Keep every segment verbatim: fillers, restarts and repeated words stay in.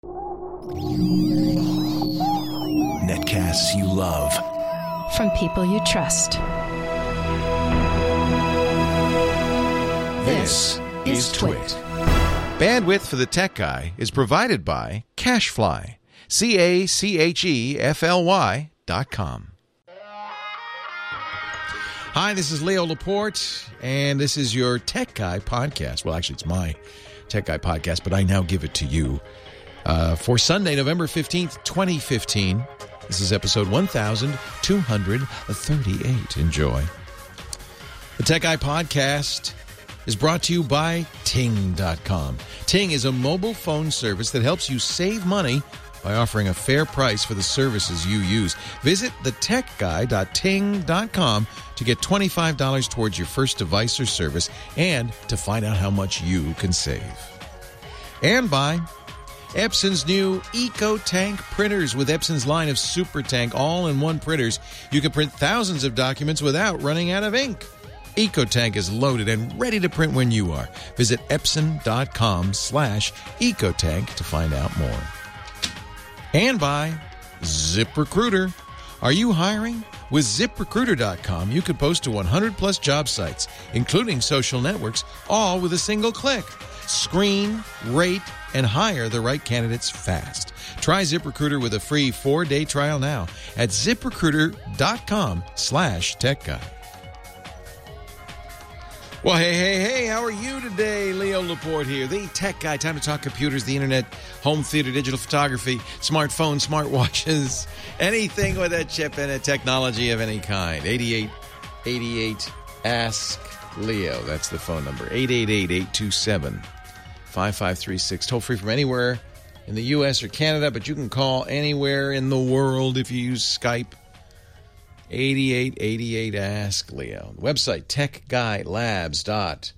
Netcasts you love. From people you trust. This is Twit. Bandwidth for the Tech Guy is provided by CacheFly. C A C H E F L Y dot com. Hi, this is Leo Laporte, and this is your Tech Guy podcast. Well, actually, it's my Tech Guy podcast, but I now give it to you uh, for Sunday, November fifteenth, twenty fifteen. This is episode one thousand two hundred thirty-eight. Enjoy. The Tech Guy podcast is brought to you by Ting dot com. Ting is a mobile phone service that helps you save money by offering a fair price for the services you use. Visit the tech guy dot ting dot com to get twenty-five dollars towards your first device or service and to find out how much you can save. And by Epson's new EcoTank printers. With Epson's line of SuperTank all-in-one printers, you can print thousands of documents without running out of ink. EcoTank is loaded and ready to print when you are. Visit epson.com slash EcoTank to find out more. And by ZipRecruiter. Are you hiring? With zip recruiter dot com, you could post to one hundred plus job sites, including social networks, all with a single click. Screen, rate, and hire the right candidates fast. Try ZipRecruiter with a free four-day trial now at ZipRecruiter.com slash tech guy. Well, hey, hey, hey, how are you today? Leo Laporte here, the Tech Guy. Time to talk computers, the internet, home theater, digital photography, smartphones, smartwatches, anything with a chip and a technology of any kind. eighty-eight eighty-eight Ask Leo. That's the phone number. eight eight eight, eight two seven, five five three six. Toll free from anywhere in the U S or Canada, but you can call anywhere in the world if you use Skype. eighty-eight eighty-eight Ask Leo. The website, tech guy labs dot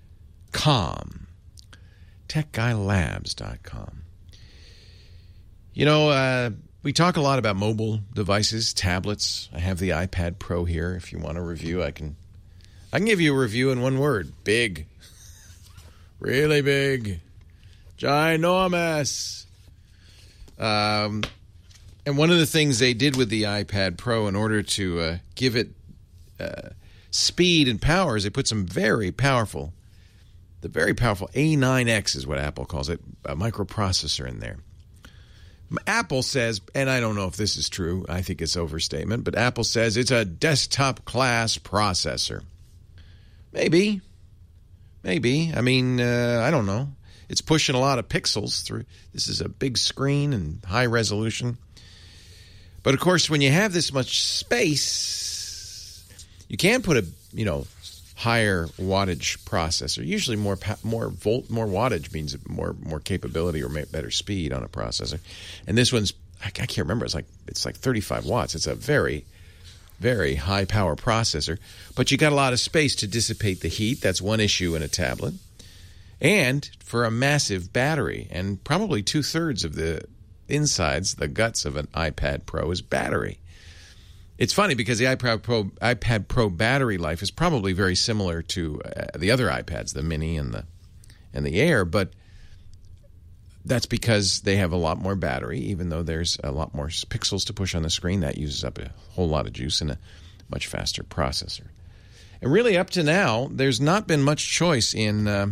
com. tech guy labs dot com. You know, uh, we talk a lot about mobile devices, tablets. I have the iPad Pro here. If you want a review, I can I can give you a review in one word. Big. Really big. Ginormous. Um... And one of the things they did with the iPad Pro in order to uh, give it uh, speed and power is they put some very powerful, the very powerful A nine X is what Apple calls it, a microprocessor in there. Apple says, and I don't know if this is true, I think it's overstatement, but Apple says it's a desktop class processor. Maybe. Maybe. I mean, uh, I don't know. It's pushing a lot of pixels through. This is a big screen and high resolution. But, of course, when you have this much space, you can put a, you know, higher wattage processor. Usually more more volt, more wattage means more more capability or better speed on a processor. And this one's, I can't remember, it's like it's like thirty-five watts. It's a very, very high-power processor. But you got a lot of space to dissipate the heat. That's one issue in a tablet. And for a massive battery, and probably two-thirds of the insides, the guts of an iPad Pro is battery. It's funny because the iPad Pro iPad Pro battery life is probably very similar to uh, the other iPads, the Mini and the and the Air, but that's because they have a lot more battery, even though there's a lot more pixels to push on the screen. That uses up a whole lot of juice in a much faster processor. And really, up to now, there's not been much choice in uh,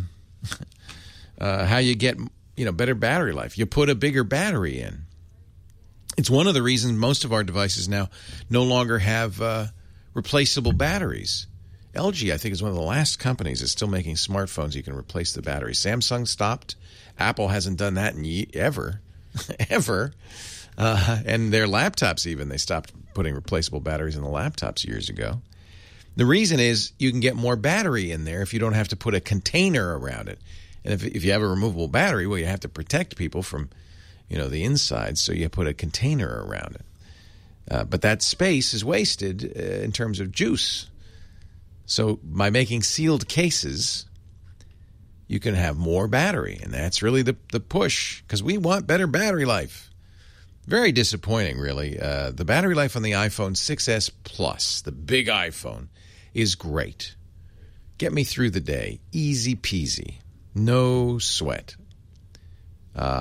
uh, how you get you know, better battery life. You put a bigger battery in. It's one of the reasons most of our devices now no longer have uh, replaceable batteries. L G, I think, is one of the last companies that's still making smartphones you can replace the battery. Samsung stopped. Apple hasn't done that in ye- ever. ever. Uh, and their laptops even, they stopped putting replaceable batteries in the laptops years ago. The reason is you can get more battery in there if you don't have to put a container around it. And if if you have a removable battery, well, you have to protect people from, you know, the inside, so you put a container around it. Uh, but that space is wasted uh, in terms of juice. So by making sealed cases, you can have more battery, and that's really the, the push, because we want better battery life. Very disappointing, really. Uh, the battery life on the iPhone six S Plus, the big iPhone, is great. Get me through the day. Easy peasy. No sweat. Uh,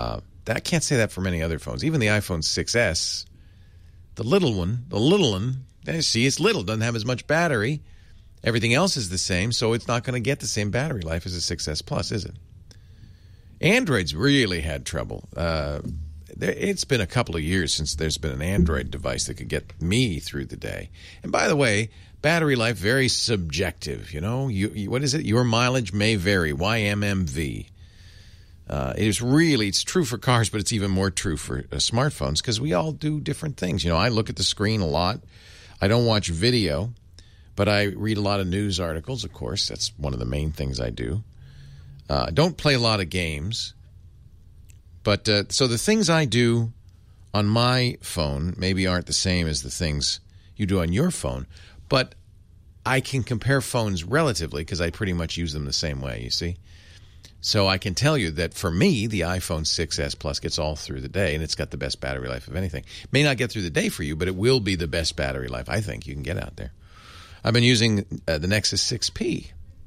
I can't say that for many other phones. Even the iPhone six S, the little one, the little one, see, it's little, doesn't have as much battery. Everything else is the same, so it's not going to get the same battery life as a six S Plus, is it? Android's really had trouble. Uh, there, it's been a couple of years since there's been an Android device that could get me through the day. And by the way, battery life, very subjective, you know. You, you, what is it? Your mileage may vary, Y M M V. Uh, it is really, it's true for cars, but it's even more true for uh, smartphones because we all do different things. You know, I look at the screen a lot. I don't watch video, but I read a lot of news articles, of course. That's one of the main things I do. I uh, don't play a lot of games. But uh, so the things I do on my phone maybe aren't the same as the things you do on your phone. But I can compare phones relatively because I pretty much use them the same way, you see. So I can tell you that for me, the iPhone six S Plus gets all through the day, and it's got the best battery life of anything. May not get through the day for you, but it will be the best battery life I think you can get out there. I've been using uh, the Nexus six P,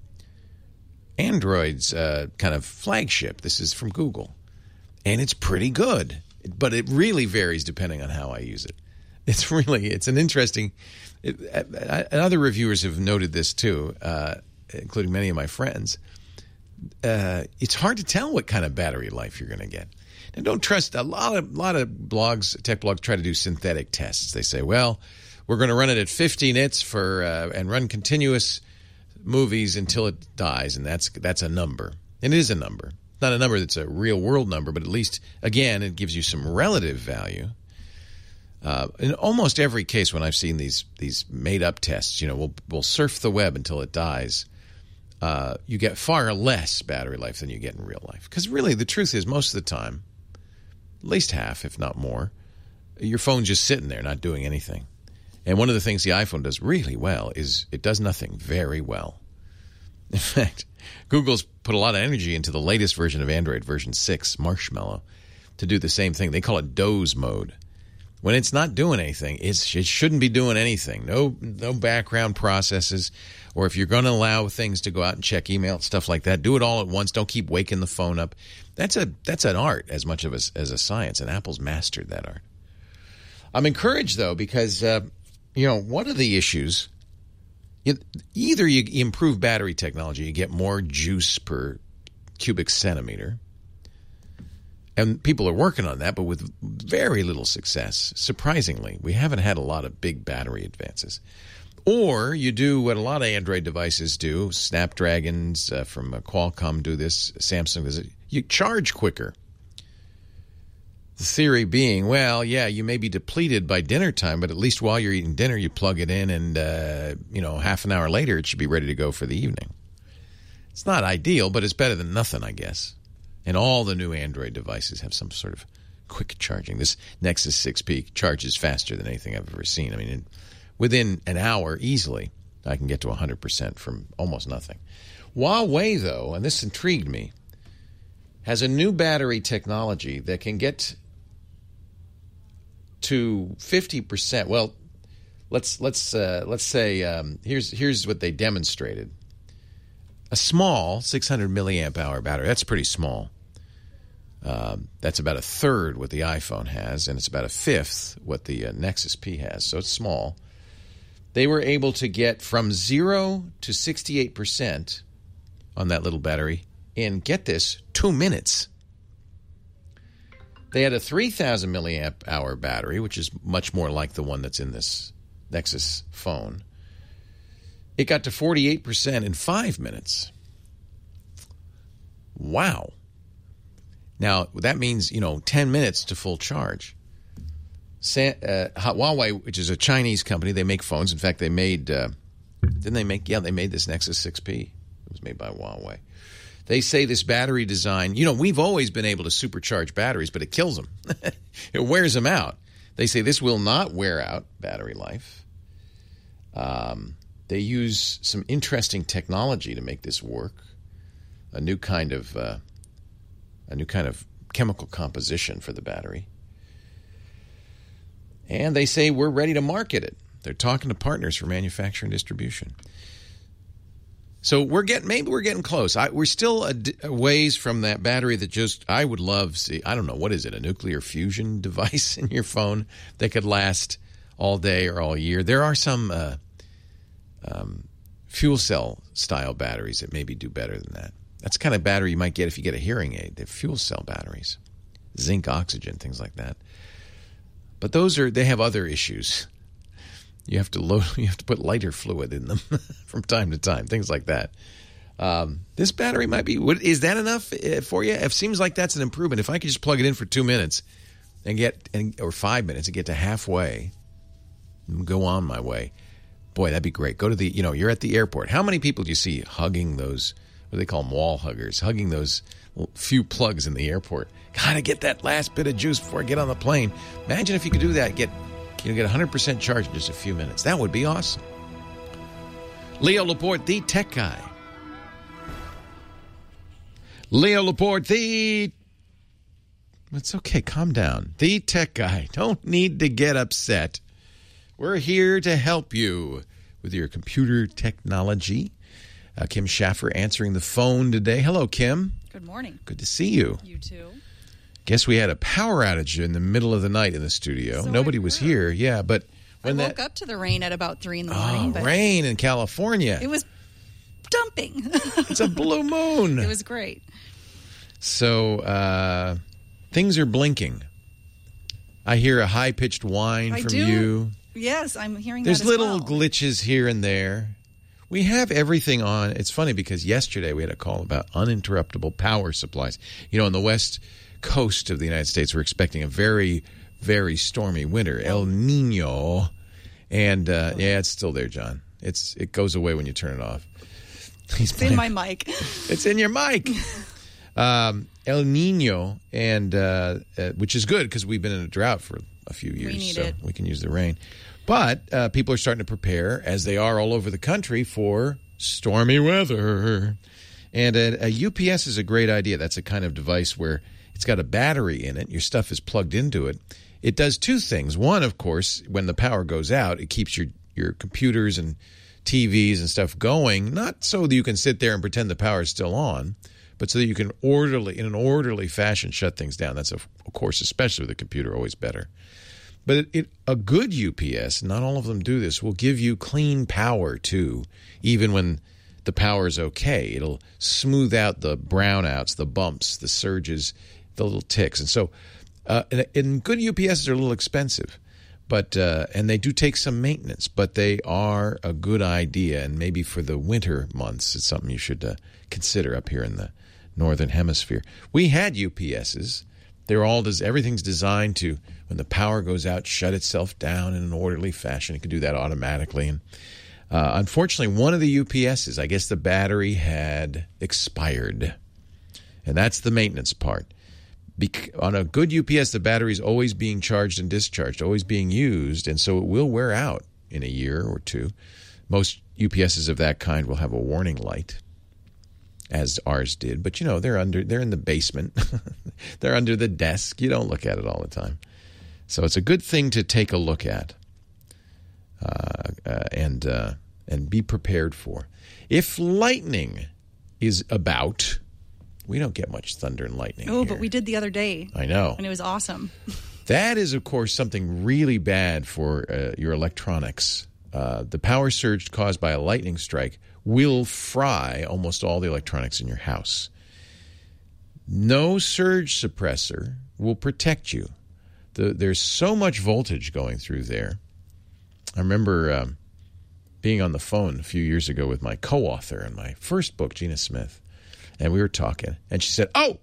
Android's uh, kind of flagship. This is from Google, and it's pretty good, but it really varies depending on how I use it. It's really, it's an interesting, it, uh, and other reviewers have noted this too, uh, including many of my friends. Uh, it's hard to tell what kind of battery life you're going to get. And don't trust a lot of lot of blogs, tech blogs try to do synthetic tests. They say, well, we're going to run it at fifty nits for uh, and run continuous movies until it dies, and that's that's a number. And it is a number. Not a number that's a real world number, but at least, again, it gives you some relative value. Uh, in almost every case when I've seen these these made-up tests, you know, we'll, we'll surf the web until it dies. Uh, you get far less battery life than you get in real life. Because really, the truth is, most of the time, at least half, if not more, your phone's just sitting there not doing anything. And one of the things the iPhone does really well is it does nothing very well. In fact, Google's put a lot of energy into the latest version of Android, version six, Marshmallow, to do the same thing. They call it doze mode. When it's not doing anything, it's, it shouldn't be doing anything. No, no background processes. Or if you're going to allow things to go out and check email, stuff like that, do it all at once. Don't keep waking the phone up. That's a that's an art as much of a, as a science, and Apple's mastered that art. I'm encouraged, though, because, uh, you know, one of the issues, you, either you improve battery technology, you get more juice per cubic centimeter, and people are working on that, but with very little success. Surprisingly, we haven't had a lot of big battery advances. Or you do what a lot of Android devices do. Snapdragons uh, from uh, Qualcomm do this. Samsung does it. You charge quicker. The theory being, well, yeah, you may be depleted by dinner time, but at least while you're eating dinner, you plug it in, and uh, you know, half an hour later, it should be ready to go for the evening. It's not ideal, but it's better than nothing, I guess. And all the new Android devices have some sort of quick charging. This Nexus six P charges faster than anything I've ever seen. I mean, it, within an hour, easily, I can get to one hundred percent from almost nothing. Huawei, though, and this intrigued me, has a new battery technology that can get to fifty percent. Well, let's let's uh, let's say um, here's here's what they demonstrated. A small six hundred milliamp hour battery. That's pretty small. Um, that's about a third what the iPhone has, and it's about a fifth what the uh, Nexus P has. So it's small. They were able to get from zero to sixty-eight percent on that little battery in, get this, two minutes. They had a three thousand milliamp hour battery, which is much more like the one that's in this Nexus phone. It got to forty-eight percent in five minutes. Wow. Now, that means, you know, ten minutes to full charge. San, uh, Huawei, which is a Chinese company, they make phones. In fact, they made, uh, didn't they make, yeah, they made this Nexus six P. It was made by Huawei. They say this battery design, you know, we've always been able to supercharge batteries, but it kills them. It wears them out. They say this will not wear out battery life. Um, they use some interesting technology to make this work. A new kind of uh, a new kind of chemical composition for the battery. And they say we're ready to market it. They're talking to partners for manufacture and distribution. So we're getting maybe we're getting close. I, we're still a, a ways from that battery that just I would love. See, I don't know what is it, a nuclear fusion device in your phone that could last all day or all year. There are some uh, um, fuel cell style batteries that maybe do better than that. That's the kind of battery you might get if you get a hearing aid. They're fuel cell batteries, zinc, oxygen, things like that. But those are they have other issues. You have to load. You have to put lighter fluid in them from time to time. Things like that. Um, this battery might be. What, is that enough for you? It seems like that's an improvement. If I could just plug it in for two minutes and get, and, or five minutes and get to halfway, and go on my way. Boy, that'd be great. Go to the. You know, you're at the airport. How many people do you see hugging those? What do they call them? Wall huggers, hugging those few plugs in the airport. Gotta get that last bit of juice before I get on the plane. Imagine if you could do that. Get. You get one hundred percent charge in just a few minutes. That would be awesome. Leo Laporte, the tech guy. Leo Laporte, the... It's okay, calm down. The tech guy. Don't need to get upset. We're here to help you with your computer technology. Uh, Kim Schaffer answering the phone today. Hello, Kim. Good morning. Good to see you. You too. Guess we had a power outage in the middle of the night in the studio. So Nobody was here. Yeah, but when I woke that up to the rain at about three in the oh, morning. But rain in California. it was dumping. It's a blue moon. It was great. So uh, things are blinking. I hear a high-pitched whine I from do. you. Yes, I'm hearing There's that as little well. glitches here and there. We have everything on. It's funny because yesterday we had a call about uninterruptible power supplies. You know, on the west coast of the United States, we're expecting a very, very stormy winter, El Nino. And, uh, yeah, it's still there, John. It's It goes away when you turn it off. He's It's in my mic. It's in your mic. um, El Nino, and uh, uh, which is good because we've been in a drought for a few years. We need so it. we can use the rain. But uh, people are starting to prepare, as they are all over the country, for stormy weather. And a, a U P S is a great idea. That's a kind of device where it's got a battery in it. Your stuff is plugged into it. It does two things. One, of course, when the power goes out, it keeps your, your computers and T Vs and stuff going, not so that you can sit there and pretend the power is still on, but so that you can orderly, in an orderly fashion, shut things down. That's, of course, especially with a computer, always better. But it, it, a good U P S, not all of them do this, will give you clean power, too, even when the power is okay. It'll smooth out the brownouts, the bumps, the surges, the little ticks. And so, uh, and, and good U P Ss are a little expensive, but uh, and they do take some maintenance, but they are a good idea. And maybe for the winter months, it's something you should uh, consider up here in the Northern Hemisphere. We had U P Ss. They're all des- everything's designed to, when the power goes out, shut itself down in an orderly fashion. It can do that automatically. And uh, unfortunately, one of the U P Ss, I guess the battery had expired. And that's the maintenance part. Bec- on a good U P S, the battery is always being charged and discharged, always being used, and so it will wear out in a year or two. Most U P Ss of that kind will have a warning light, as ours did. But, you know, they're under they're in the basement. They're under the desk. You don't look at it all the time. So it's a good thing to take a look at uh, uh, and uh, and be prepared for. If lightning is about, we don't get much thunder and lightning Oh, here. but we did the other day. I know. And it was awesome. That is, of course, something really bad for uh, your electronics. Uh, the power surge caused by a lightning strike will fry almost all the electronics in your house. No surge suppressor will protect you. The, there's so much voltage going through there. I remember um, being on the phone a few years ago with my co-author in my first book, Gina Smith, and we were talking, and she said, "Oh!"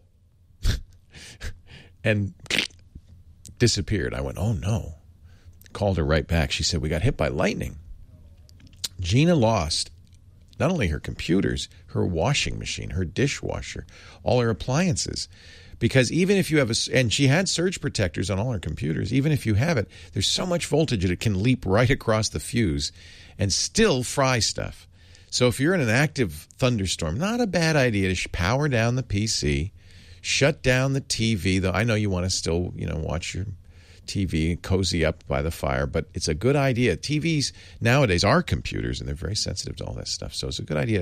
and disappeared. I went, "Oh, no." Called her right back. She said, "We got hit by lightning." Gina lost not only her computers, her washing machine, her dishwasher, all her appliances. Because even if you have a, and she had surge protectors on all her computers, even if you have it, there's so much voltage that it can leap right across the fuse and still fry stuff. So if you're in an active thunderstorm, not a bad idea to power down the P C, shut down the T V, though I know you want to still, you know, watch your T V, cozy up by the fire, but it's a good idea. T Vs nowadays are computers, and they're very sensitive to all that stuff. So it's a good idea to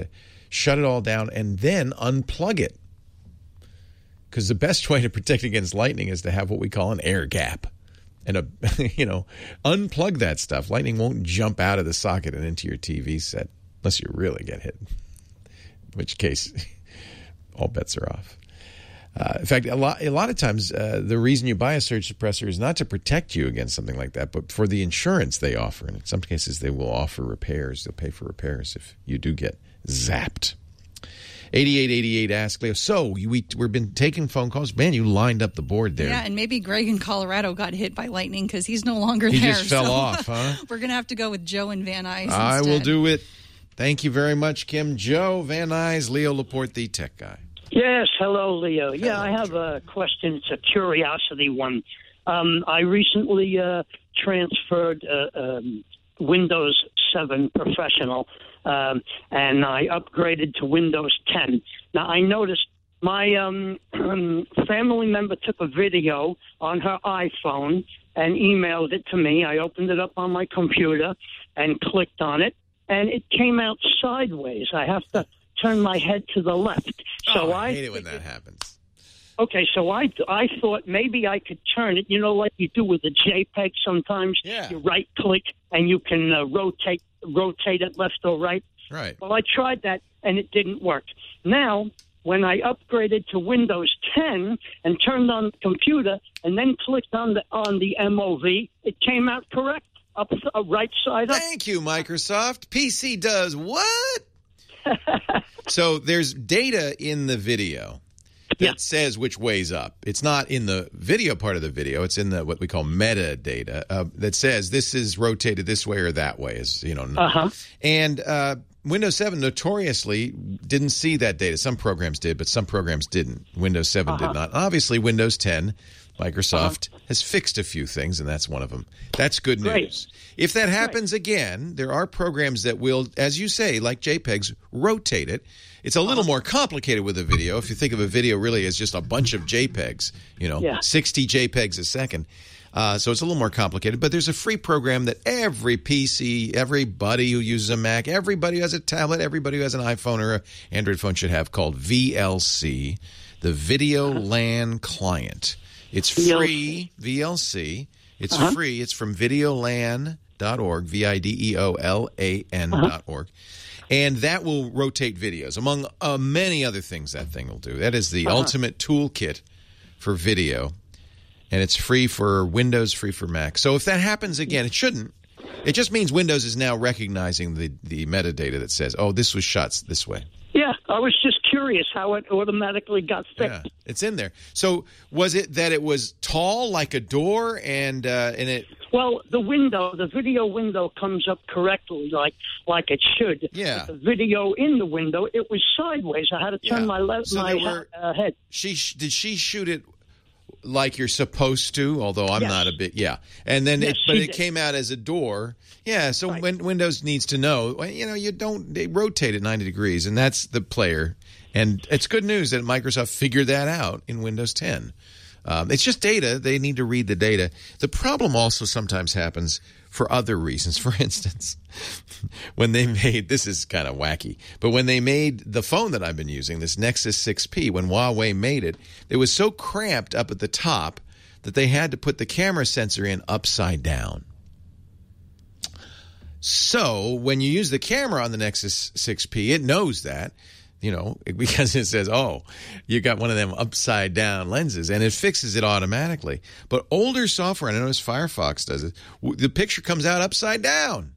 shut it all down, and then unplug it. Because the best way to protect against lightning is to have what we call an air gap. And, a, you know, unplug that stuff. Lightning won't jump out of the socket and into your T V set unless you really get hit, in which case all bets are off. Uh, in fact, a lot, a lot of times uh, the reason you buy a surge suppressor is not to protect you against something like that, but for the insurance they offer. And in some cases, they will offer repairs. They'll pay for repairs if you do get zapped. eighty-eight eighty-eight Ask Leo. So we, we've been taking phone calls. Man, you lined up the board there. Yeah, and maybe Greg in Colorado got hit by lightning because he's no longer he there. He just fell so off, huh? We're going to have to go with Joe and Van Nuys I instead. will do it. Thank you very much, Kim. Joe, Van Nuys, Leo Laporte, the tech guy. Yes, hello, Leo. Yeah, hello, I have Joe. a question. It's a curiosity one. Um, I recently uh, transferred uh, um, Windows seven Professional, um, and I upgraded to Windows ten. Now, I noticed my um, family member took a video on her iPhone and emailed it to me. I opened it up on my computer and clicked on it, and it came out sideways. I have to turn my head to the left. So oh, I hate I, it when that happens. Okay, so I, I thought maybe I could turn it, you know, like you do with a JPEG sometimes. Yeah. You right-click and you can uh, rotate rotate it left or right. Right. Well, I tried that, and it didn't work. Now, when I upgraded to Windows ten and turned on the computer and then clicked on the on the M O V, it came out correct, up uh, right side up. Thank you, Microsoft. P C does what? So there's data in the video that Yeah. says which way's up. It's not in the video part of the video. It's in the what we call metadata uh, that says this is rotated this way or that way. Is you know, Uh-huh. and uh, Windows seven notoriously didn't see that data. Some programs did, but some programs didn't. Windows seven Uh-huh. did not. Obviously, Windows ten, Microsoft uh-huh. has fixed a few things, and that's one of them. That's good Great. news. If that happens again, there are programs that will, as you say, like JPEGs, rotate it. It's a little more complicated with a video. If you think of a video really as just a bunch of JPEGs, you know, Yeah. sixty JPEGs a second. Uh, so it's a little more complicated. But there's a free program that every P C, everybody who uses a Mac, everybody who has a tablet, everybody who has an iPhone or an Android phone should have called V L C, the Video LAN Client. It's free, V L C. It's Uh-huh. free. It's from videolan dot org, V I D E O L A N dot org. And that will rotate videos, among uh, many other things that thing will do. That is the Uh-huh. ultimate toolkit for video. And it's free for Windows, free for Mac. So if that happens again, it shouldn't. It just means Windows is now recognizing the, the metadata that says, oh, this was shot this way. Yeah, I was just curious how it automatically got fixed. Yeah, it's in there. So was it that it was tall like a door and uh, and it... Well, the window, the video window comes up correctly, like like it should. Yeah. But the video in the window, it was sideways. I had to turn Yeah. my left, So my there were- uh, head. She Did she shoot it like you're supposed to, although I'm Yes. not a bit, yeah. And then, Yes, it, but she it did. came out as a door. Yeah, so Right. when Windows needs to know, well, you know, you don't, they rotate at ninety degrees, and that's the player. And it's good news that Microsoft figured that out in Windows ten. Um, it's just data. They need to read the data. The problem also sometimes happens for other reasons. For instance, when they made, this is kind of wacky, but when they made the phone that I've been using, this Nexus six P, when Huawei made it, it was so cramped up at the top that they had to put the camera sensor in upside down. So when you use the camera on the Nexus six P, it knows that. You know, because it says, oh, you got one of them upside down lenses, and it fixes it automatically. But older software, and I notice Firefox does it, the picture comes out upside down.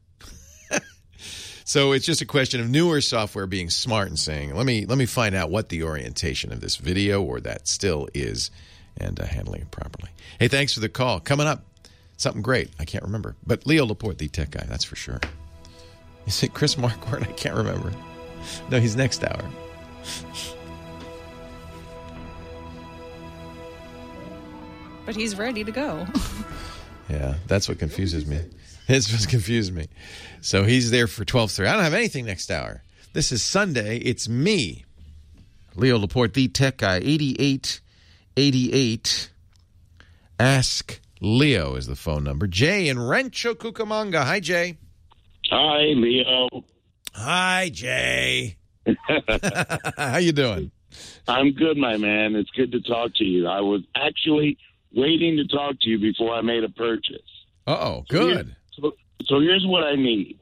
So it's just a question of newer software being smart and saying, let me let me find out what the orientation of this video or that still is, and uh, handling it properly. Hey, thanks for the call. Coming up, something great. I can't remember. But Leo Laporte, the tech guy, that's for sure. Is it Chris Marquardt? I can't remember. No, he's next hour. But he's ready to go. Yeah, that's what confuses me. That's what confused me. So he's there for twelve thirty. I don't have anything next hour. This is Sunday. It's me, Leo Laporte, the tech guy. eighty-eight eighty-eight. Ask Leo is the phone number. Jay in Rancho Cucamonga. Hi, Jay. Hi, Leo. Hi, Jay. How you doing? I'm good, my man. It's good to talk to you. I was actually waiting to talk to you before I made a purchase. Uh-oh, good. So, so here's what I need.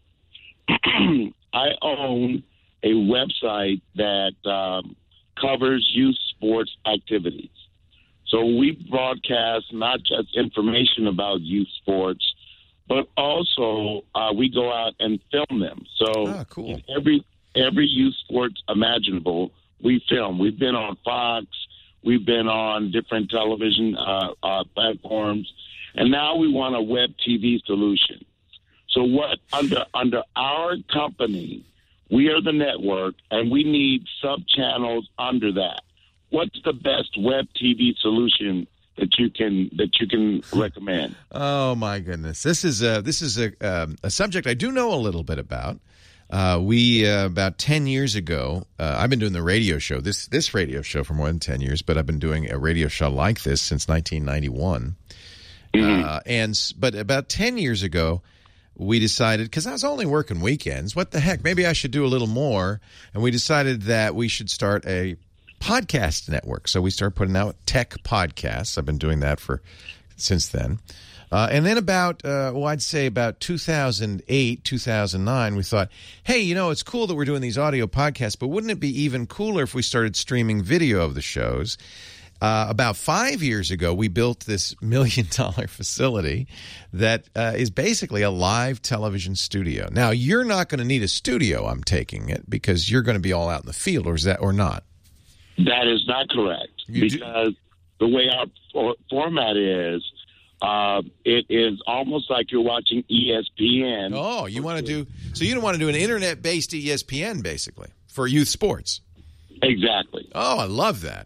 I own a website that um, covers youth sports activities. So we broadcast not just information about youth sports, but also uh, we go out and film them. So ah, cool. every every youth sports imaginable, we film. We've been on Fox. We've been on different television uh, uh, platforms. And now we want a web T V solution. So what under under our company, we are the network, and we need sub-channels under that. What's the best web T V solution that you can that you can recommend? Oh my goodness, this is a this is a um, a subject I do know a little bit about. Uh, we uh, about ten years ago, uh, I've been doing the radio show this this radio show for more than ten years, but I've been doing a radio show like this since nineteen ninety-one. Mm-hmm. Uh, and but about ten years ago, we decided, because I was only working weekends, what the heck? Maybe I should do a little more, and we decided that we should start a podcast network. So we started putting out tech podcasts. I've been doing that for since then. Uh, and then about, uh, well, I'd say about two thousand eight, two thousand nine, we thought, hey, you know, it's cool that we're doing these audio podcasts, but wouldn't it be even cooler if we started streaming video of the shows? Uh, about five years ago, we built this million-dollar facility that uh, is basically a live television studio. Now, you're not going to need a studio, I'm taking it, because you're going to be all out in the field, or is that or not? That is not correct, You because do- the way our for- format is, uh, it is almost like you're watching E S P N. Oh, you want to do – so you don't want to do an internet-based E S P N, basically, for youth sports. Exactly. Oh, I love that.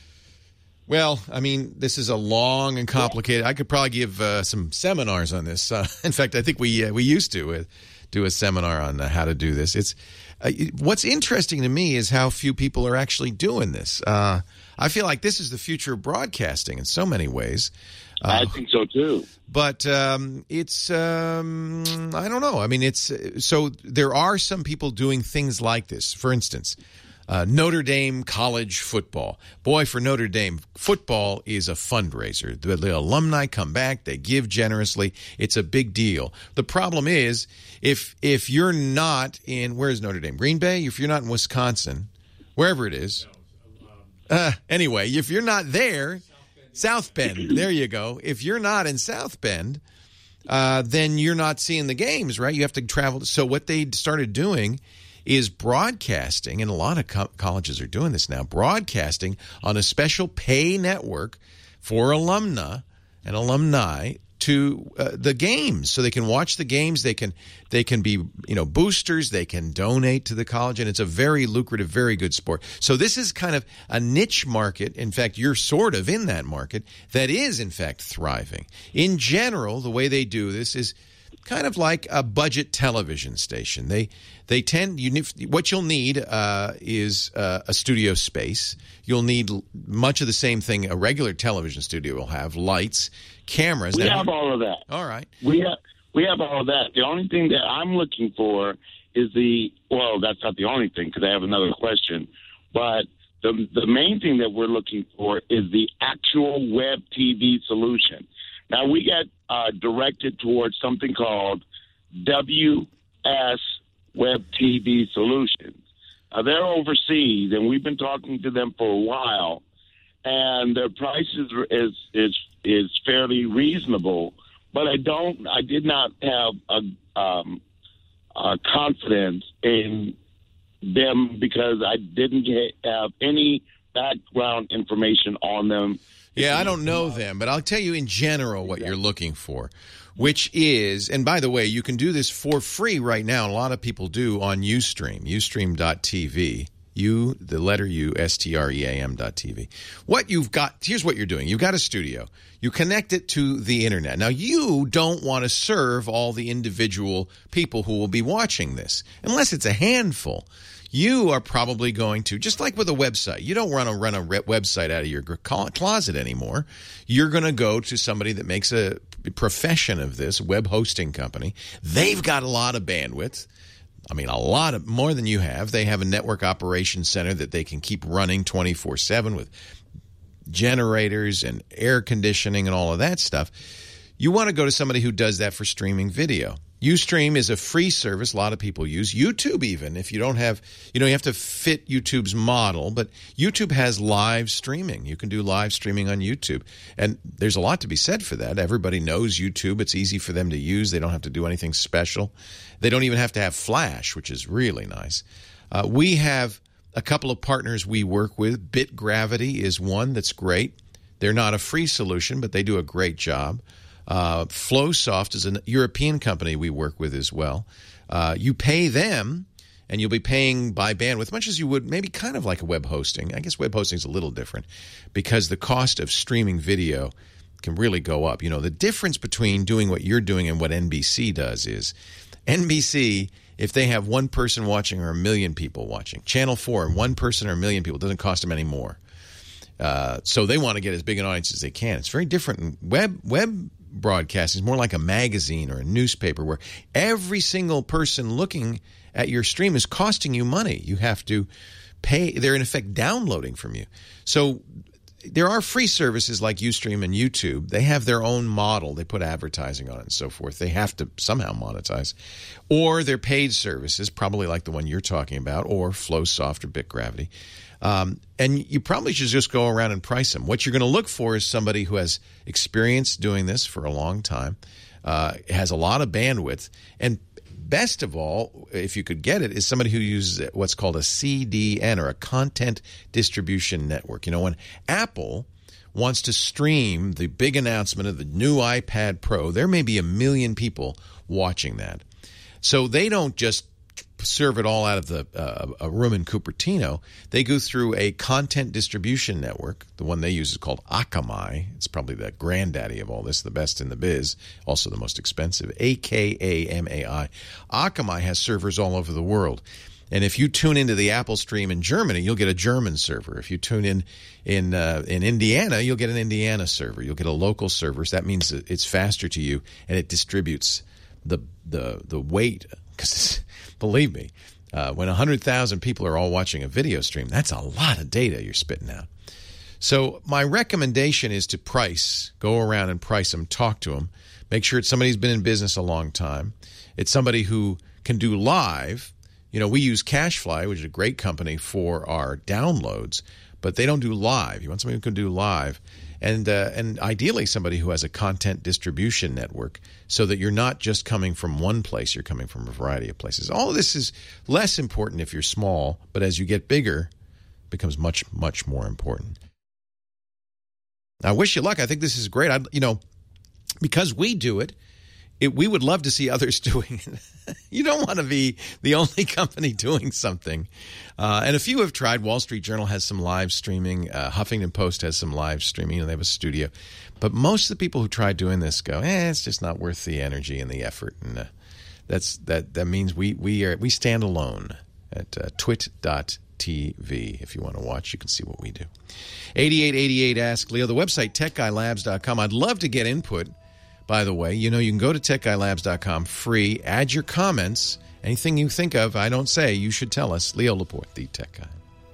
Well, I mean, this is a long and complicated. I could probably give uh, some seminars on this. Uh, in fact, I think we uh, we used to uh, do a seminar on uh, how to do this. It's uh, what's interesting to me is how few people are actually doing this. Uh, I feel like this is the future of broadcasting in so many ways. Uh, I think so too. But um, it's um, I don't know. I mean, it's so there are some people doing things like this. For instance. Uh, Notre Dame college football. Boy, for Notre Dame, football is a fundraiser. The, the alumni come back. They give generously. It's a big deal. The problem is, if if you're not in, where is Notre Dame? Green Bay? If you're not in Wisconsin, wherever it is. Uh, anyway, if you're not there, South Bend, there you go. If you're not in South Bend, uh, then you're not seeing the games, right? You have to travel. So what they started doing is broadcasting, and a lot of co- colleges are doing this now, broadcasting on a special pay network for alumna and alumni to uh, the games, so they can watch the games. They can they can be you know boosters. They can donate to the college, and it's a very lucrative, very good sport. So this is kind of a niche market. In fact, you're sort of in that market that is in fact thriving. In general, the way they do this is kind of like a budget television station. They they tend you what you'll need uh, is uh, a studio space. You'll need much of the same thing a regular television studio will have: lights, cameras. We now, have all of that. All right. We have we have all of that. The only thing that I'm looking for is the well, that's not the only thing, because I have another question. But the the main thing that we're looking for is the actual web T V solution. Now, we got uh, directed towards something called W S Web T V Solutions. Uh, they're overseas, and we've been talking to them for a while, and their price is is is, is fairly reasonable. But I don't, I did not have a, um, a confidence in them because I didn't get, have any background information on them. Yeah, I don't know them, but I'll tell you in general what you're looking for, which is, and by the way, you can do this for free right now. A lot of people do on Ustream, ustream dot t v. U, the letter U, S T R E A M dot T V. What you've got, here's what you're doing. You've got a studio. You connect it to the internet. Now, you don't want to serve all the individual people who will be watching this, unless it's a handful. You are probably going to, just like with a website, you don't want to run a re- website out of your closet anymore. You're going to go to somebody that makes a profession of this, a web hosting company. They've got a lot of bandwidth. I mean, a lot of more than you have. They have a network operations center that they can keep running twenty-four seven with generators and air conditioning and all of that stuff. You want to go to somebody who does that for streaming video. Ustream is a free service a lot of people use. YouTube even, if you don't have, you know, you have to fit YouTube's model, but YouTube has live streaming. You can do live streaming on YouTube. And there's a lot to be said for that. Everybody knows YouTube. It's easy for them to use. They don't have to do anything special. They don't even have to have Flash, which is really nice. Uh, we have a couple of partners we work with. BitGravity is one that's great. They're not a free solution, but they do a great job. Uh, Flowsoft is a European company we work with as well. Uh, you pay them, and you'll be paying by bandwidth, much as you would maybe kind of like a web hosting. I guess web hosting is a little different because the cost of streaming video can really go up. You know, the difference between doing what you're doing and what N B C does is N B C, if they have one person watching or a million people watching, Channel four, one person or a million people, doesn't cost them any more. Uh, so they want to get as big an audience as they can. It's very different in web web broadcasting. Is more like a magazine or a newspaper where every single person looking at your stream is costing you money. You have to pay. They're in effect downloading from you. So there are free services like Ustream and YouTube. They have their own model. They put advertising on it and so forth. They have to somehow monetize. Or they're paid services, probably like the one you're talking about, or Flowsoft or BitGravity. Um, and you probably should just go around and price them. What you're going to look for is somebody who has experience doing this for a long time, uh, has a lot of bandwidth, and best of all, if you could get it, is somebody who uses what's called a C D N, or a content distribution network. You know, when Apple wants to stream the big announcement of the new iPad Pro, there may be a million people watching that. So they don't just serve it all out of the uh, a room in Cupertino. They go through a content distribution network. The one they use is called Akamai. It's probably the granddaddy of all this, the best in the biz, also the most expensive. A K A M A I. Akamai has servers all over the world. And if you tune into the Apple stream in Germany, you'll get a German server. If you tune in in uh, in Indiana, you'll get an Indiana server. You'll get a local server. So that means that it's faster to you, and it distributes the the the weight. Because believe me, uh, when one hundred thousand people are all watching a video stream, that's a lot of data you're spitting out. So my recommendation is to price. Go around and price them. Talk to them. Make sure it's somebody who's been in business a long time. It's somebody who can do live. You know, we use CashFly, which is a great company for our downloads, but they don't do live. You want somebody who can do live. And uh, and ideally somebody who has a content distribution network so that you're not just coming from one place, you're coming from a variety of places. All of this is less important if you're small, but as you get bigger, it becomes much, much more important. I wish you luck. I think this is great. I, you know, because we do it, it, we would love to see others doing it. You don't want to be the only company doing something. Uh, and a few have tried. Wall Street Journal has some live streaming. Uh, Huffington Post has some live streaming, and they have a studio. But most of the people who try doing this go, eh, it's just not worth the energy and the effort. And uh, that's that. That means we we are we stand alone at uh, twit dot T V. If you want to watch, you can see what we do. eighty-eight eighty-eight Ask Leo. The website, tech guy labs dot com. I'd love to get input. By the way, you know, you can go to tech guy labs dot com, free, add your comments. Anything you think of, I don't say, you should tell us. Leo Laporte, the Tech Guy.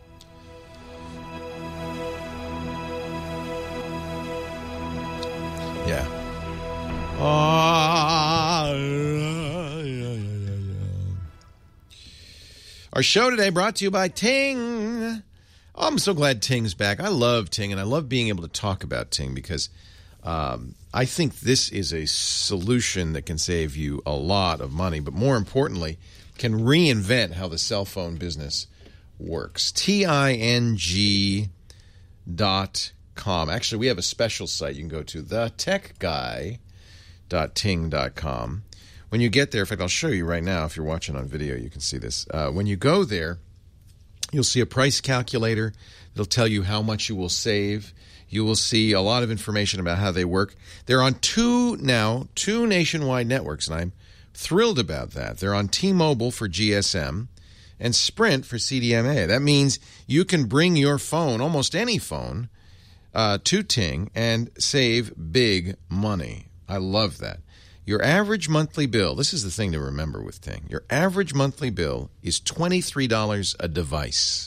Yeah. Our show today brought to you by Ting. Oh, I'm so glad Ting's back. I love Ting, and I love being able to talk about Ting because Um, I think this is a solution that can save you a lot of money, but more importantly, can reinvent how the cell phone business works. T I N G dot com. Actually, we have a special site you can go to, the tech guy dot ting dot com. When you get there, in fact, I'll show you right now. If you're watching on video, you can see this. Uh, when you go there, you'll see a price calculator. It'll tell you how much you will save. You will see a lot of information about how they work. They're on two now, two nationwide networks, and I'm thrilled about that. They're on T-Mobile for G S M and Sprint for C D M A. That means you can bring your phone, almost any phone, uh, to Ting and save big money. I love that. Your average monthly bill, this is the thing to remember with Ting, your average monthly bill is twenty-three dollars a device.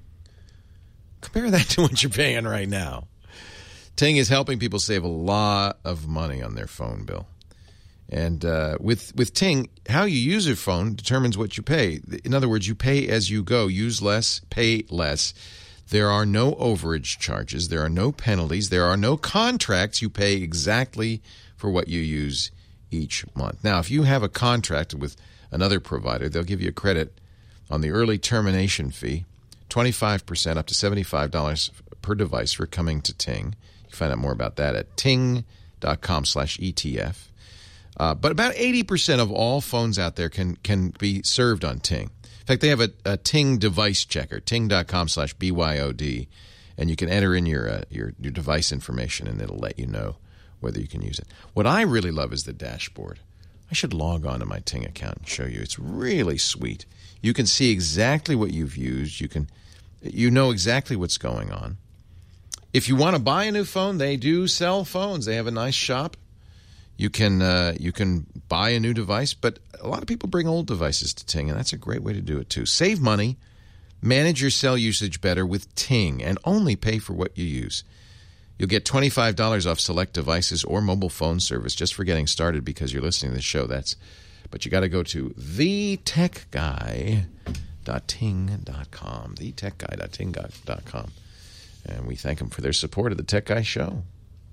Compare that to what you're paying right now. Ting is helping people save a lot of money on their phone bill. And uh, with with Ting, how you use your phone determines what you pay. In other words, you pay as you go. Use less, pay less. There are no overage charges. There are no penalties. There are no contracts. You pay exactly for what you use each month. Now, if you have a contract with another provider, they'll give you a credit on the early termination fee, twenty-five percent up to seventy-five dollars per device for coming to Ting. You can find out more about that at ting.com slash ETF. Uh, but about eighty percent of all phones out there can can be served on Ting. In fact, they have a, a Ting device checker, ting.com slash B Y O D, and you can enter in your, uh, your your device information, and it'll let you know whether you can use it. What I really love is the dashboard. I should log on to my Ting account and show you. It's really sweet. You can see exactly what you've used. You can, you know exactly what's going on. If you want to buy a new phone, they do sell phones. They have a nice shop. You can uh, you can buy a new device, but a lot of people bring old devices to Ting, and that's a great way to do it too. Save money, manage your cell usage better with Ting, and only pay for what you use. You'll get twenty-five dollars off select devices or mobile phone service just for getting started because you're listening to the show. That's, but you got to go to the tech guy dot ting dot com, the tech guy dot ting dot com, and we thank them for their support of the Tech Guy Show.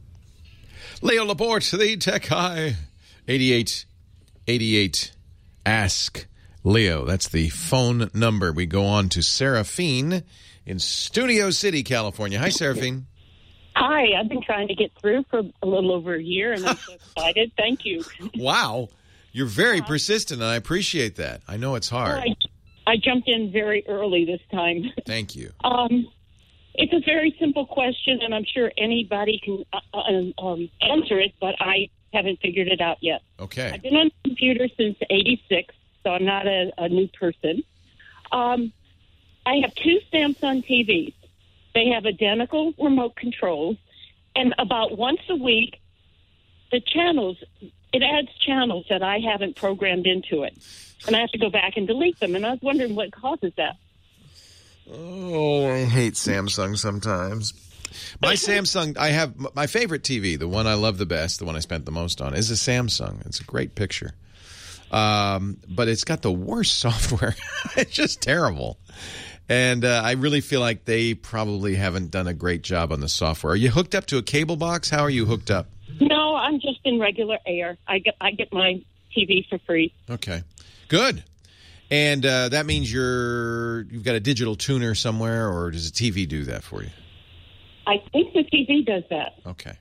Leo Laporte, the Tech Guy, eighty-eight eighty-eight. Ask Leo. That's the phone number. We go on to Seraphine in Studio City, California. Hi, Seraphine. Hi. I've been trying to get through for a little over a year, and I'm so excited. Thank you. Wow. You're very persistent, and I appreciate that. I know it's hard. I, I jumped in very early this time. Thank you. Um. It's a very simple question, and I'm sure anybody can uh, um, answer it, but I haven't figured it out yet. Okay. I've been on the computer since eighty-six, so I'm not a, a new person. Um, I have two Samsung T Vs. They have identical remote controls, and about once a week, the channels, it adds channels that I haven't programmed into it, and I have to go back and delete them, and I was wondering what causes that. Oh, I hate Samsung sometimes. My Samsung, I have my favorite T V, the one I love the best, the one I spent the most on, is a Samsung. It's a great picture. Um, but it's got the worst software. It's just terrible. And uh, I really feel like they probably haven't done a great job on the software. Are you hooked up to a cable box? How are you hooked up? No, I'm just in regular air. I get, I get my T V for free. Okay, good. And uh, that means you're you've got a digital tuner somewhere, or does a T V do that for you? I think the T V does that. Okay.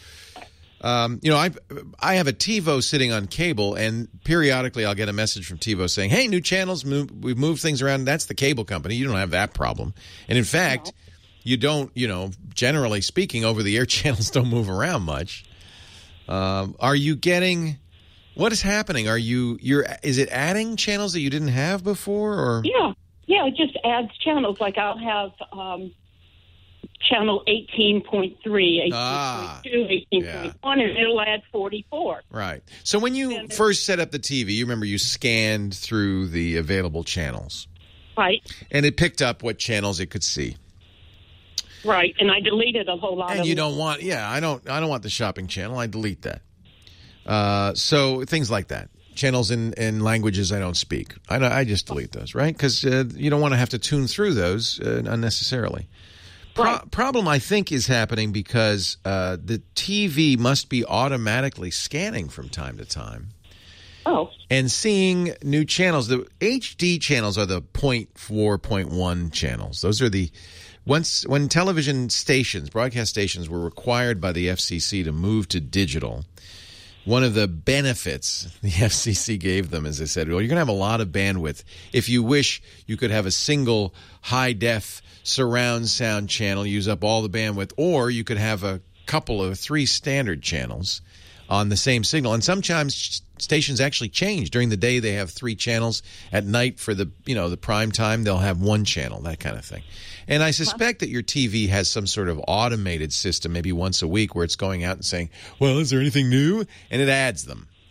Um, you know, I I have a TiVo sitting on cable, and periodically I'll get a message from TiVo saying, "Hey, new channels, move, we've moved things around." That's the cable company. You don't have that problem. And in fact, no. you don't. You know, generally speaking, over-the-air channels don't move around much. Um, are you getting? What is happening? Are you, you're, is it adding channels that you didn't have before? Or Yeah. Yeah, it just adds channels. Like I'll have um, channel eighteen point three, eighteen point two, ah, eighteen point one, yeah. And it'll add forty-four. Right. So when you and first set up the T V, you remember you scanned through the available channels. Right. And it picked up what channels it could see. Right. And I deleted a whole lot and of you them. don't want, yeah, I don't, I don't want the shopping channel. I delete that. Uh, so things like that. Channels in, in languages I don't speak. I, I just delete those, right? Because uh, you don't want to have to tune through those uh, unnecessarily. Pro- right. Problem, I think, is happening because uh, the T V must be automatically scanning from time to time. Oh. And seeing new channels. The H D channels are the point four, point one channels. Those are the... Once when television stations, broadcast stations, were required by the F C C to move to digital, one of the benefits the F C C gave them is they said, well, you're going to have a lot of bandwidth. If you wish, you could have a single high-def surround sound channel, use up all the bandwidth, or you could have a couple of three standard channels on the same signal. And sometimes stations actually change. During the day, they have three channels. At night, for the you know the prime time, they'll have one channel, that kind of thing. And I suspect that your T V has some sort of automated system, maybe once a week, where it's going out and saying, well, is there anything new? And it adds them.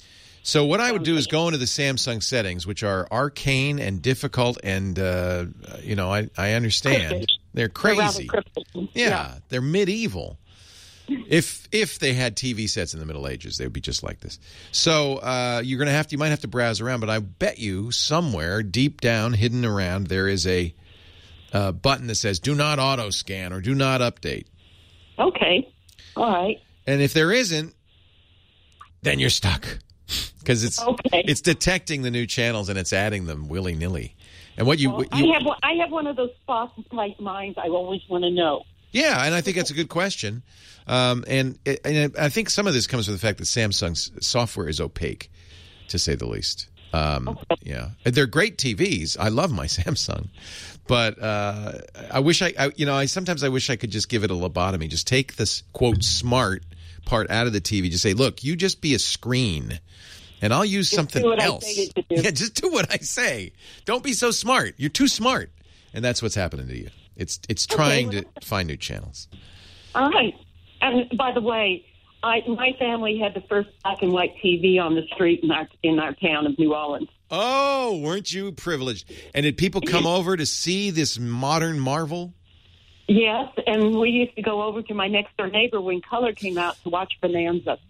So what I would do is go into the Samsung settings, which are arcane and difficult, and uh, you know, I, I understand they're crazy. They're yeah, yeah, they're medieval. If if they had T V sets in the Middle Ages, they would be just like this. So uh, you're gonna have to, you might have to browse around, but I bet you somewhere deep down, hidden around, there is a uh, button that says "Do not auto scan" or "Do not update." Okay, all right. And if there isn't, then you're stuck. Because it's okay. it's detecting the new channels and it's adding them willy nilly. And what you, Well, what you I have one- I have one of those spot-type minds. I always want to know. yeah, and I think that's a good question. Um, and it, and I think some of this comes from the fact that Samsung's software is opaque, to say the least. Um, Okay. Yeah, and they're great T Vs. I love my Samsung, but uh, I wish I, I, you know, I sometimes I wish I could just give it a lobotomy. Just take this quote smart part out of the T V. Just say, look, you just be a screen. And I'll use Just something do what I else. say to do. Yeah, just do what I say. Don't be so smart. You're too smart. And that's what's happening to you. It's it's trying well, to find new channels. All right. And by the way, I my family had the first black and white T V on the street in our in our town of New Orleans. Oh, weren't you privileged? And did people come over to see this modern marvel? Yes, and we used to go over to my next door neighbor when color came out to watch Bonanza.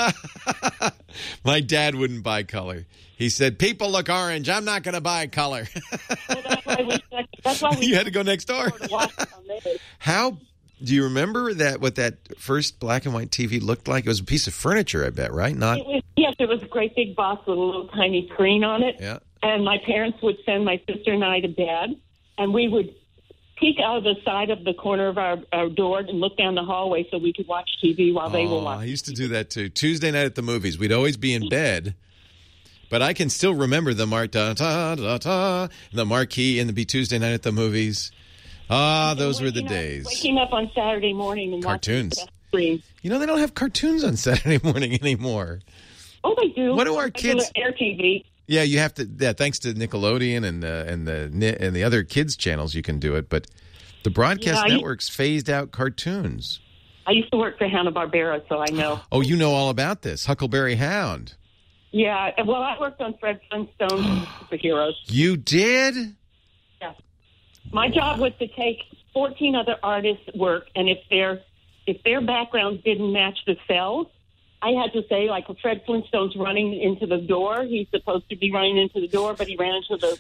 My dad wouldn't buy color. He said, people look orange. I'm not going to buy color. Well, that's why we. That's why we You had to go next door. to watch it on there. How do you remember that? What that first black and white T V looked like? It was a piece of furniture, I bet, right? Not. It was, yes, it was a great big box with a little tiny screen on it. Yeah. And my parents would send my sister and I to bed, and we would peek out of the side of the corner of our, our door and look down the hallway so we could watch T V while they were Oh, I watching. used to do that too. Tuesday night at the movies, we'd always be in bed, but I can still remember the mar- da, da, da, da, the marquee and the be Tuesday night at the movies. Ah, those were the Waking up- days. Waking up on Saturday morning and Cartoons. watching the screen. You know, they don't have cartoons on Saturday morning anymore. Oh, they do. What do our Regular kids- Air T V. Yeah, you have to. Yeah, thanks to Nickelodeon and uh, and the Ni- and the other kids channels, you can do it. But the broadcast Yeah, I- networks phased out cartoons. I used to work for Hanna-Barbera, so I know. Oh, you know all about this, Huckleberry Hound. Yeah, well, I worked on Fred Flintstone's and Superheroes. You did? Yeah. My job was to take fourteen other artists' work, and if their if their backgrounds didn't match the cells, I had to say, like, if Fred Flintstone's running into the door, he's supposed to be running into the door, but he ran into the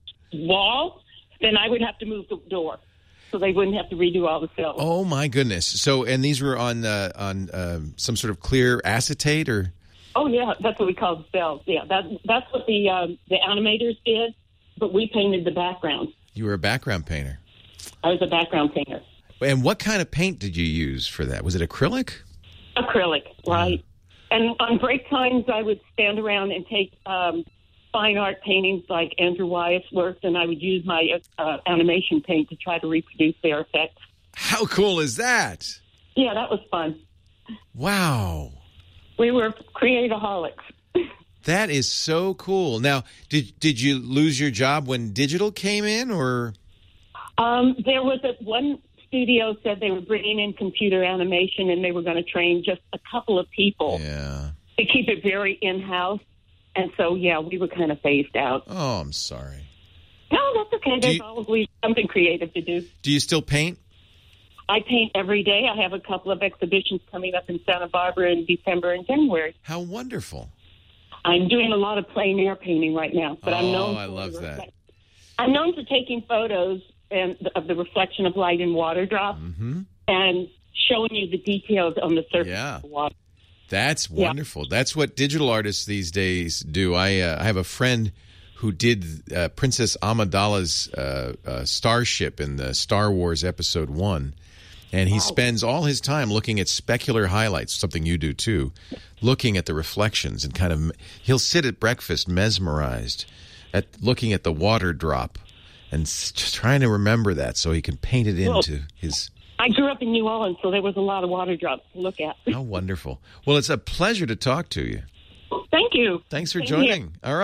wall, then I would have to move the door so they wouldn't have to redo all the cells. Oh my goodness! So, and these were on uh, on um, some sort of clear acetate, or Oh, yeah, that's what we call the cells. Yeah, that, that's what the um, the animators did, but we painted the background. you were a background painter. I was a background painter. And what kind of paint did you use for that? Was it acrylic? Acrylic, right. And on break times, I would stand around and take um, fine art paintings like Andrew Wyatt's work, and I would use my uh, animation paint to try to reproduce their effects. How cool is that? Yeah, that was fun. Wow. We were creativeholics. That is so cool. Now, did did you lose your job when digital came in, or? Um, there was a, one studio said they were bringing in computer animation, and they were going to train just a couple of people Yeah. to keep it very in-house. And so, yeah, we were kind of phased out. Oh, I'm sorry. No, that's okay. There's you- always something creative to do. Do you still paint? I paint every day. I have a couple of exhibitions coming up in Santa Barbara in December and January. How wonderful. I'm doing a lot of plein air painting right now, but I'm Oh, known. I for love the that. reflect- I'm known for taking photos and of the reflection of light in water drops Mm-hmm. and showing you the details on the surface Yeah. of the water. That's Yeah. wonderful. That's what digital artists these days do. I uh, I have a friend who did uh, Princess Amidala's uh, uh, starship in the Star Wars Episode One, and he spends all his time looking at specular highlights. Something you do too, looking at the reflections and kind of. He'll sit at breakfast mesmerized at looking at the water drop and s- just trying to remember that so he can paint it Well, into his. I grew up in New Orleans, so there was a lot of water drops to look at. How wonderful! Well, it's a pleasure to talk to you. Thank you. Thanks for Same here. joining. All right.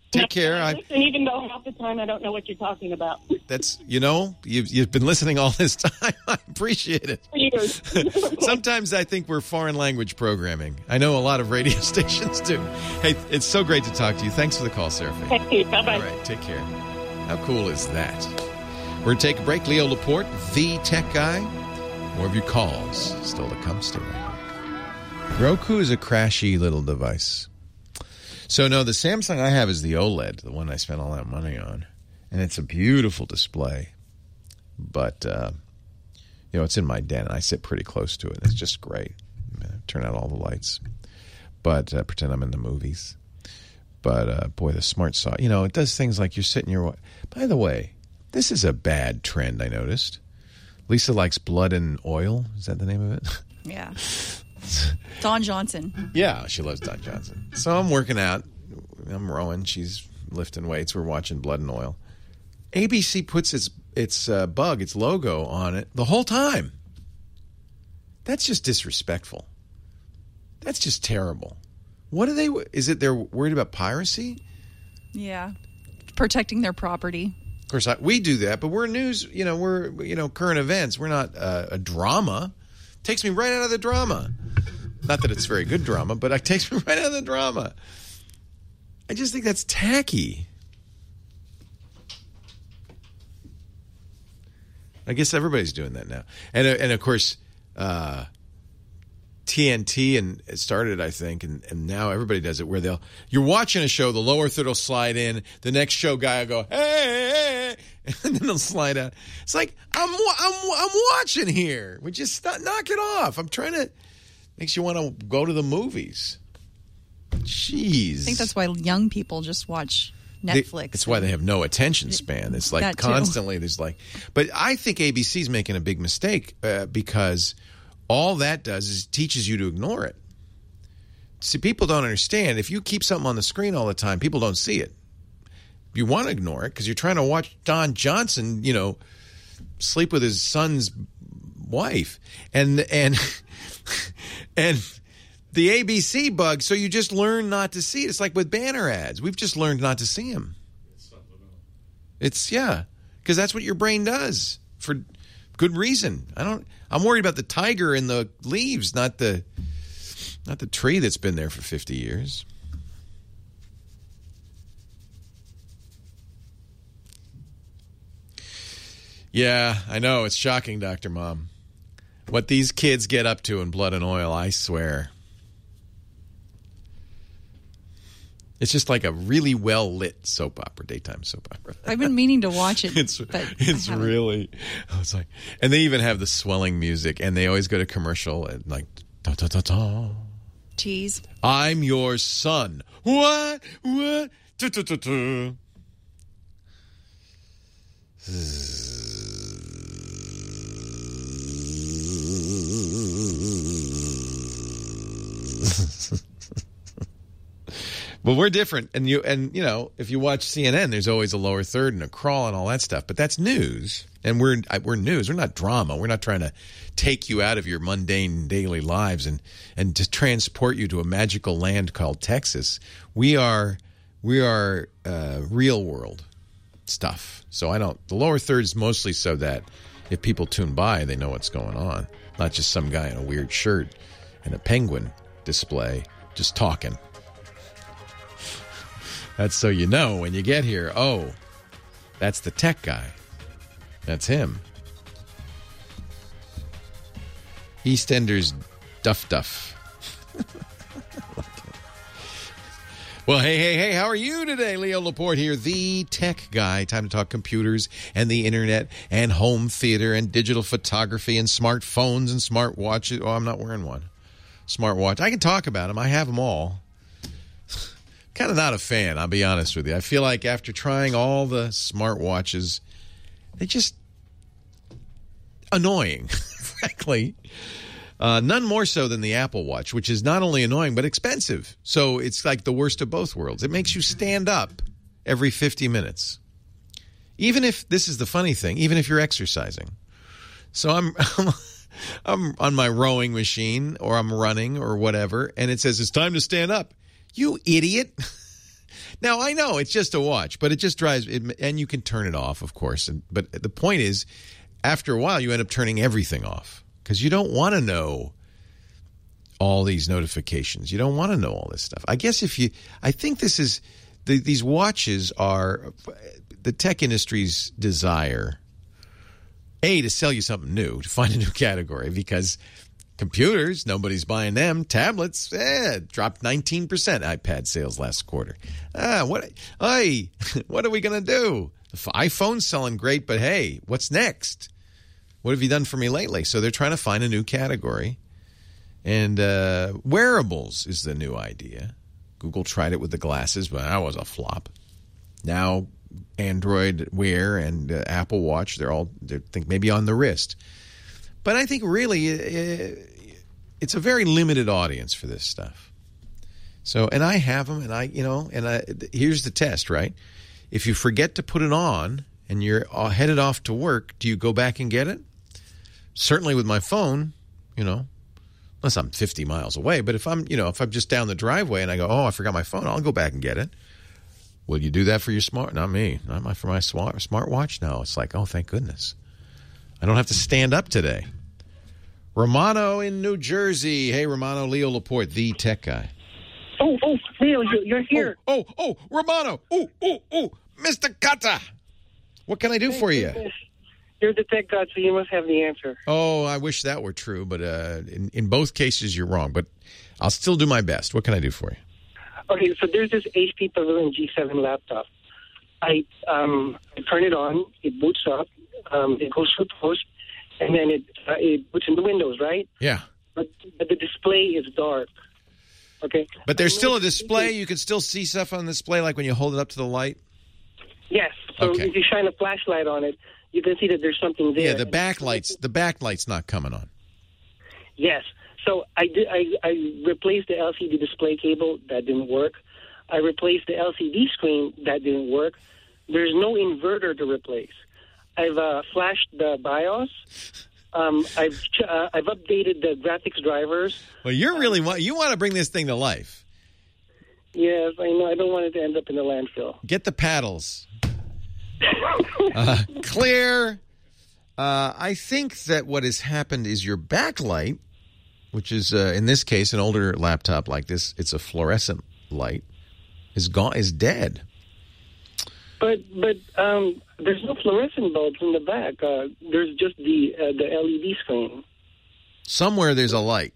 Take care. I I, listen, even though half the time I don't know what you're talking about. that's, you know, you've, you've been listening all this time. I appreciate it. Years. Sometimes I think we're foreign language programming. I know a lot of radio stations do. Hey, it's so great to talk to you. Thanks for the call, Seraphy. Thank you. Bye-bye. All right, take care. How cool is that? We're going to take a break. Leo Laporte, the tech guy. More of your calls still to come. Stay right here. Roku is a crashy little device. So, no, the Samsung I have is the OLED, the one I spent all that money on. And it's a beautiful display. But, uh, you know, it's in my den. I sit pretty close to it. It's just great. Turn out all the lights. But uh, pretend I'm in the movies. But, uh, boy, the smart saw. You know, it does things like you're sitting your... By the way, this is a bad trend, I noticed. Lisa likes blood and oil. Is that the name of it? Yeah. Don Johnson. Yeah, she loves Don Johnson. So I'm working out. I'm rowing. She's lifting weights. We're watching Blood and Oil. A B C puts its its uh, bug, its logo on it the whole time. That's just disrespectful. That's just terrible. What are they? Is it they're worried about piracy? Yeah. Protecting their property. Of course, I, we do that, but we're news. You know, we're you know current events. We're not uh, a drama. Takes me right out of the drama. Not that it's very good drama, but it takes me right out of the drama. I just think that's tacky. I guess everybody's doing that now. And, uh, and of course, uh, T N T and it started, I think, and, and now everybody does it where they'll, you're watching a show, the lower third will slide in, the next show guy will go, hey, hey, hey, and then they'll slide out. It's like, I'm I'm I'm watching here. We just not, knock it off. I'm trying to, makes you want to go to the movies. Jeez. I think that's why young people just watch Netflix. It's why they have no attention span. It's like constantly there's like, but I think A B C's making a big mistake uh, because all that does is teaches you to ignore it. See, people don't understand. If you keep something on the screen all the time, people don't see it. You want to ignore it because you're trying to watch Don Johnson, you know, sleep with his son's wife. And, and, and the A B C bug, so you just learn not to see it. It's like with banner ads. We've just learned not to see them. It's, yeah, because that's what your brain does for good reason. I don't, I'm worried about the tiger in the leaves, not the, not the tree that's been there for fifty years. Yeah, I know. It's shocking, Doctor Mom. What these kids get up to in Blood and Oil, I swear. It's just like a really well-lit soap opera, daytime soap opera. I've been meaning to watch it. it's but it's really, I was like, and they even have the swelling music, and they always go to commercial and like, da da da da. Cheese. I'm your son. What? What? Da, da, da, da. But we're different, and you and you know, if you watch C N N, there's always a lower third and a crawl and all that stuff. But that's news, and we're we're news. We're not drama. We're not trying to take you out of your mundane daily lives and and to transport you to a magical land called Texas. We are we are uh, real world stuff. So I don't. The lower third is mostly so that if people tune by, they know what's going on, not just some guy in a weird shirt and a penguin display just talking. That's so you know when you get here, oh, that's the tech guy. That's him. EastEnders Duff Duff. Well, hey, hey, hey, how are you today? Leo Laporte here, the tech guy. Time to talk computers and the internet and home theater and digital photography and smartphones and smartwatches. Oh, I'm not wearing one. Smartwatch. I can talk about them. I have them all. Kind of not a fan, I'll be honest with you. I feel like after trying all the smartwatches, they're just annoying, frankly. Uh, none more so than the Apple Watch, which is not only annoying, but expensive. So it's like the worst of both worlds. It makes you stand up every fifty minutes. Even if, this is the funny thing, even if you're exercising. So I'm, I'm, I'm on my rowing machine or I'm running or whatever, and it says it's time to stand up. You idiot. Now, I know it's just a watch, but it just drives it, and you can turn it off, of course. And, but the point is, after a while, you end up turning everything off because you don't want to know all these notifications. You don't want to know all this stuff. I guess if you, I think this is, the, these watches are the tech industry's desire, A, to sell you something new, to find a new category, because computers, nobody's buying them. Tablets, eh, dropped nineteen percent iPad sales last quarter. Ah, what, hey, what are we going to do? The iPhone's selling great, but hey, what's next? What have you done for me lately? So they're trying to find a new category. And uh, wearables is the new idea. Google tried it with the glasses, but that was a flop. Now Android Wear and uh, Apple Watch, they're all, they think maybe on the wrist. But I think really uh, it's a very limited audience for this stuff. So, and I have them, and I, you know, and I, here's the test, right? If you forget to put it on and you're headed off to work, do you go back and get it? Certainly with my phone, you know, unless I'm fifty miles away. But if I'm, you know, if I'm just down the driveway and I go, oh, I forgot my phone, I'll go back and get it. Will you do that for your smart? Not me. Not my, for my smart smartwatch. No, it's like, oh, thank goodness. I don't have to stand up today. Romano in New Jersey. Hey, Romano, Leo Laporte, the tech guy. Oh, oh, Leo, you're here. Oh, oh, oh, Romano. Oh, oh, oh, Mister Kata. What can I do for you? You're the tech god, so you must have the answer. Oh, I wish that were true, but uh, in, in both cases you're wrong. But I'll still do my best. What can I do for you? Okay, so there's this H P Pavilion G seven laptop. I um, I turn it on, it boots up, um, it goes through post, and then it uh, it boots into Windows, right? Yeah. But, but the display is dark. Okay. But there's still a display. You can still see stuff on the display, like when you hold it up to the light? Yes. So Okay. if you shine a flashlight on it, you can see that there's something there. Yeah, the backlight's the backlight's not coming on. Yes. So I did. I, I replaced the L C D display cable. That didn't work. I replaced the L C D screen. That didn't work. There's no inverter to replace. I've uh, flashed the BIOS. Um, I've ch- uh, I've updated the graphics drivers. Well, you're really want you want to bring this thing to life. Yes, I know. I don't want it to end up in the landfill. Get the paddles. uh, clear. Uh, I think that what has happened is your backlight, which is uh, in this case an older laptop like this, it's a fluorescent light, is gone, is dead. But but um, there's no fluorescent bulbs in the back. Uh, there's just the uh, the L E D screen. Somewhere there's a light.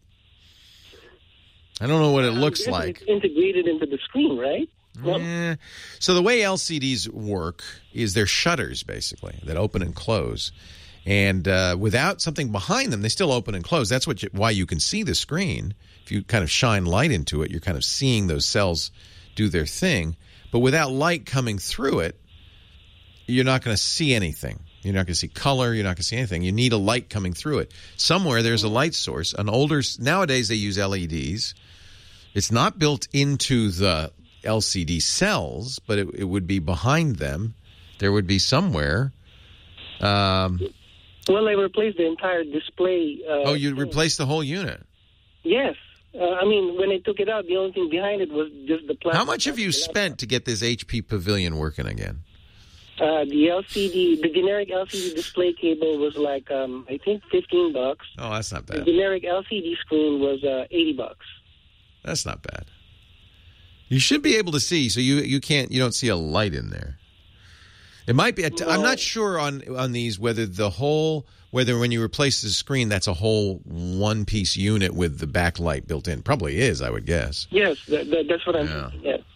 I don't know what it Um, looks it's like. integrated into the screen, right? No? Eh. So the way L C Ds work is they're shutters, basically, that open and close. And uh, without something behind them, they still open and close. That's what you, why you can see the screen. If you kind of shine light into it, you're kind of seeing those cells do their thing. But without light coming through it, you're not going to see anything. You're not going to see color. You're not going to see anything. You need a light coming through it. Somewhere there's a light source. An older nowadays they use L E Ds. It's not built into the L C D cells, but it, it would be behind them. There would be somewhere. Um, Well, I replaced the entire display. Uh, oh, you thing. replaced the whole unit. Yes. Uh, I mean, when I took it out, the only thing behind it was just the plastic. How much have you spent to get this H P Pavilion working again? Uh, the L C D, the generic L C D display cable was like, um, I think, fifteen bucks. Oh, that's not The bad. generic L C D screen was uh, eighty bucks. That's not bad. You should be able to see, so you you can't you don't see a light in there. It might be. I'm not sure on on these whether the whole whether when you replace the screen that's a whole one piece unit with the backlight built in. Probably is, I would guess. Yes, that, that, that's what I'm Yeah. thinking. Yes.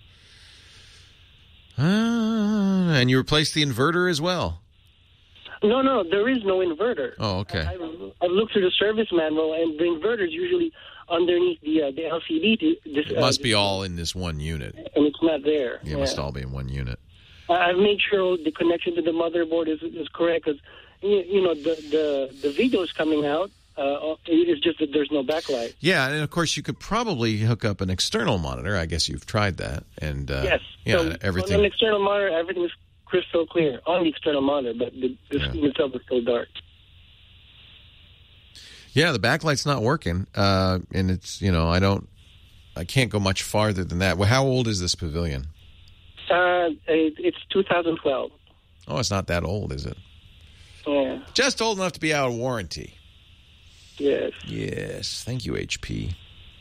Ah, and you replaced the inverter as well. No, no, there is no inverter. Oh, okay. I, I've looked through the service manual, and the inverter is usually underneath the uh, the L C D. To, this, It uh, must be all in this one unit. and it's not there. It must all be in one unit. I've made sure the connection to the motherboard is is correct because you, you know the the the video is coming out. Uh, it's just that there's no backlight. Yeah, and of course you could probably hook up an external monitor. I guess you've tried that, and uh, Yes. yeah, So everything. on an external monitor, everything is crystal clear on the external monitor, but the, the Yeah. screen itself is still dark. Yeah, the backlight's not working, uh, and it's you know I don't. I can't go much farther than that. Well, how old is this Pavilion? Uh, it, it's two thousand twelve. Oh, it's not that old, is it? Yeah. Just old enough to be out of warranty. Yes. Yes. Thank you, H P.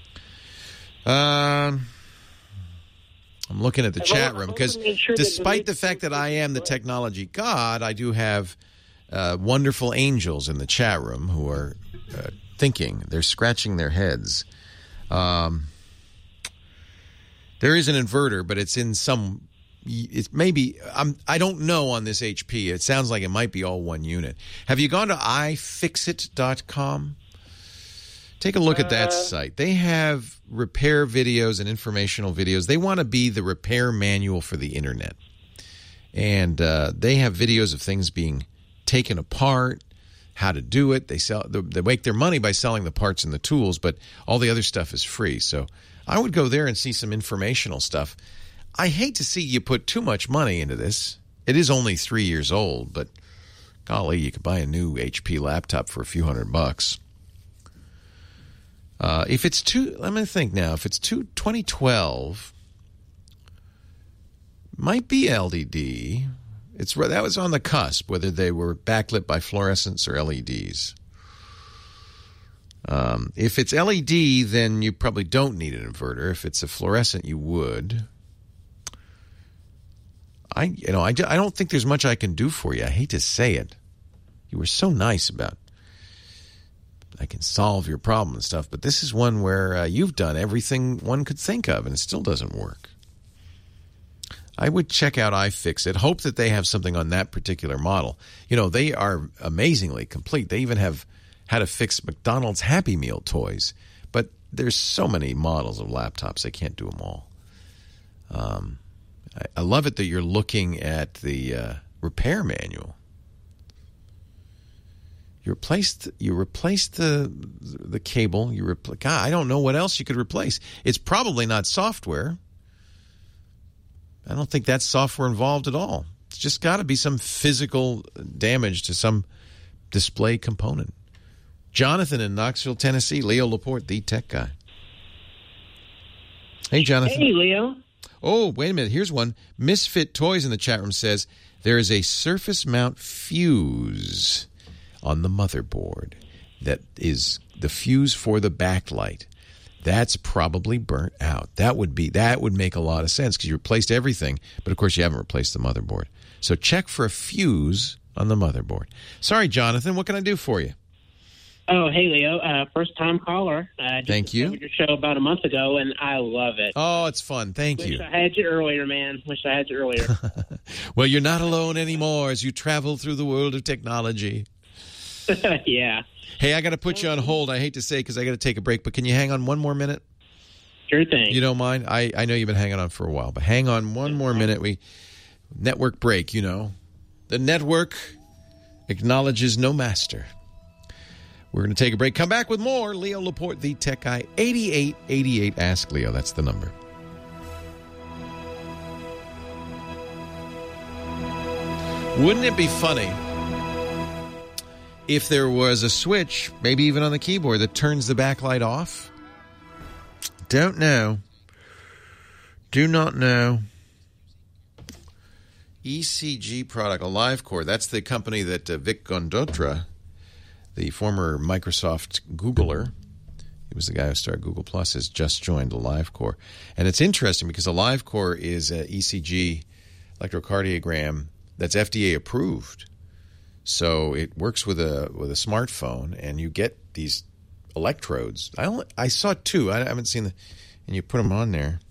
Um, I'm looking at the I've chat also room because made sure that despite the the fact that I am the technology god, I do have uh, wonderful angels in the chat room who are uh, thinking. They're scratching their heads. Um, there is an inverter, but it's in some... It's maybe I'm. I don't know on this H P. It sounds like it might be all one unit. Have you gone to i fix it dot com? Take a look at that uh, site. They have repair videos and informational videos. They want to be the repair manual for the internet, and uh, they have videos of things being taken apart, how to do it. They sell. They make their money by selling the parts and the tools, but all the other stuff is free. So I would go there and see some informational stuff. I hate to see you put too much money into this. It is only three years old, but golly, you could buy a new H P laptop for a few hundred bucks. Uh, if it's two, let me think now. If it's two, twenty twelve, might be L E D. It's that was on the cusp whether they were backlit by fluorescents or L E Ds. Um, if it's L E D, then you probably don't need an inverter. If it's a fluorescent, you would. I, you know, I, I don't think there's much I can do for you. I hate to say it. You were so nice about, I can solve your problem and stuff, but this is one where uh, you've done everything one could think of, and it still doesn't work. I would check out iFixit. Hope that they have something on that particular model. You know, they are amazingly complete. They even have how to fix McDonald's Happy Meal toys, but there's so many models of laptops, they can't do them all. Um... I love it that you're looking at the uh, repair manual. You replaced you replaced the the cable. You repl- God, I don't know what else you could replace. It's probably not software. I don't think that's software involved at all. It's just got to be some physical damage to some display component. Jonathan in Knoxville, Tennessee. Leo Laporte, the tech guy. Hey, Jonathan. Hey, Leo. Oh, wait a minute. Here's one. Misfit Toys in the chat room says there is a surface mount fuse on the motherboard that is the fuse for the backlight. That's probably burnt out. That would be that would make a lot of sense because you replaced everything, but of course you haven't replaced the motherboard. So check for a fuse on the motherboard. Sorry, Jonathan. What can I do for you? Oh, hey, Leo. Uh, first-time caller. Uh, just Thank you. Your show about a month ago, and I love it. Oh, it's fun. Thank Wish you. I had you earlier, man. Wish I had you earlier. Well, you're not alone anymore as you travel through the world of technology. Yeah. Hey, I got to put you on hold. I hate to say because I got to take a break, but can you hang on one more minute? Sure thing. You don't mind? I, I know you've been hanging on for a while, but hang on one more minute. We network break, you know. The network acknowledges no master. We're going to take a break. Come back with more. Leo Laporte, the tech guy. eighty-eight eighty-eight Ask Leo. That's the number. Wouldn't it be funny if there was a switch, maybe even on the keyboard, that turns the backlight off? Don't know. Do not know. E C G product, AliveCore. That's the company that uh, Vic Gondotra, the former Microsoft Googler, he was the guy who started Google Plus, has just joined AliveCore. And it's interesting because AliveCore is an E C G electrocardiogram that's F D A approved. So it works with a with a smartphone, and you get these electrodes. I only, I saw two. I haven't seen the, and you put them on there.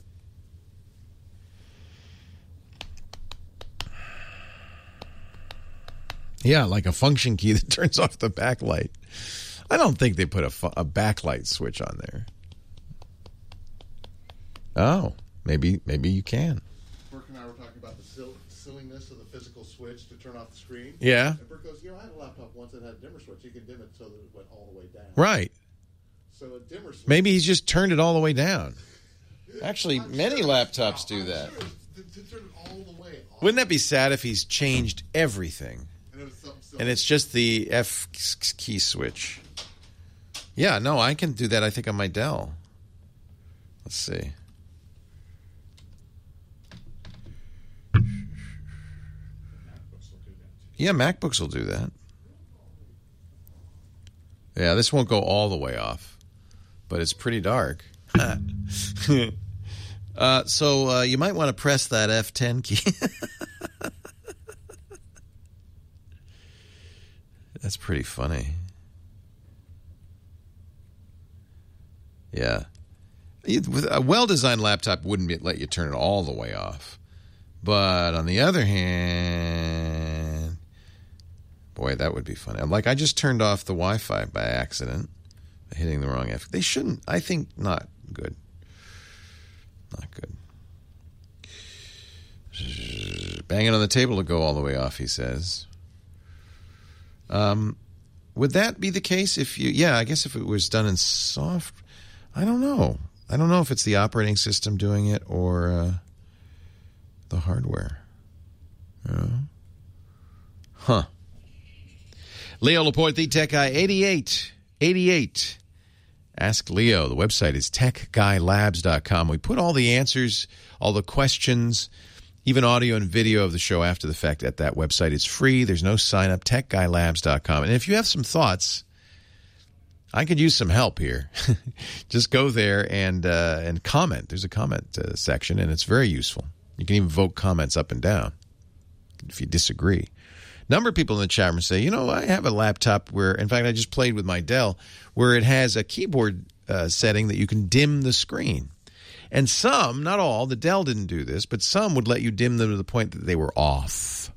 Yeah, like a function key that turns off the backlight. I don't think they put a, fu- a backlight switch on there. Oh, maybe maybe you can. Burke and I were talking about the sil- silliness of the physical switch to turn off the screen. Yeah. And Burke goes, you know, I had a laptop once that had a dimmer switch. You can dim it so that it went all the way down. Right. So a dimmer switch. Maybe he's just turned it all the way down. Actually, I'm many sure laptops do I'm that. Sure to, to turn it all the way off. Wouldn't that be sad if he's changed everything? And, it was something silly. And it's just the F key switch. Yeah, no, I can do that, I think, on my Dell. Let's see. Yeah, MacBooks will do that. Yeah, this won't go all the way off, but it's pretty dark. uh, so uh, you might want to press that F ten key. That's pretty funny. Yeah. With a well-designed laptop wouldn't be, let you turn it all the way off. But on the other hand, boy, that would be funny. Like, I just turned off the Wi-Fi by accident, hitting the wrong F. They shouldn't. I think not good. Not good. Banging on the table to go all the way off, he says. Um, would that be the case if you... Yeah, I guess if it was done in soft... I don't know. I don't know if it's the operating system doing it or uh, the hardware. Yeah. Huh. Leo Laporte, the Tech Guy, eighty-eight. eighty-eight. Ask Leo. The website is tech guy labs dot com. We put all the answers, all the questions, even audio and video of the show after the fact at that website. It's free. There's no sign up. tech guy labs dot com. And if you have some thoughts, I could use some help here. Just go there and uh, and comment. There's a comment uh, section, and it's very useful. You can even vote comments up and down if you disagree. A number of people in the chat room say, you know, I have a laptop where, in fact, I just played with my Dell, where it has a keyboard uh, setting that you can dim the screen. And some, not all, the Dell didn't do this, but some would let you dim them to the point that they were off.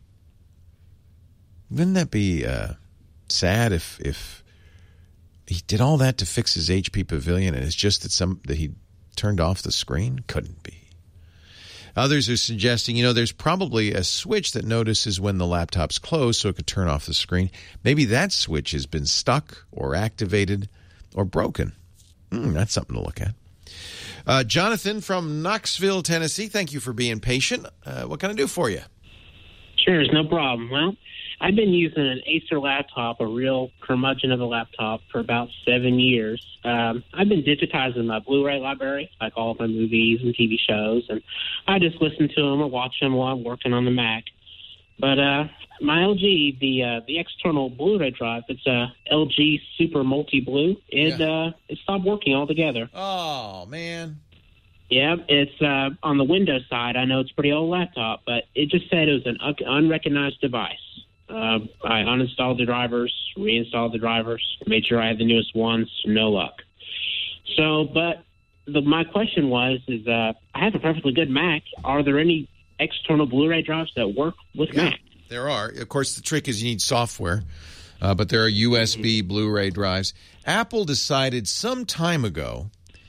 Wouldn't that be uh, sad if if he did all that to fix his H P Pavilion and it's just that some that he turned off the screen? Couldn't be. Others are suggesting, you know, there's probably a switch that notices when the laptop's closed so it could turn off the screen. Maybe that switch has been stuck or activated or broken. Mm, that's something to look at. Uh, Jonathan from Knoxville, Tennessee, thank you for being patient. Uh, what can I do for you? Sure, no problem. Well, I've been using an Acer laptop, a real curmudgeon of a laptop, for about seven years. Um, I've been digitizing my Blu-ray library, like all of my movies and T V shows, and I just listen to them or watch them while I'm working on the Mac. But uh, my L G, the uh, the external Blu-ray drive, it's a L G Super Multi Blue. It yeah. uh, it stopped working altogether. Oh man. Yeah, it's uh, on the Windows side. I know it's a pretty old laptop, but it just said it was an un- unrecognized device. Uh, I uninstalled the drivers, reinstalled the drivers, made sure I had the newest ones. No luck. So, but the, my question was, is uh, I have a perfectly good Mac. Are there any external Blu-ray drives that work with yeah, Mac? There are. Of course, the trick is you need software, uh, but there are U S B mm-hmm. Blu-ray drives. Apple decided some time ago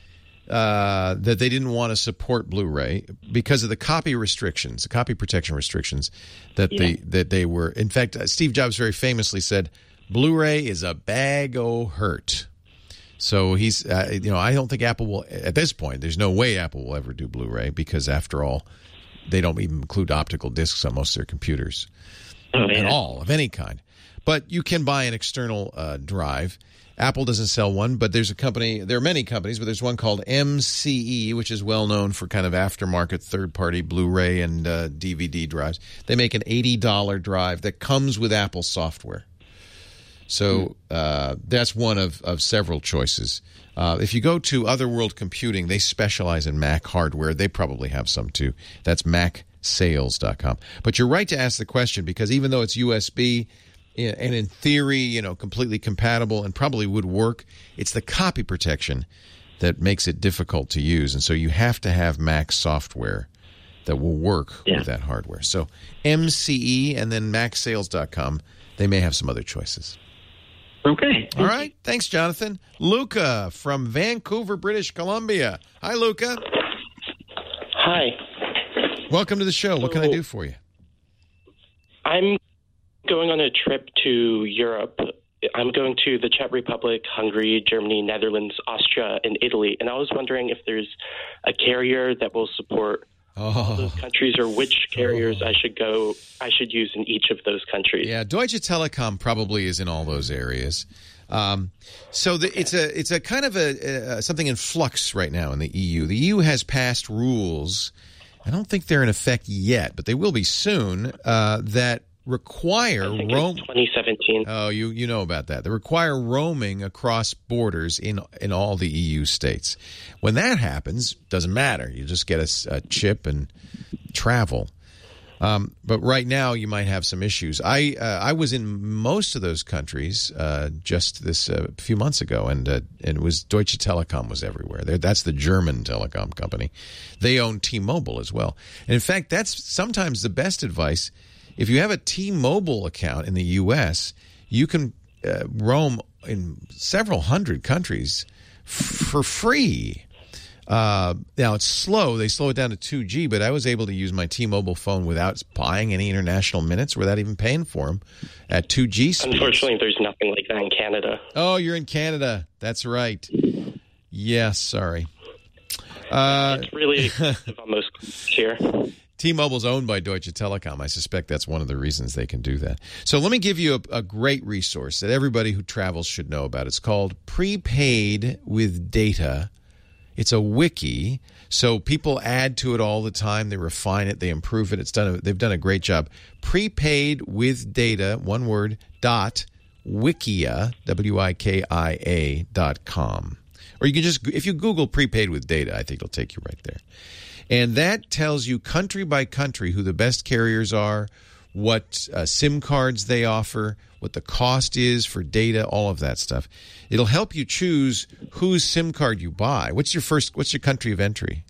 uh, that they didn't want to support Blu-ray because of the copy restrictions, the copy protection restrictions that yeah. they that they were. In fact, uh, Steve Jobs very famously said, "Blu-ray is a bag o' hurt." So he's, uh, you know, I don't think Apple will at this point. There's no way Apple will ever do Blu-ray because, after all, they don't even include optical discs on most of their computers oh, yeah. at all of any kind. But you can buy an external uh, drive. Apple doesn't sell one, but there's a company, there are many companies, but there's one called M C E, which is well known for kind of aftermarket third-party Blu-ray and uh, D V D drives. They make an eighty dollars drive that comes with Apple software. So uh, that's one of, of several choices. Uh, if you go to Otherworld Computing, they specialize in Mac hardware. They probably have some too. That's mac sales dot com. But you're right to ask the question because even though it's U S B and in theory, you know, completely compatible and probably would work, it's the copy protection that makes it difficult to use. And so you have to have Mac software that will work yeah. with that hardware. So M C E and then mac sales dot com, they may have some other choices. Okay. All right. Thanks, Jonathan. Luca from Vancouver, British Columbia. Hi, Luca. Hi. Welcome to the show. So, what can I do for you? I'm going on a trip to Europe. I'm going to the Czech Republic, Hungary, Germany, Netherlands, Austria, and Italy. And I was wondering if there's a carrier that will support oh. all those countries or which carriers oh. I should go, I should use in each of those countries. Yeah, Deutsche Telekom probably is in all those areas. Um, so the, it's a it's a kind of a, a something in flux right now in the E U. The E U has passed rules. I don't think they're in effect yet, but they will be soon. Uh, that require roam. twenty seventeen. Oh, you you know about that. They require roaming across borders in in all the E U states. When that happens, doesn't matter. You just get a, a chip and travel. Um, but right now, you might have some issues. I uh, I was in most of those countries uh, just this uh, few months ago, and uh, and it was Deutsche Telekom was everywhere. They're, that's the German telecom company. They own T-Mobile as well. And in fact, that's sometimes the best advice. If you have a T-Mobile account in the U S, you can uh, roam in several hundred countries f- for free. Uh, now, it's slow. They slow it down to two G, but I was able to use my T-Mobile phone without buying any international minutes, without even paying for them, at two G speeds. Unfortunately, there's nothing like that in Canada. Oh, you're in Canada. That's right. Yeah, sorry. Uh, it's really expensive on most here. T-Mobile's owned by Deutsche Telekom. I suspect that's one of the reasons they can do that. So let me give you a, a great resource that everybody who travels should know about. It's called Prepaid with Data. It's a wiki, so people add to it all the time. They refine it, they improve it. It's done. A, they've done a great job. Prepaid with Data, one word, dot wikia, W I K I A dot com. Or you can just, if you Google Prepaid with Data, I think it'll take you right there. And that tells you country by country who the best carriers are, what uh, SIM cards they offer, what the cost is for data, all of that stuff. It'll help you choose whose SIM card you buy. What's your first? What's your country of entry?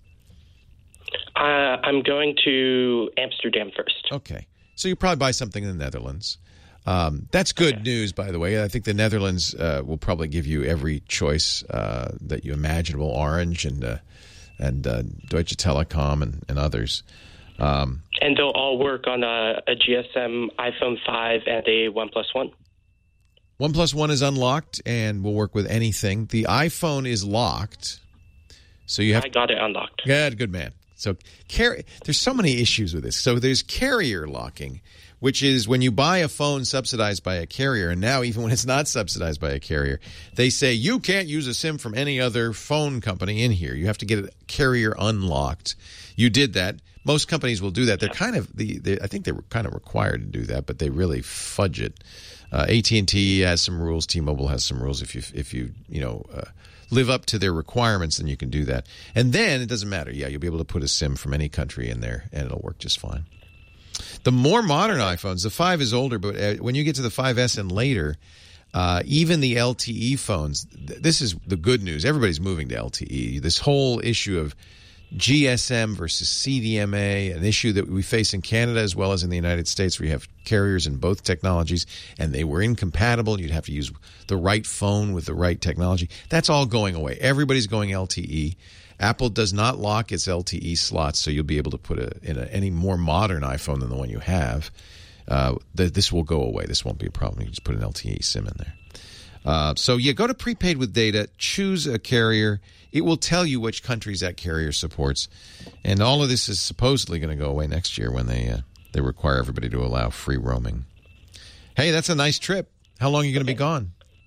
Uh, I'm going to Amsterdam first. Okay. So you probably buy something in the Netherlands. Um, that's good okay. news, by the way. I think the Netherlands uh, will probably give you every choice uh, that you imaginable, Orange and uh, and uh, Deutsche Telekom and, and others. Um, and they'll all work on a, a G S M iPhone five and a OnePlus One. OnePlus One is unlocked and will work with anything. The iPhone is locked, so you have. I got it unlocked. Good, good man. So, car- there's so many issues with this. So, there's carrier locking, which is when you buy a phone subsidized by a carrier, and now even when it's not subsidized by a carrier, they say you can't use a SIM from any other phone company in here. You have to get it carrier unlocked. You did that. Most companies will do that. They're kind of the. They, I think they're kind of required to do that, but they really fudge it. Uh, A T and T has some rules. T-Mobile has some rules. If you if you you know uh, live up to their requirements, then you can do that. And then it doesn't matter. Yeah, you'll be able to put a SIM from any country in there, and it'll work just fine. The more modern iPhones, the five is older, but uh, when you get to the five S and later, uh, even the L T E phones. Th- this is the good news. Everybody's moving to L T E. This whole issue of G S M versus C D M A, an issue that we face in Canada as well as in the United States, where you have carriers in both technologies, and they were incompatible. You'd have to use the right phone with the right technology. That's all going away. Everybody's going L T E. Apple does not lock its L T E slots, so you'll be able to put a, in a, any more modern iPhone than the one you have. Uh, the, this will go away. This won't be a problem. You can just put an L T E SIM in there. Uh, so, yeah, go to Prepaid with Data, choose a carrier. It will tell you which countries that carrier supports. And all of this is supposedly going to go away next year when they uh, they require everybody to allow free roaming. Hey, that's a nice trip. How long are you going to be gone?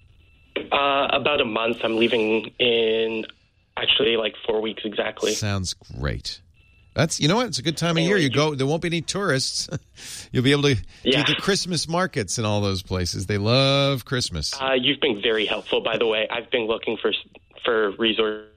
Uh, about a month. I'm leaving in actually like four weeks exactly. Sounds great. That's you know what? It's a good time of year. You go. There won't be any tourists. You'll be able to yeah. do the Christmas markets in all those places. They love Christmas. Uh, you've been very helpful, by the way. I've been looking for for resources.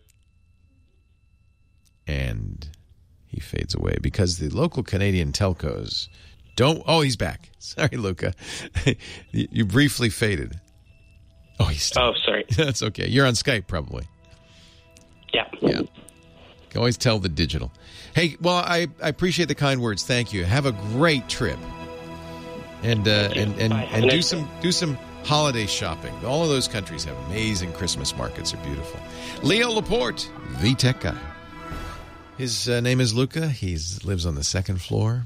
And he fades away because the local Canadian telcos don't. Oh, he's back. Sorry, Luca. You briefly faded. Oh, he's still. Oh, sorry. That's okay. You're on Skype, probably. Yeah. Yeah. Can always tell the digital. Hey, well, I, I appreciate the kind words. Thank you. Have a great trip, and uh, and and, and do some do some holiday shopping. All of those countries have amazing Christmas markets. They're beautiful. Leo Laporte, the tech guy. His uh, name is Luca. He lives on the second floor.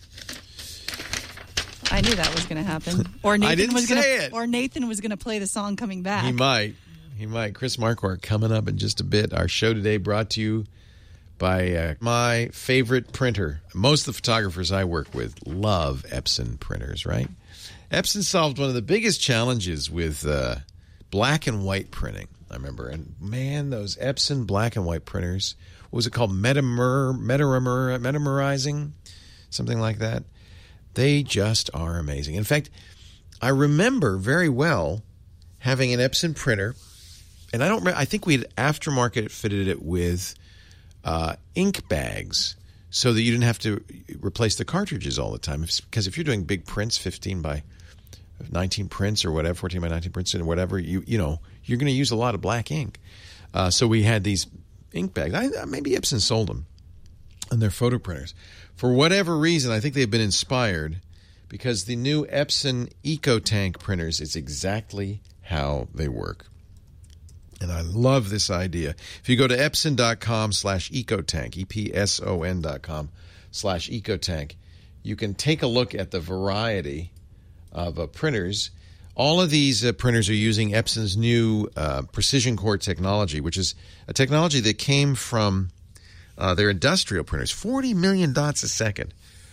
I knew that was going to happen. Or Nathan I didn't was say gonna, it. Or Nathan was going to play the song coming back. He might. He might. Chris Marquardt coming up in just a bit. Our show today brought to you by uh, my favorite printer. Most of the photographers I work with love Epson printers, right? Epson solved one of the biggest challenges with uh, black and white printing, I remember. And, man, those Epson black and white printers, what was it called? Metamer, metamer, metamerizing? Something like that. They just are amazing. In fact, I remember very well having an Epson printer, and I don't remember, I think we had aftermarket fitted it with uh, ink bags so that you didn't have to replace the cartridges all the time. Because if you're doing big prints, fifteen by nineteen prints or whatever, fourteen by nineteen prints and whatever, you you know, you're going to use a lot of black ink. Uh, so we had these ink bags. I, maybe Epson sold them and their photo printers. For whatever reason, I think they've been inspired because the new Epson EcoTank printers is exactly how they work. And I love this idea. If you go to epson.com slash ecotank, E P S O N dot com slash ecotank, you can take a look at the variety of uh, printers. All of these uh, printers are using Epson's new uh, precision core technology, which is a technology that came from uh, their industrial printers. forty million dots a second.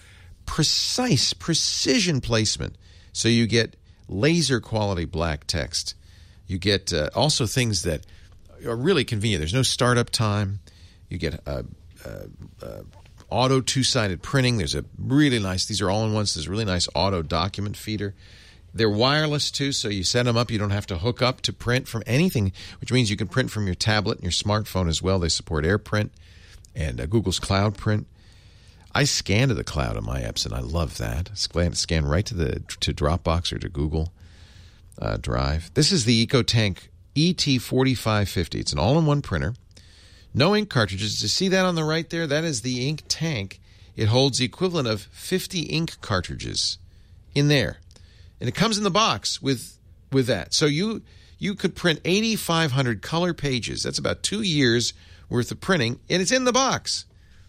Precise, precision placement. So you get laser quality black text. You get uh, also things that are really convenient. There's no startup time. You get uh, uh, uh, auto two-sided printing. There's a really nice, these are all-in-ones, there's a really nice auto document feeder. They're wireless, too, so you set them up. You don't have to hook up to print from anything, which means you can print from your tablet and your smartphone as well. They support AirPrint and uh, Google's Cloud Print. I scan to the cloud on my Epson. I love that. Scan, scan right to the to Dropbox or to Google uh, Drive. This is the EcoTank E T forty-five fifty. It's an all-in-one printer. No ink cartridges. To see that on the right there, that is the ink tank. It holds the equivalent of fifty ink cartridges in there. And it comes in the box with with that. So you you could print eighty-five hundred color pages. That's about two years worth of printing, and it's in the box.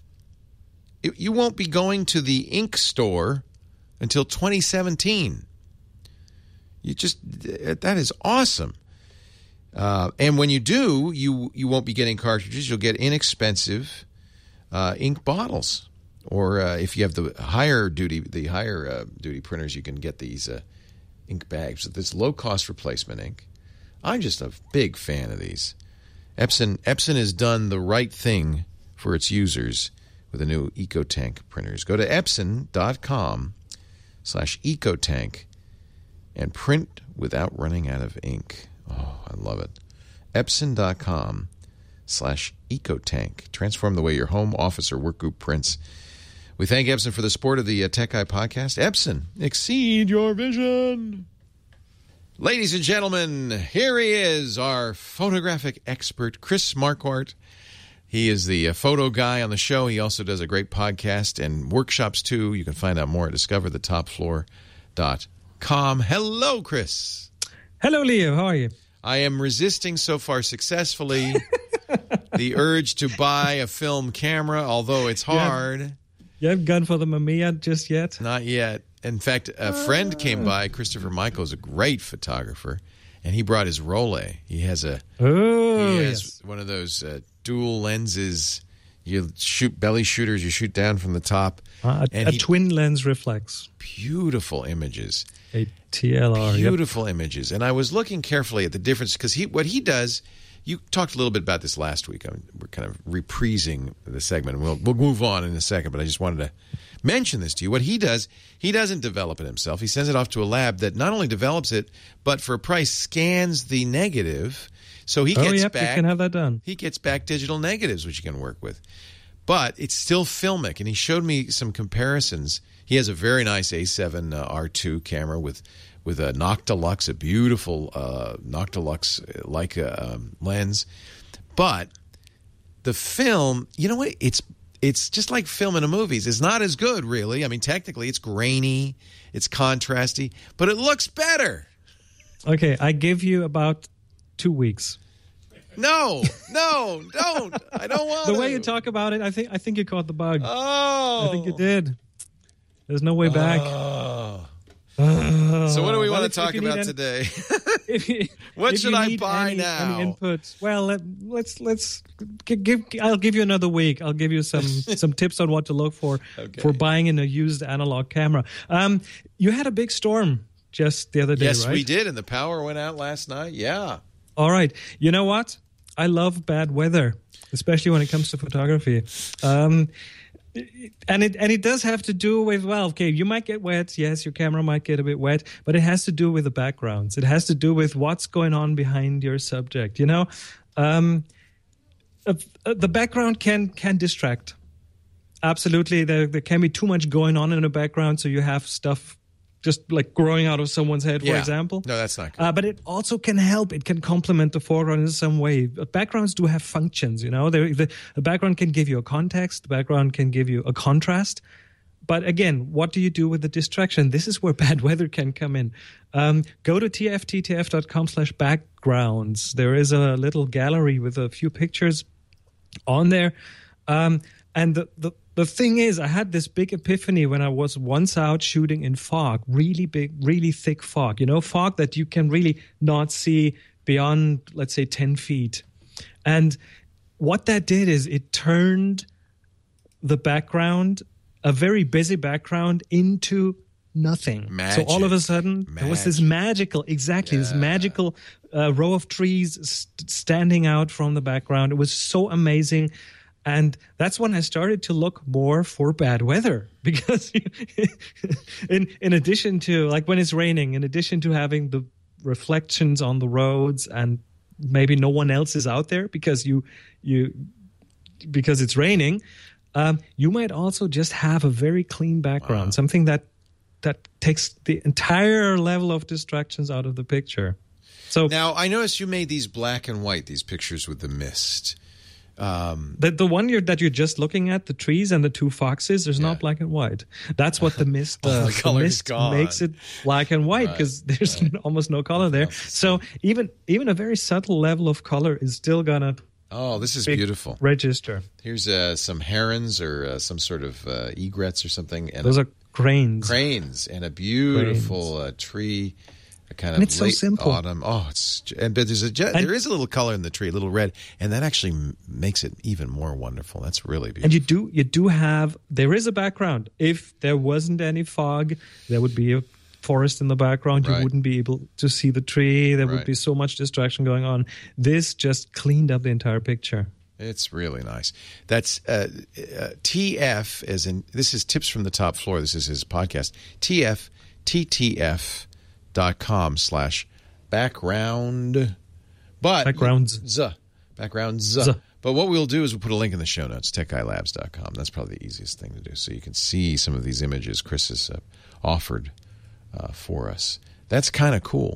It, you won't be going to the ink store until twenty seventeen. You just that is awesome. Uh, and when you do, you you won't be getting cartridges. You'll get inexpensive uh, ink bottles, or uh, if you have the higher duty the higher uh, duty printers, you can get these uh, ink bags. This low cost replacement ink. I'm just a big fan of these. Epson Epson has done the right thing for its users with the new EcoTank printers. Go to epson.com slash ecotank and print without running out of ink. Oh, I love it. Epson.com slash ecotank. Transform the way your home, office, or work group prints. We thank Epson for the support of the uh, Tech Guy podcast. Epson, exceed your vision. Ladies and gentlemen, here he is, our photographic expert, Chris Marquardt. He is the uh, photo guy on the show. He also does a great podcast and workshops, too. You can find out more at discover the top floor dot com. Hello, Chris. Hello, Leo. How are you? I am resisting so far successfully the urge to buy a film camera, although it's hard. You, have, you haven't gone for the Mamiya just yet? Not yet. In fact, a friend came by, Christopher Michael, is a great photographer, and he brought his Rolleiflex. He has a oh, he has yes. one of those uh, dual lenses. You shoot belly shooters, you shoot down from the top. Uh, a and a he, twin lens reflex. Beautiful images. A T L R. Beautiful yep. images. And I was looking carefully at the difference because he, what he does, you talked a little bit about this last week. I mean, we're kind of reprising the segment. We'll, we'll move on in a second, but I just wanted to mention this to you. What he does, he doesn't develop it himself. He sends it off to a lab that not only develops it, but for a price scans the negative. So he oh, gets yep, back. You can have that done. He gets back digital negatives, which you can work with. But it's still filmic, and he showed me some comparisons. He has a very nice A seven uh, R two camera with with a Noctilux, a beautiful uh, Noctilux Leica um, lens. But the film, you know what? It's it's just like film in the movies. It's not as good, really. I mean, technically, it's grainy, it's contrasty, but it looks better. Okay, I give you about two weeks. No, no, don't. I don't want the to. way you talk about it, I think I think you caught the bug. Oh. I think you did. There's no way back. Oh. Oh. So what do we Well, want to if- talk if you about need today? If you- What if should you I need buy any, now? Any inputs? Well, let, let's let's g- give. I'll give you another week. I'll give you some some tips on what to look for Okay. for buying in a used analog camera. Um, you had a big storm just the other day, Yes, right? we did, and the power went out last night. Yeah. All right. You know what? I love bad weather, especially when it comes to photography. Um, and it and it does have to do with, well, okay, you might get wet. Yes, your camera might get a bit wet, but it has to do with the backgrounds. It has to do with what's going on behind your subject. You know, um, uh, uh, the background can can distract. Absolutely. There, there can be too much going on in the background, so you have stuff just like growing out of someone's head, for Yeah. example. No, that's not good. Uh, but it also can help. It can complement the foreground in some way. Backgrounds do have functions, you know. The, the, the background can give you a context. The background can give you a contrast. But again, what do you do with the distraction? This is where bad weather can come in. Um, go to tfttf.com slash backgrounds. There is a little gallery with a few pictures on there. Um, and the, the The thing is, I had this big epiphany when I was once out shooting in fog, really big, really thick fog, you know, fog that you can really not see beyond, let's say, ten feet. And what that did is it turned the background, a very busy background, into nothing. Magic. So all of a sudden, there was this magical, exactly, Yeah. this magical uh, row of trees st- standing out from the background. It was so amazing. And that's when I started to look more for bad weather, because in in addition to, like, when it's raining, in addition to having the reflections on the roads and maybe no one else is out there because you you because it's raining, um, you might also just have a very clean background, Wow. something that that takes the entire level of distractions out of the picture. So Now, I noticed you made these black and white, these pictures with the mist. Um, The the one you're, that you're just looking at, the trees and the two foxes, there's Yeah. not black and white. That's what the mist, Oh, uh, the the color's mist gone. makes it black and white, Right, because there's right. almost no color there. So even even a very subtle level of color is still gonna oh, this is big beautiful. register. Here's uh, some herons or uh, some sort of uh, egrets or something. And Those a, are cranes. cranes and a beautiful uh, tree. A kind of And it's so late simple. autumn. Oh, it's and but there's a je- And- there is a little color in the tree, a little red, and that actually m- makes it even more wonderful. That's really beautiful. And you do you do have there is a background. If there wasn't any fog, there would be a forest in the background. You Right. wouldn't be able to see the tree. There Right. would be so much distraction going on. This just cleaned up the entire picture. It's really nice. That's uh, uh, T F, as in, this is Tips from the Top Floor. This is his podcast. T F, T T F dot com slash background. But, Backgrounds. Z. Backgrounds. Z. But what we'll do is we'll put a link in the show notes, tech guy labs dot com. That's probably the easiest thing to do. So you can see some of these images Chris has uh, offered uh, for us. That's kind of cool.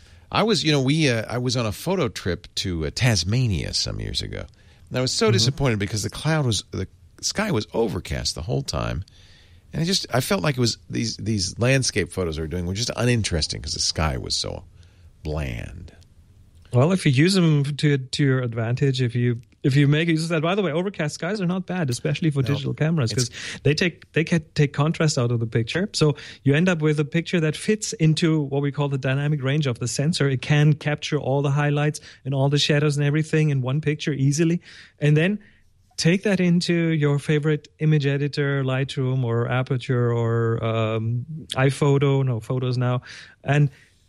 I was, you know, we uh, I was on a photo trip to uh, Tasmania some years ago. And I was so disappointed because the cloud was, the sky was overcast the whole time. And I just, I felt like it was, these these landscape photos I were doing were just uninteresting because the sky was so bland. Well, if you use them to to your advantage, if you if you make use of that. By the way, overcast skies are not bad, especially for digital cameras, because they take they can take contrast out of the picture. So you end up with a picture that fits into what we call the dynamic range of the sensor. It can capture all the highlights and all the shadows and everything in one picture easily, and then take that into your favorite image editor, Lightroom or Aperture or um, iPhoto, no, Photos Now, and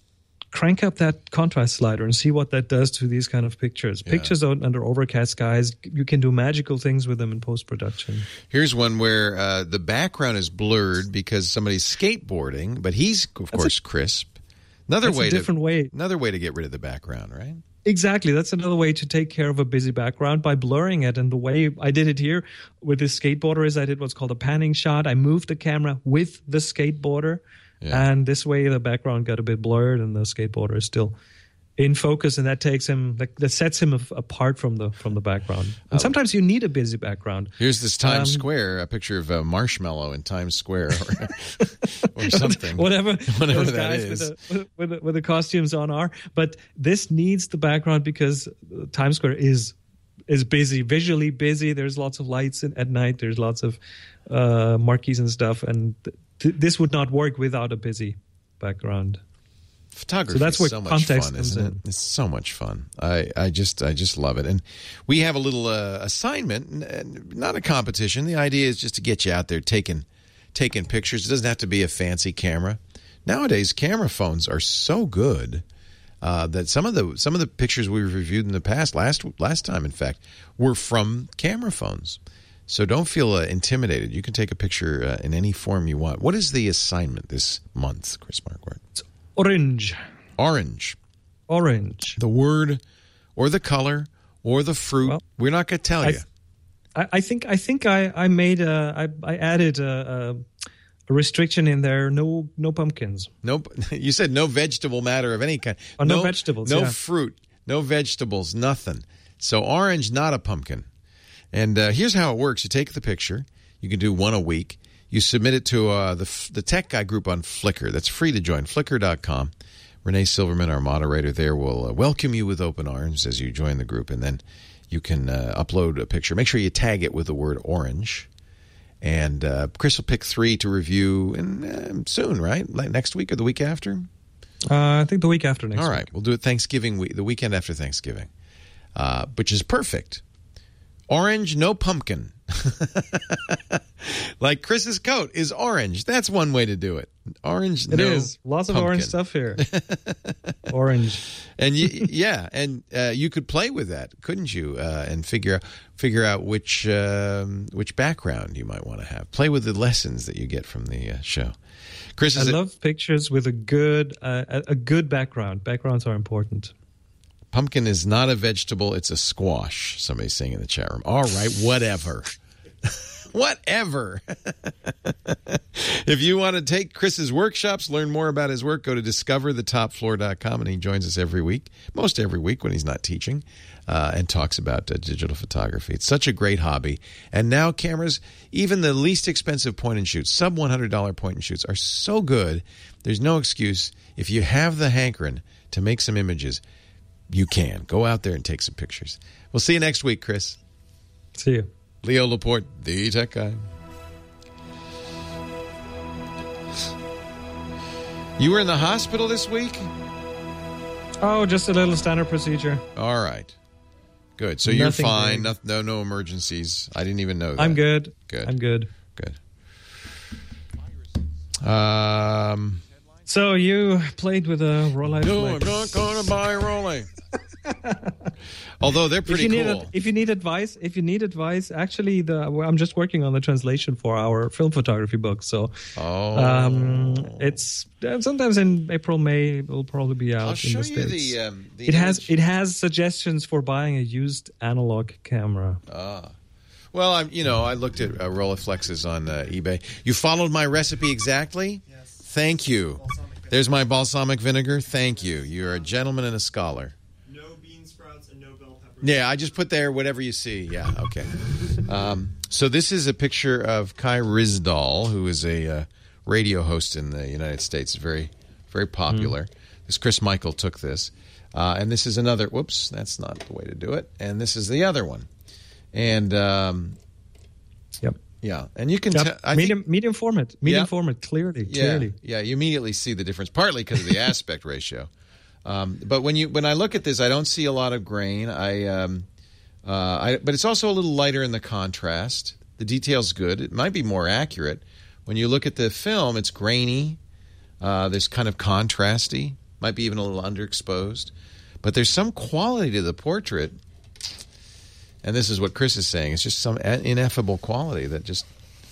crank up that contrast slider and see what that does to these kind of pictures. Yeah. Pictures out under overcast skies, you can do magical things with them in post-production. Here's one where uh, the background is blurred because somebody's skateboarding, but he's, of That's course, a- crisp. Another that's a way different to, way. Another way to get rid of the background, right? Exactly. That's another way to take care of a busy background by blurring it. And the way I did it here with this skateboarder is I did what's called a panning shot. I moved the camera with the skateboarder. Yeah. And this way the background got a bit blurred and the skateboarder is still in focus, and that takes him, that, that sets him af- apart from the from the background. And sometimes you need a busy background. Here's this Times Um, Square, a picture of a marshmallow in Times Square or, or something. Whatever, Whatever those that guys is. With the, with, the, with the costumes on are. But this needs the background because Times Square is is busy, visually busy. There's lots of lights in, at night. There's lots of uh, marquees and stuff. And th- th- this would not work without a busy background. Photography So that's is where so much context fun, comes isn't it? in. It's so much fun. I, I just I just love it. And we have a little uh, assignment, n- n- not a competition. The idea is just to get you out there taking taking pictures. It doesn't have to be a fancy camera. nowadays camera phones are so good uh, that some of the some of the pictures we've reviewed in the past, last last time, in fact, were from camera phones. So don't feel uh, intimidated. You can take a picture uh, in any form you want. What is the assignment this month, Chris Marquardt? It's orange. Orange. Orange. The word or the color or the fruit. Well, we're not going to tell I, you. I, I think I think I, I made a, I, I added a, a restriction in there. No no pumpkins. Nope. You said no vegetable matter of any kind. Oh, no, no vegetables. No yeah. fruit. No vegetables. Nothing. So orange, not a pumpkin. And uh, here's how it works. You take the picture. You can do one a week. You submit it to uh, the the Tech Guy group on Flickr. That's free to join, flickr dot com. Renee Silverman, our moderator there, will uh, welcome you with open arms as you join the group. And then you can uh, upload a picture. Make sure you tag it with the word orange. And uh, Chris will pick three to review in, uh, soon, right? Like next week or the week after? Uh, I think the week after next All right. week. We'll do it Thanksgiving week, the weekend after Thanksgiving, uh, which is perfect. Orange, no pumpkin. Like Chris's coat is orange. That's one way to do it. Orange, it no is. Lots of pumpkin. orange stuff here. Orange. And you, yeah, and uh, you could play with that, couldn't you? Uh, and figure figure out which um, which background you might want to have. Play with the lessons that you get from the uh, show. Chris, is I it, love pictures with a good uh, a, a good background. Backgrounds are important. Pumpkin is not a vegetable, it's a squash. Somebody's saying in the chat room. All right, whatever. Whatever. If you want to take Chris's workshops, learn more about his work, go to discover the top floor dot com, and he joins us every week, most every week when he's not teaching, uh, and talks about uh, digital photography. It's such a great hobby. And now cameras, even the least expensive point and shoots, sub one hundred dollars point and shoots, are so good. There's no excuse. If you have the hankering to make some images, you can. Go out there and take some pictures. We'll see you next week, Chris. See you. Leo Laporte, the Tech Guy. You were in the hospital this week? Oh, just a little standard procedure. All right. Good. So you're Nothing fine. big. No, no no emergencies. I didn't even know that. I'm good. Good. I'm good. Good. Um, so you played with a Rolex? No, I'm not going to buy a Rolex. Although they're pretty if you cool. Need, if you need advice, if you need advice, actually, the I'm just working on the translation for our film photography book. So, oh. um, it's sometimes in April, May it will probably be out. I'll in show the you States. the, um, the it has image. it has suggestions for buying a used analog camera. Ah. Well, I'm, you know, I looked at uh, Rolleiflexes on uh, eBay. You followed my recipe exactly? Yes. Thank you. There's my balsamic vinegar. Thank you. You're a gentleman and a scholar. Yeah, I just put there whatever you see. Yeah, okay. Um, so this is a picture of Kai Ryssdal, who is a uh, radio host in the United States. Very, very popular. Mm. This Chris Michael took this. Uh, and this is another, whoops, that's not the way to do it. And this is the other one. And, um, yep. Yeah, and you can yep. tell. I medium, think, medium format, medium yeah. format, clearly, yeah, clearly. Yeah, you immediately see the difference, partly because of the aspect ratio. Um, but when you when I look at this, I don't see a lot of grain. I, um, uh, I, but it's also a little lighter in the contrast. The detail's good. It might be more accurate. When you look at the film, it's grainy. Uh, there's kind of contrasty. Might be even a little underexposed. But there's some quality to the portrait. And this is what Chris is saying. It's just some ineffable quality that just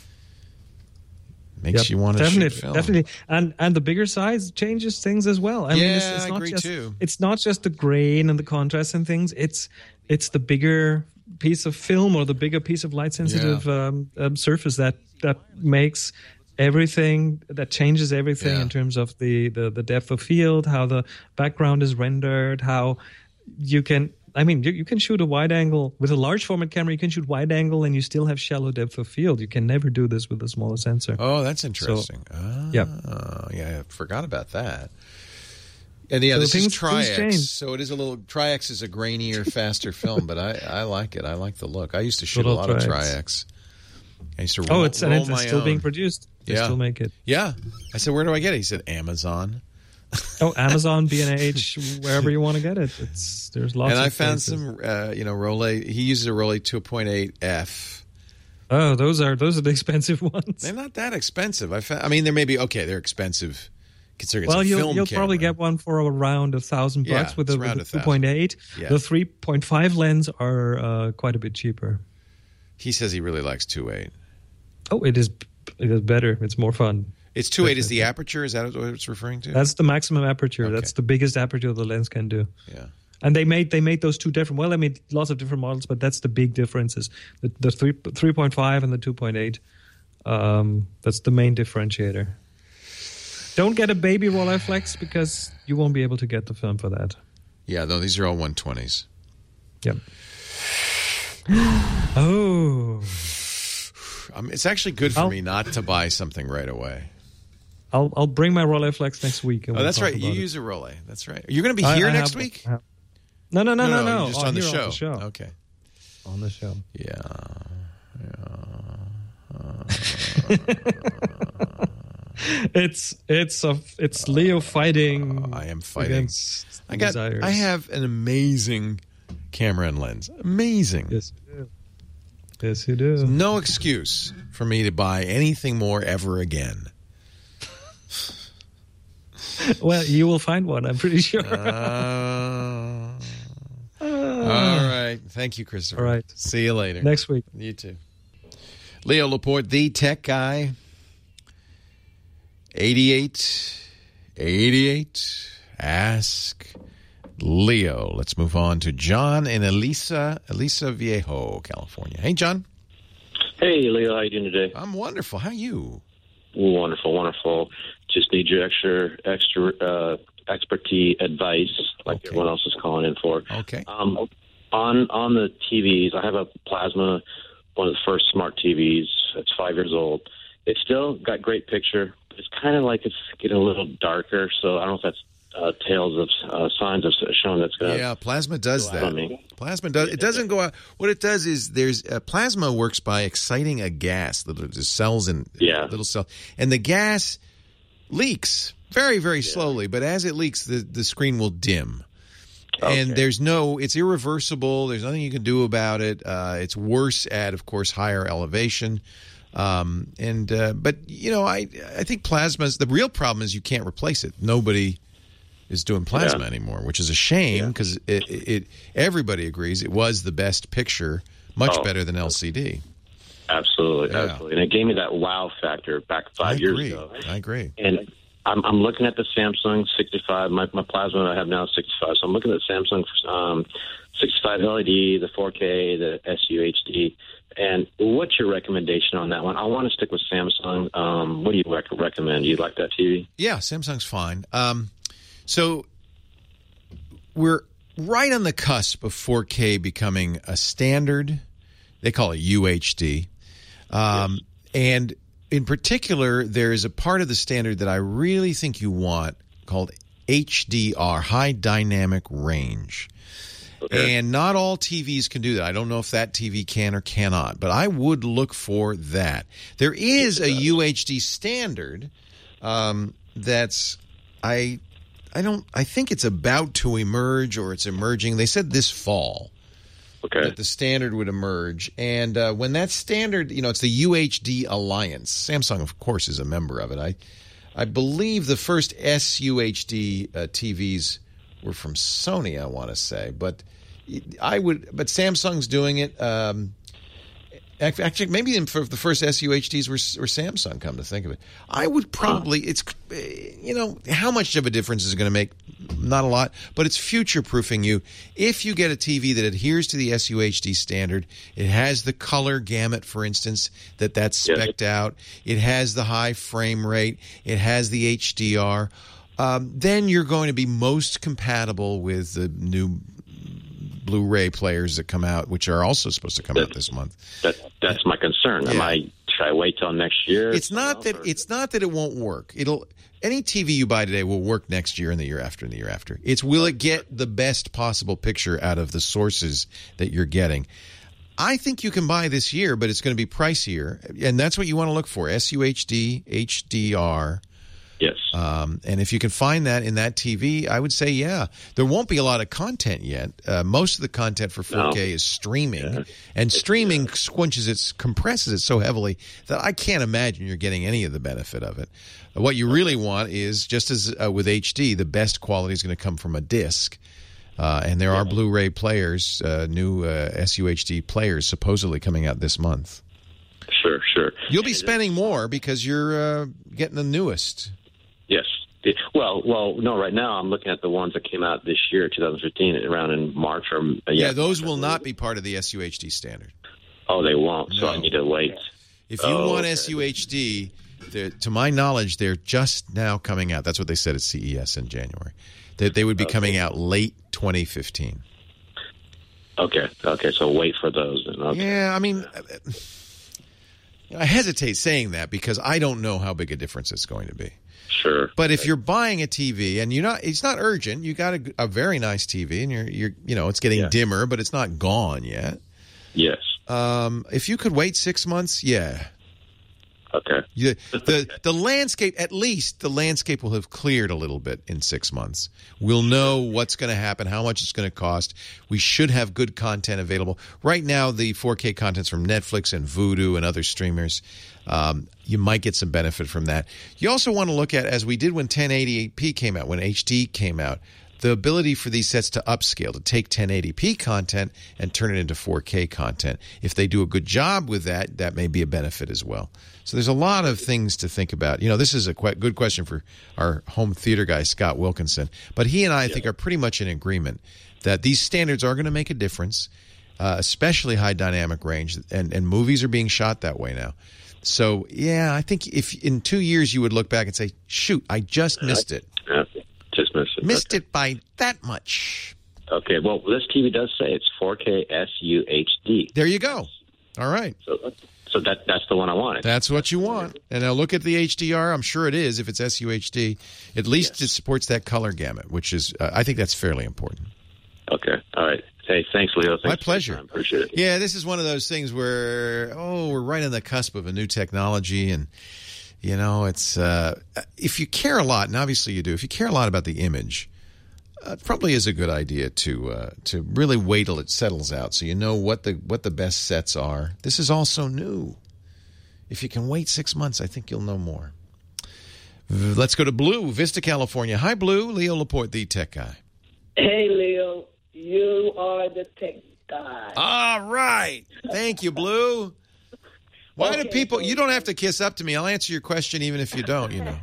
makes yep, you want to definitely, shoot film. Definitely, and and the bigger size changes things as well. I yeah, mean, it's, it's I not agree just, too. It's not just the grain and the contrast and things. It's it's the bigger piece of film or the bigger piece of light sensitive yeah. um, um, surface that that makes everything, that changes everything yeah. in terms of the, the the depth of field, how the background is rendered, how you can. I mean, you, you can shoot a wide angle with a large format camera. You can shoot wide angle, and you still have shallow depth of field. You can never do this with a smaller sensor. Oh, that's interesting. So, oh, yeah, yeah, I forgot about that. And yeah, so this things, is Tri-X, so it is a little. Tri-X is a grainier, faster film, but I, I like it. I like the look. I used to shoot Little a lot Tri-X. of Tri-X. I used to roll, oh, it's roll and it's my still own. being produced. They yeah. still make it. Yeah, I said, where do I get it? He said, Amazon. Oh, Amazon, B and H, wherever you want to get it. It's there's lots. And of I found places. some, uh, you know, Rolei. He uses a Rolei two point eight F. Oh, those are those are the expensive ones. They're not that expensive. I found, I mean, there may be okay. They're expensive considering well, it's a you'll, film you'll camera. probably get one for around a thousand Yeah, bucks with it's the, around with a the thousand. two point eight. Yeah. The three point five lens are uh, quite a bit cheaper. He says he really likes two point eight. Oh, it is it is better. It's more fun. It's two point eight is the aperture? Is that what it's referring to? That's the maximum aperture. Okay. That's the biggest aperture the lens can do. Yeah. And they made they made those two different. Well, I made lots of different models, but that's the big differences. The the three three point five and the two point eight. Um, that's the main differentiator. Don't get a baby Rolleiflex because you won't be able to get the film for that. Yeah, no, these are all one twenties. Yep. Oh. Um, it's actually good for I'll, me not to buy something right away. I'll I'll bring my Rolleiflex next week. And Oh, we'll that's talk right. You about it. use a Rolleiflex. That's right. You're going to be I- here I next have- week? I have- No, no, no, no, no. You're just Oh, on the here show. on the show. Okay. On the show. Yeah. it's it's a it's Leo fighting. Uh, I am fighting. Against I got. desires. I have an amazing camera and lens. Amazing. Yes, you do. Yes, you do. No excuse for me to buy anything more ever again. Well, you will find one. I'm pretty sure. Uh, all right. Thank you, Christopher. All right. See you later. Next week. You too. Leo Laporte, the tech guy. eighty-eight, eighty-eight. Ask Leo. Let's move on to John in Elisa, Elisa Viejo, California. Hey, John. Hey, Leo. How you doing today? I'm wonderful. How are you? Wonderful, wonderful. Just need your extra, extra uh, expertise, advice, like Okay. everyone else is calling in for. Okay. Um, on on the T Vs, I have a Plasma, one of the first smart T Vs. It's five years old. It's still got great picture. But it's kind of like it's getting a little darker. So I don't know if that's uh, tales of uh, signs of showing that's going to. Yeah, Plasma does go out on that. me. Plasma does. It doesn't go out. What it does is there's uh, Plasma works by exciting a gas. Little the cells in Yeah. little cell, and the gas leaks very very slowly. But as it leaks, the the screen will dim. And there's no, it's irreversible. There's nothing you can do about it. Uh, it's worse at, of course, higher elevation. Um, and uh, but you know, I I think Plasma's the real problem is you can't replace it. Nobody is doing Plasma Yeah. anymore, which is a shame because it, it, it everybody agrees it was the best picture, much Oh. better than L C D. Absolutely, Yeah. absolutely. And it gave me that wow factor back five I years agree. ago. I agree. And I'm, I'm looking at the Samsung sixty-five. My, my Plasma I have now is sixty-five. So I'm looking at Samsung um, sixty-five L E D, the four K, the S U H D. And what's your recommendation on that one? I want to stick with Samsung. Um, what do you rec- recommend? Do you like that T V? Yeah, Samsung's fine. Um, so we're right on the cusp of four K becoming a standard. They call it U H D. Um, yes. And in particular, there is a part of the standard that I really think you want called H D R, High Dynamic Range. Okay. And not all T Vs can do that. I don't know if that T V can or cannot, but I would look for that. There is a U H D standard um, that's I I don't I think it's about to emerge or it's emerging. They said this fall. Okay. That the standard would emerge. And uh, when that standard, you know, it's the U H D Alliance. Samsung, of course, is a member of it. I I believe the first S U H D uh, T Vs were from Sony, I want to say. But I would, but Samsung's doing it. Um, actually, maybe for the first S U H Ds were, were Samsung, come to think of it. I would probably, it's, you know, how much of a difference is it going to make? Not a lot, but it's future-proofing you. If you get a T V that adheres to the S U H D standard, it has the color gamut, for instance, that that's spec'd out. It has the high frame rate. It has the H D R. Um, then you're going to be most compatible with the new Blu-ray players that come out, which are also supposed to come that, out this month. That, that's my concern. Yeah. Am I should I wait till next year? It's not that or? it's not that it won't work. It'll any T V you buy today will work next year and the year after and the year after. It's will it get the best possible picture out of the sources that you're getting. I think you can buy this year, but it's going to be pricier, and that's what you want to look for: S U H D, H D R. Yes. Um, and if you can find that in that T V, I would say, yeah. There won't be a lot of content yet. Uh, most of the content for four K no. is streaming. Yeah. And streaming yeah. squinches it, compresses it so heavily that I can't imagine you're getting any of the benefit of it. What you really want is, just as uh, with H D, the best quality is going to come from a disc. Uh, and there are Blu-ray players, uh, new uh, S U H D players supposedly coming out this month. Sure, sure. You'll be spending more because you're uh, getting the newest. Yes. Well, well, no. Right now, I'm looking at the ones that came out this year, twenty fifteen, around in March or uh, yeah. Yeah, those will not be part of the S U H D standard. Oh, they won't. No. So I need to wait. If you oh, want okay. S U H D, to my knowledge, they're just now coming out. That's what they said at C E S in January. That they would be okay. coming out late twenty fifteen. Okay. Okay. So wait for those. Then. Okay. Yeah. I mean, I hesitate saying that because I don't know how big a difference it's going to be. Sure. But if you're buying a T V and you're not, it's not urgent. You got a, a very nice T V, and you're, you're, you know, it's getting yeah. dimmer, but it's not gone yet. Yes. Um, if you could wait six months, yeah. Okay. You, the the landscape, at least the landscape will have cleared a little bit in six months. We'll know what's going to happen, how much it's going to cost. We should have good content available. Right now, the four K content's from Netflix and Vudu and other streamers. Um, you might get some benefit from that. You also want to look at, as we did when ten eighty p came out, when H D came out, the ability for these sets to upscale, to take ten eighty p content and turn it into four K content. If they do a good job with that, that may be a benefit as well. So there's a lot of things to think about. You know, this is a qu- good question for our home theater guy, Scott Wilkinson. But he and I, I think, are pretty much in agreement that these standards are going to make a difference, uh, especially high dynamic range, and, and movies are being shot that way now. So, yeah, I think if in two years you would look back and say, shoot, I just missed it. Yeah, just missed it. Missed okay. it by that much. Okay, well, this T V does say it's four K S U H D. There you go. All right. So, so that that's the one I wanted. That's what you want. And now look at the H D R. I'm sure it is if it's S U H D. At least yes. it supports that color gamut, which is, uh, I think that's fairly important. Okay. All right. Hey, thanks, Leo. Thanks My pleasure. Appreciate it. Yeah, this is one of those things where, oh, we're right on the cusp of a new technology. And, you know, it's, uh, if you care a lot, and obviously you do, if you care a lot about the image, uh, it probably is a good idea to uh, to really wait till it settles out so you know what the what the best sets are. This is all so new. If you can wait six months, I think you'll know more. Let's go to Blue, Vista, California. Hi, Blue. Leo Laporte, the tech guy. Hey, Leo. You are the tech guy. All right. Thank you, Blue. Why okay, do people... So, you don't have to kiss up to me. I'll answer your question even if you don't, you know.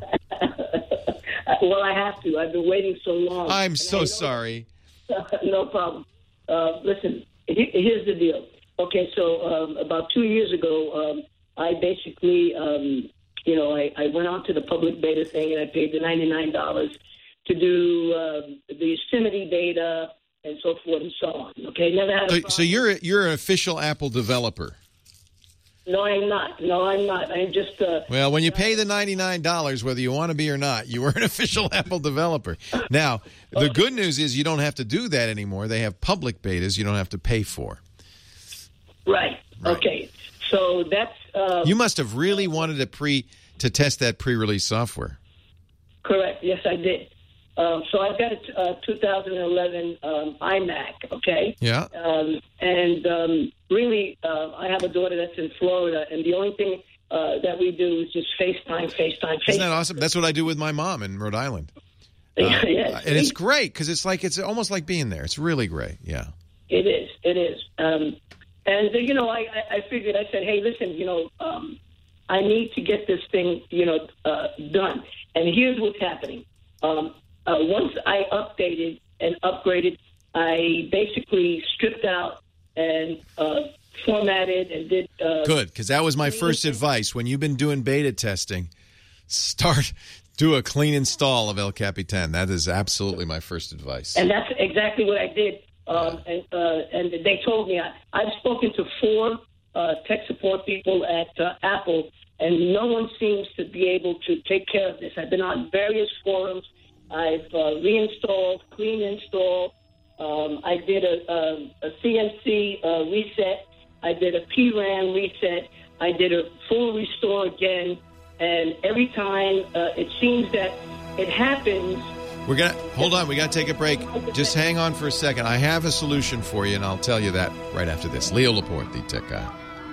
Well, I have to. I've been waiting so long. I'm so sorry. No problem. Uh, listen, here's the deal. Okay, so um, about two years ago, um, I basically, um, you know, I, I went on to the public beta thing, and I paid the ninety-nine dollars to do uh, the Yosemite beta and so forth and so on. Okay, never had a problem. So you're you're an official Apple developer. No, I'm not. No, I'm not. I'm just... Uh, well, when you pay the ninety-nine dollars, whether you want to be or not, you are an official Apple developer. Now, the okay. good news is you don't have to do that anymore. They have public betas you don't have to pay for. Right. right. Okay. So that's... Uh, you must have really wanted to pre to test that pre-release software. Correct. Yes, I did. Um, so I've got a uh, two thousand eleven um, iMac, okay? Yeah. Um, and um, really, uh, I have a daughter that's in Florida, and the only thing uh, that we do is just FaceTime, FaceTime, FaceTime. Isn't that awesome? That's what I do with my mom in Rhode Island. Uh, yes. And it's great because it's like it's almost like being there. It's really great, yeah. It is. It is. Um, and, you know, I, I figured, I said, hey, listen, you know, um, I need to get this thing, you know, uh, done. And here's what's happening. Um Uh, once I updated and upgraded, I basically stripped out and uh, formatted and did... Uh, Good, because that was my first advice. When you've been doing beta testing, start, do a clean install of El Capitan. That is absolutely my first advice. And that's exactly what I did. Um, and, uh, and they told me, I, I've spoken to four uh, tech support people at uh, Apple, and no one seems to be able to take care of this. I've been on various forums. I've uh, reinstalled, clean install. Um, I did a, a, a C N C uh, reset. I did a P RAM reset. I did a full restore again. and every time uh, it seems that it happens. We're gonna hold on. We got to take a break. Just hang on for a second. I have a solution for you, and I'll tell you that right after this. Leo Laporte, the tech guy.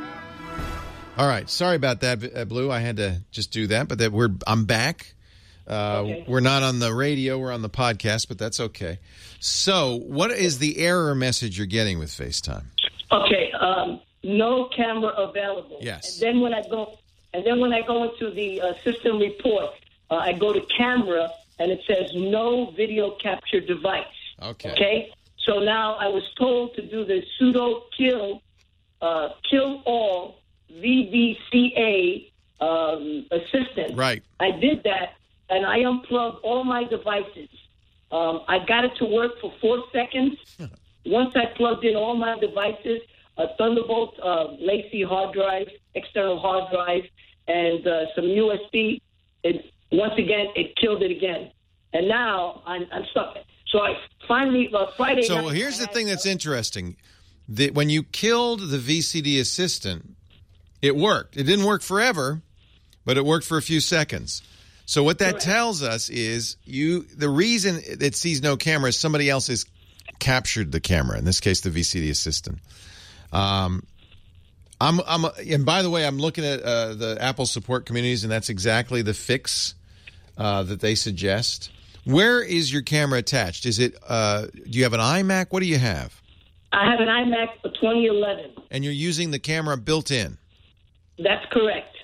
All right. Sorry about that, uh, Blue. I had to just do that, but that we're I'm back. Uh, okay. We're not on the radio. We're on the podcast, but that's okay. So, what is the error message you're getting with FaceTime? Okay. Um, no camera available. Yes. And then when I go, and then when I go into the uh, system report, uh, I go to camera. And it says no video capture device. Okay. Okay. So now I was told to do the sudo kill, uh, kill all V V C A um, assistant. Right. I did that, and I unplugged all my devices. Um, I got it to work for four seconds. Once I plugged in all my devices, a Thunderbolt, uh, Lacy hard drive, external hard drive, and uh, some U S B. It, Once again, it killed it again. And now I'm, I'm stuck. So I finally, uh, Friday So night... well, here's I the thing that's interesting. The, when you killed the V C D assistant, it worked. It didn't work forever, but it worked for a few seconds. So what that Correct. tells us is you. the reason it sees no camera is somebody else has captured the camera, in this case, the V C D assistant. Um I'm, I'm, and by the way, I'm looking at uh, the Apple support communities, and that's exactly the fix uh, that they suggest. Where is your camera attached? Is it? Uh, do you have an iMac? What do you have? I have an iMac for twenty eleven. And you're using the camera built in? That's correct.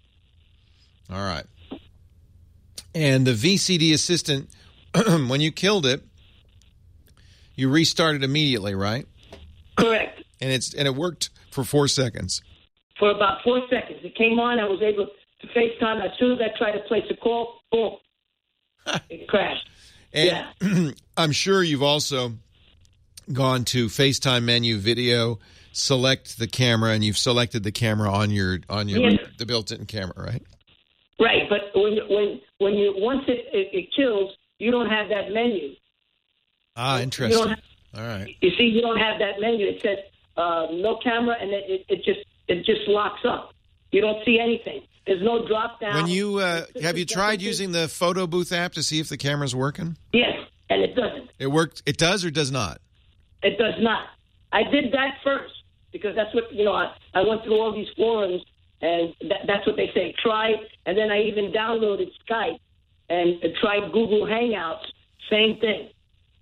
All right. And the V C D assistant, when you killed it, you restarted immediately, right? Correct. And it's and it worked for four seconds. For about four seconds. It came on. I was able to FaceTime. As soon as I tried to place a call, boom, it crashed. And yeah. I'm sure you've also gone to FaceTime menu, video, select the camera, and you've selected the camera on your on your Yes. the built-in camera, right? Right, but when when when you once it, it, it kills, you don't have that menu. Ah, You interesting. don't have, All right. You see, you don't have that menu. It says uh, no camera, and it, it, it just it just locks up. You don't see anything. There's no drop down. When you uh, have you tried using the photo booth app to see if the camera's working? Yes, and it doesn't. It worked. It does or does not? It does not. I did that first because that's what you know. I, I went through all these forums, and that, that's what they say. Try, and then I even downloaded Skype and tried Google Hangouts. Same thing.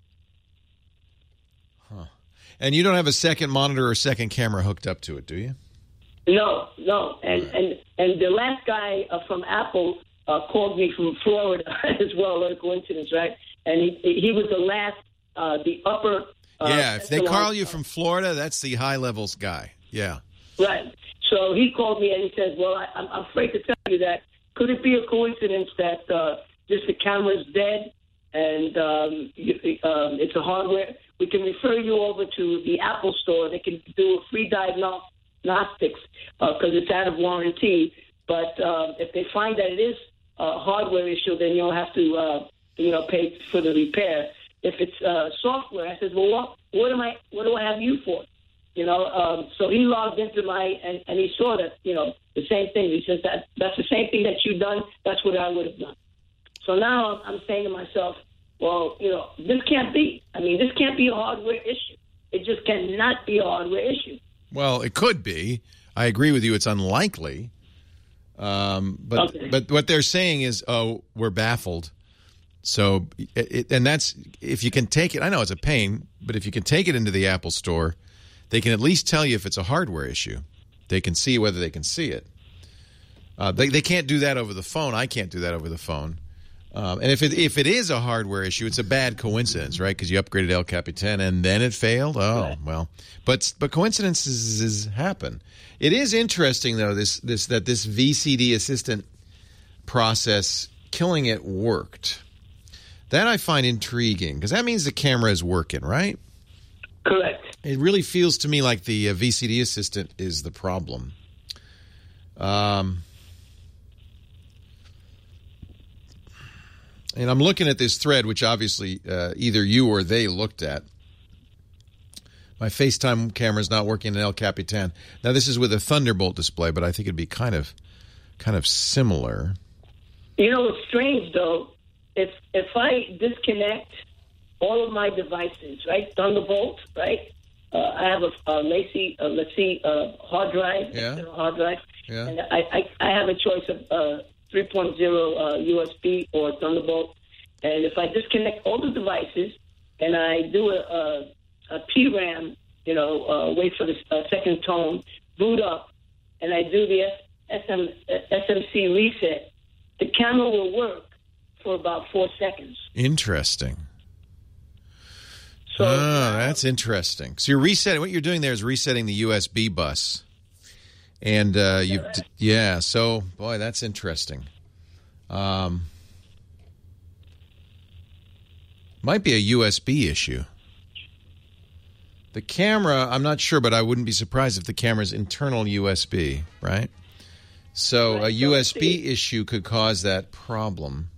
And you don't have a second monitor or second camera hooked up to it, do you? No, no, and and and the last guy uh, from Apple uh, called me from Florida as well. What a coincidence, right? And he he was the last, uh, the upper. Uh, yeah, if they echelon- call you from Florida, that's the high levels guy. Yeah. Right. So he called me and he said, "Well, I, I'm afraid to tell you that. Could it be a coincidence that uh, just the camera's dead and um, you, um, it's a hardware? We can refer you over to the Apple store. They can do a free diagnostics because uh, it's out of warranty. But uh, if they find that it is a hardware issue, then you'll have to, uh, you know, pay for the repair. If it's uh, software, I says, well, what, what am I? What do I have you for? You know, um, so he logged into my and, and he saw that, you know, the same thing. He says that that's the same thing that you've done. That's what I would have done. So now I'm, I'm saying to myself, well, you know, this can't be. I mean, this can't be a hardware issue. It just cannot be a hardware issue. Well, it could be. I agree with you. It's unlikely. Um, but Okay. but what they're saying is, oh, we're baffled. So, it, it, and that's if you can take it. I know it's a pain, but if you can take it into the Apple store, they can at least tell you if it's a hardware issue. They can see whether they can see it. Uh, they they can't do that over the phone. I can't do that over the phone. Um, and if it if it is a hardware issue, it's a bad coincidence, right? Because you upgraded El Capitan and then it failed. Oh Right. well, but but coincidences happen. It is interesting though this this that this V C D assistant process killing it worked. That I find intriguing because that means the camera is working, right? Correct. It really feels to me like the uh, V C D assistant is the problem. Um. And I'm looking at this thread, which obviously uh, either you or they looked at. My FaceTime camera is not working in El Capitan. Now, this is with a Thunderbolt display, but I think it'd be kind of kind of similar. You know what's strange though? If if I disconnect all of my devices, right, Thunderbolt, right? Uh, I have a, a Lacy, uh, let's see, uh, hard drive, Yeah. hard drive, Yeah. and I, I I have a choice of uh, three point oh uh, U S B or Thunderbolt. And if I disconnect all the devices and I do a, a, a P RAM, you know, uh, wait for the uh, second tone, boot up, and I do the S M, S M C reset, the camera will work for about four seconds. Interesting. So, oh, that's interesting. So you're resetting. What you're doing there is resetting the U S B bus, and uh, you, right? yeah. So, boy, that's interesting. Um, might be a U S B issue. The camera, I'm not sure, but I wouldn't be surprised if the camera's internal U S B, right? So right. a U S B issue could cause that problem.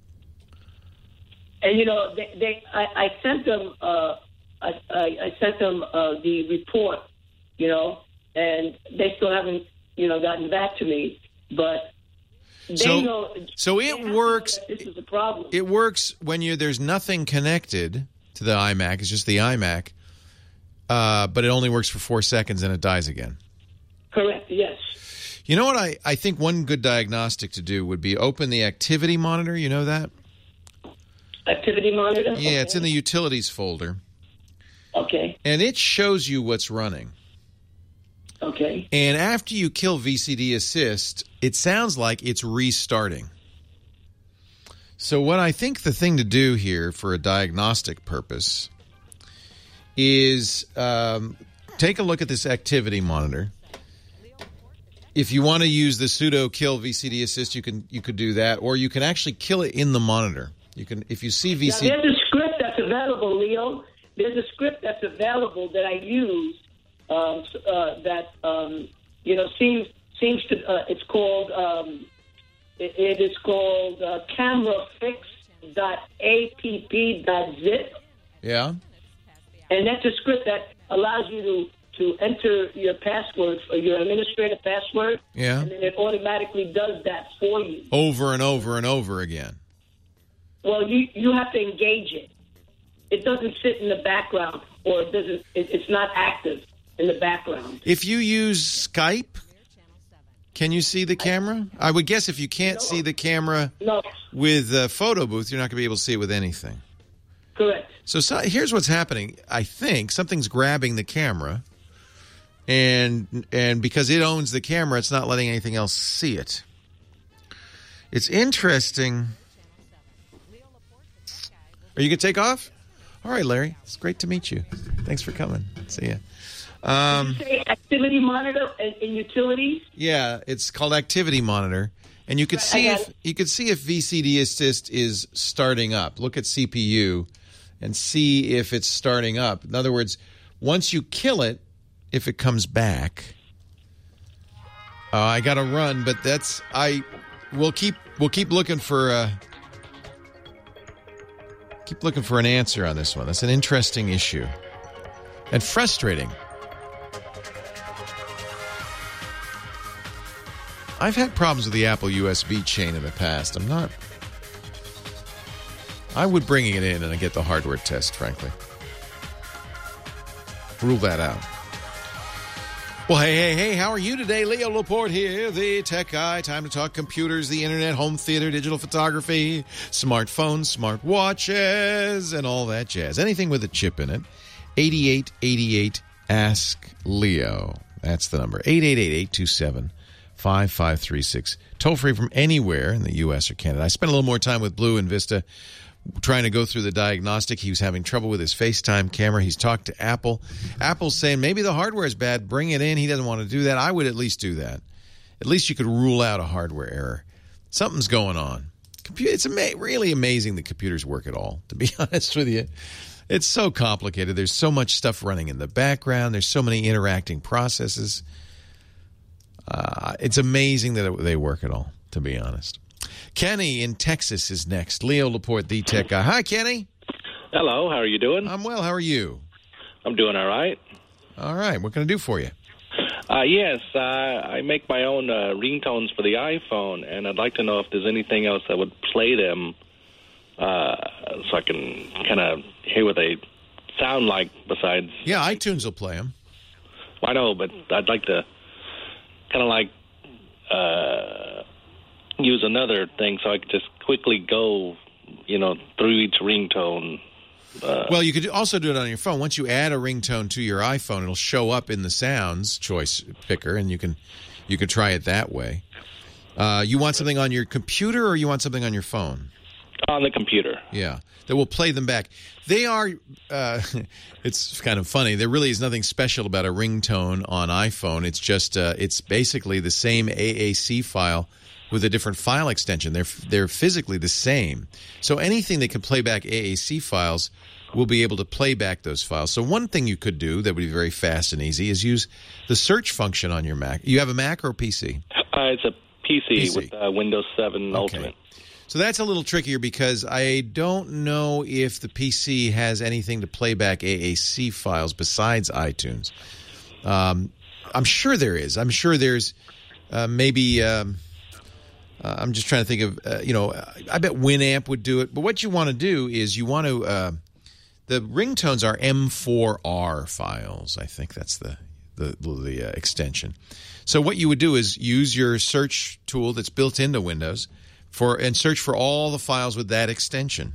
And you know, they, they I, I sent them, uh, I, I, I sent them uh, the report, you know, and they still haven't, you know, gotten back to me. But they so, know. So it works. This is a problem. It works when you there's nothing connected to the iMac. It's just the iMac, uh, but it only works for four seconds and it dies again. Correct. Yes. You know what? I, I think one good diagnostic to do would be open the activity monitor. You know that? Activity monitor? Yeah, okay. It's in the utilities folder. Okay. And it shows you what's running. Okay. And after you kill V C D Assist, it sounds like it's restarting. So what I think the thing to do here for a diagnostic purpose is um, take a look at this activity monitor. If you want to use the sudo kill V C D Assist, you can you could do that, or you can actually kill it in the monitor. You can if you see V C D. Now, there's a script that's available, Leo. There's a script that's available that I use um, uh, that um, you know seems seems to. Uh, it's called. Um, it, it is called uh, camerafix dot app dot zip. Yeah. And that's a script that allows you to. to enter your password, or your administrator password, yeah, and then it automatically does that for you. Over and over and over again. Well, you you have to engage it. It doesn't sit in the background, or it doesn't. It, it's not active in the background. If you use Skype, can you see the camera? I would guess if you can't no. see the camera no. with a photo booth, you're not going to be able to see it with anything. Correct. So, so here's what's happening. I think something's grabbing the camera. And and because it owns the camera, it's not letting anything else see it. It's interesting. Are you going to take off? All right, Larry. It's great to meet you. Thanks for coming. See ya. Um, Did you say activity monitor in, in utilities? Yeah, it's called Activity Monitor. And you could see if you could see if V C D Assist is starting up. Look at C P U and see if it's starting up. In other words, once you kill it, if it comes back, uh, I got to run. But that's I. We'll keep we'll keep looking for uh, keep looking for an answer on this one. That's an interesting issue and frustrating. I've had problems with the Apple U S B chain in the past. I'm not. I would bring it in and I get the hardware test, frankly. Rule that out. Well, hey, hey, hey, how are you today? Leo Laporte here, the tech guy. Time to talk computers, the internet, home theater, digital photography, smartphones, smart watches, and all that jazz. Anything with a chip in it. eighty-eight eighty-eight Ask Leo. That's the number. eight eight eight, eight two seven, five five three six. Toll free from anywhere in the U S or Canada. I spent a little more time with Blue and Vista trying to go through the diagnostic. He was having trouble with his FaceTime camera. He's talked to Apple. Apple's saying maybe the hardware is bad. Bring it in. He doesn't want to do that. I would at least do that. At least you could rule out a hardware error. Something's going on. It's ama- really amazing that computers work at all, to be honest with you. It's so complicated. There's so much stuff running in the background. There's so many interacting processes. Uh, it's amazing that it, they work at all, to be honest. Kenny in Texas is next. Leo Laporte, the tech guy. Hi, Kenny. Hello. How are you doing? I'm well. How are you? I'm doing all right. All right. What can I do for you? Uh, yes, uh, I make my own uh, ringtones for the iPhone, and I'd like to know if there's anything else that would play them uh, so I can kind of hear what they sound like besides... Yeah, iTunes will play them. I know, but I'd like to kind of like uh, use another thing so I could just quickly go, you know, through each ringtone. Uh, well, you could also do it on your phone. Once you add a ringtone to your iPhone, it'll show up in the sounds choice picker, and you can you can try it that way. Uh, you want something on your computer, or you want something on your phone? On the computer. Yeah, that will play them back. They are, uh, it's kind of funny. There really is nothing special about a ringtone on iPhone. It's just, uh, it's basically the same A A C file with a different file extension. They're they're physically the same. So anything that can play back A A C files will be able to play back those files. So one thing you could do that would be very fast and easy is use the search function on your Mac. You have a Mac or a P C? Uh, it's a P C, P C. with uh, Windows seven Okay. Ultimate. So that's a little trickier because I don't know if the P C has anything to play back A A C files besides iTunes. Um, I'm sure there is. I'm sure there's uh, maybe... Um, Uh, I'm just trying to think of, uh, you know, I bet Winamp would do it. But what you want to do is you want to, uh, the ringtones are M four R files. I think that's the the, the uh, extension. So what you would do is use your search tool that's built into Windows for and search for all the files with that extension.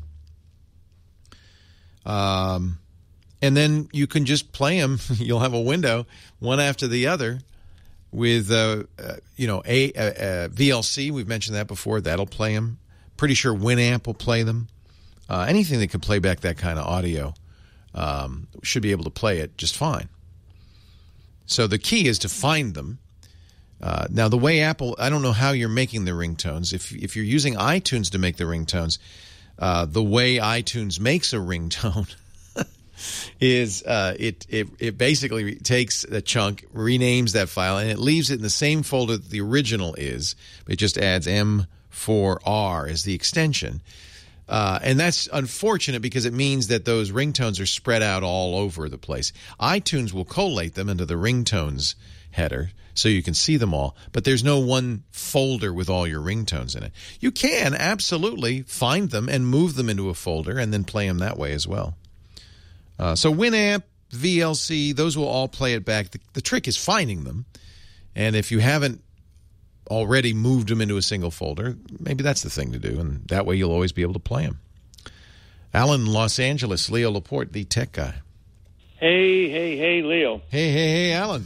Um, and then you can just play them. You'll have a window, one after the other. With, uh, uh, you know, a, uh, uh, V L C, we've mentioned that before. That'll play them. Pretty sure Winamp will play them. Uh, anything that can play back that kind of audio um, should be able to play it just fine. So the key is to find them. Uh, now, the way Apple, I don't know how you're making the ringtones. If, if you're using iTunes to make the ringtones, uh, the way iTunes makes a ringtone is uh, it, it it basically takes a chunk, renames that file, and it leaves it in the same folder that the original is. It just adds M four R as the extension. Uh, and that's unfortunate because it means that those ringtones are spread out all over the place. iTunes will collate them into the ringtones header so you can see them all, but there's no one folder with all your ringtones in it. You can absolutely find them and move them into a folder and then play them that way as well. Uh, so Winamp, V L C, those will all play it back. The, the trick is finding them. And if you haven't already moved them into a single folder, maybe that's the thing to do. And that way you'll always be able to play them. Alan, Los Angeles, Leo Laporte, the tech guy. Hey, hey, hey, Leo. Hey, hey, hey, Alan.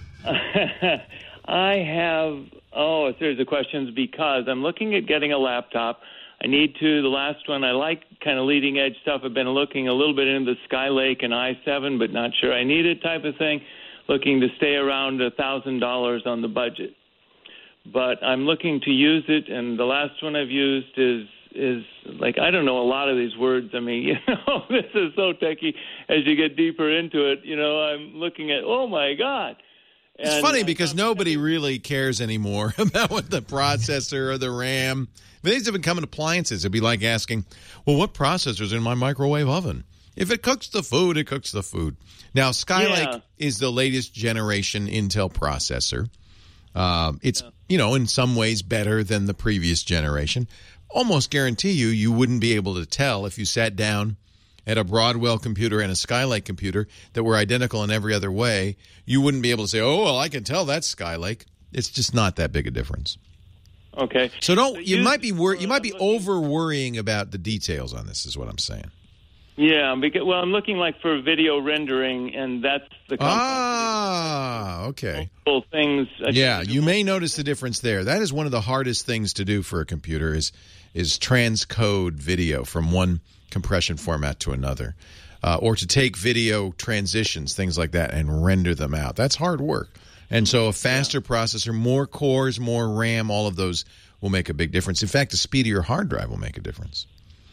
I have, oh, a series of questions because I'm looking at getting a laptop. I need to. The last one, I like kind of leading edge stuff. I've been looking a little bit into the Skylake and i seven, but not sure I need it type of thing. Looking to stay around one thousand dollars on the budget. But I'm looking to use it, and the last one I've used is, is like, I don't know a lot of these words. I mean, you know, this is so techy. As you get deeper into it, you know, I'm looking at, oh, my God. It's and, funny uh, because nobody really cares anymore about what the processor or the RAM. These have become appliances. It'd be like asking, well, what processor's in my microwave oven? If it cooks the food, it cooks the food. Now, Skylake Yeah. is the latest generation Intel processor. Um, it's, yeah. you know, in some ways better than the previous generation. Almost guarantee you, you wouldn't be able to tell if you sat down at a Broadwell computer and a Skylake computer that were identical in every other way. You wouldn't be able to say, oh, well, I can tell that's Skylake. It's just not that big a difference. Okay. So don't So you you- might be wor- you might be over worrying about the details on this is what I'm saying. Yeah, because, well, I'm looking like for video rendering, and that's the Ah, okay. multiple things. Yeah, you may notice the difference there. That is one of the hardest things to do for a computer is is transcode video from one compression format to another, uh, or to take video transitions, things like that, and render them out. That's hard work. And so a faster processor, more cores, more RAM, all of those will make a big difference. In fact, the speed of your hard drive will make a difference.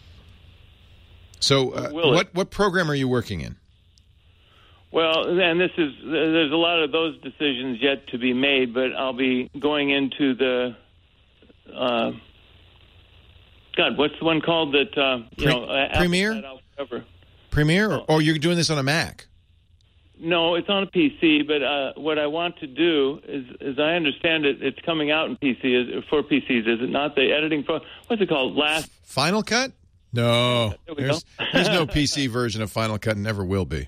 So uh, Will it? what what program are you working in? Well, and this is there's a lot of those decisions yet to be made, but I'll be going into the uh, God, what's the one called that uh, you Pre- know uh, Premiere? Apple had out forever. Premiere, or, or you're doing this on a Mac? no, it's on a P C. But uh, what I want to do is, as I understand it, it's coming out in P C is, for P Cs. Is it not the editing pro? What's it called? Last Final Cut? No, There we there's, go. there's no P C version of Final Cut, and never will be.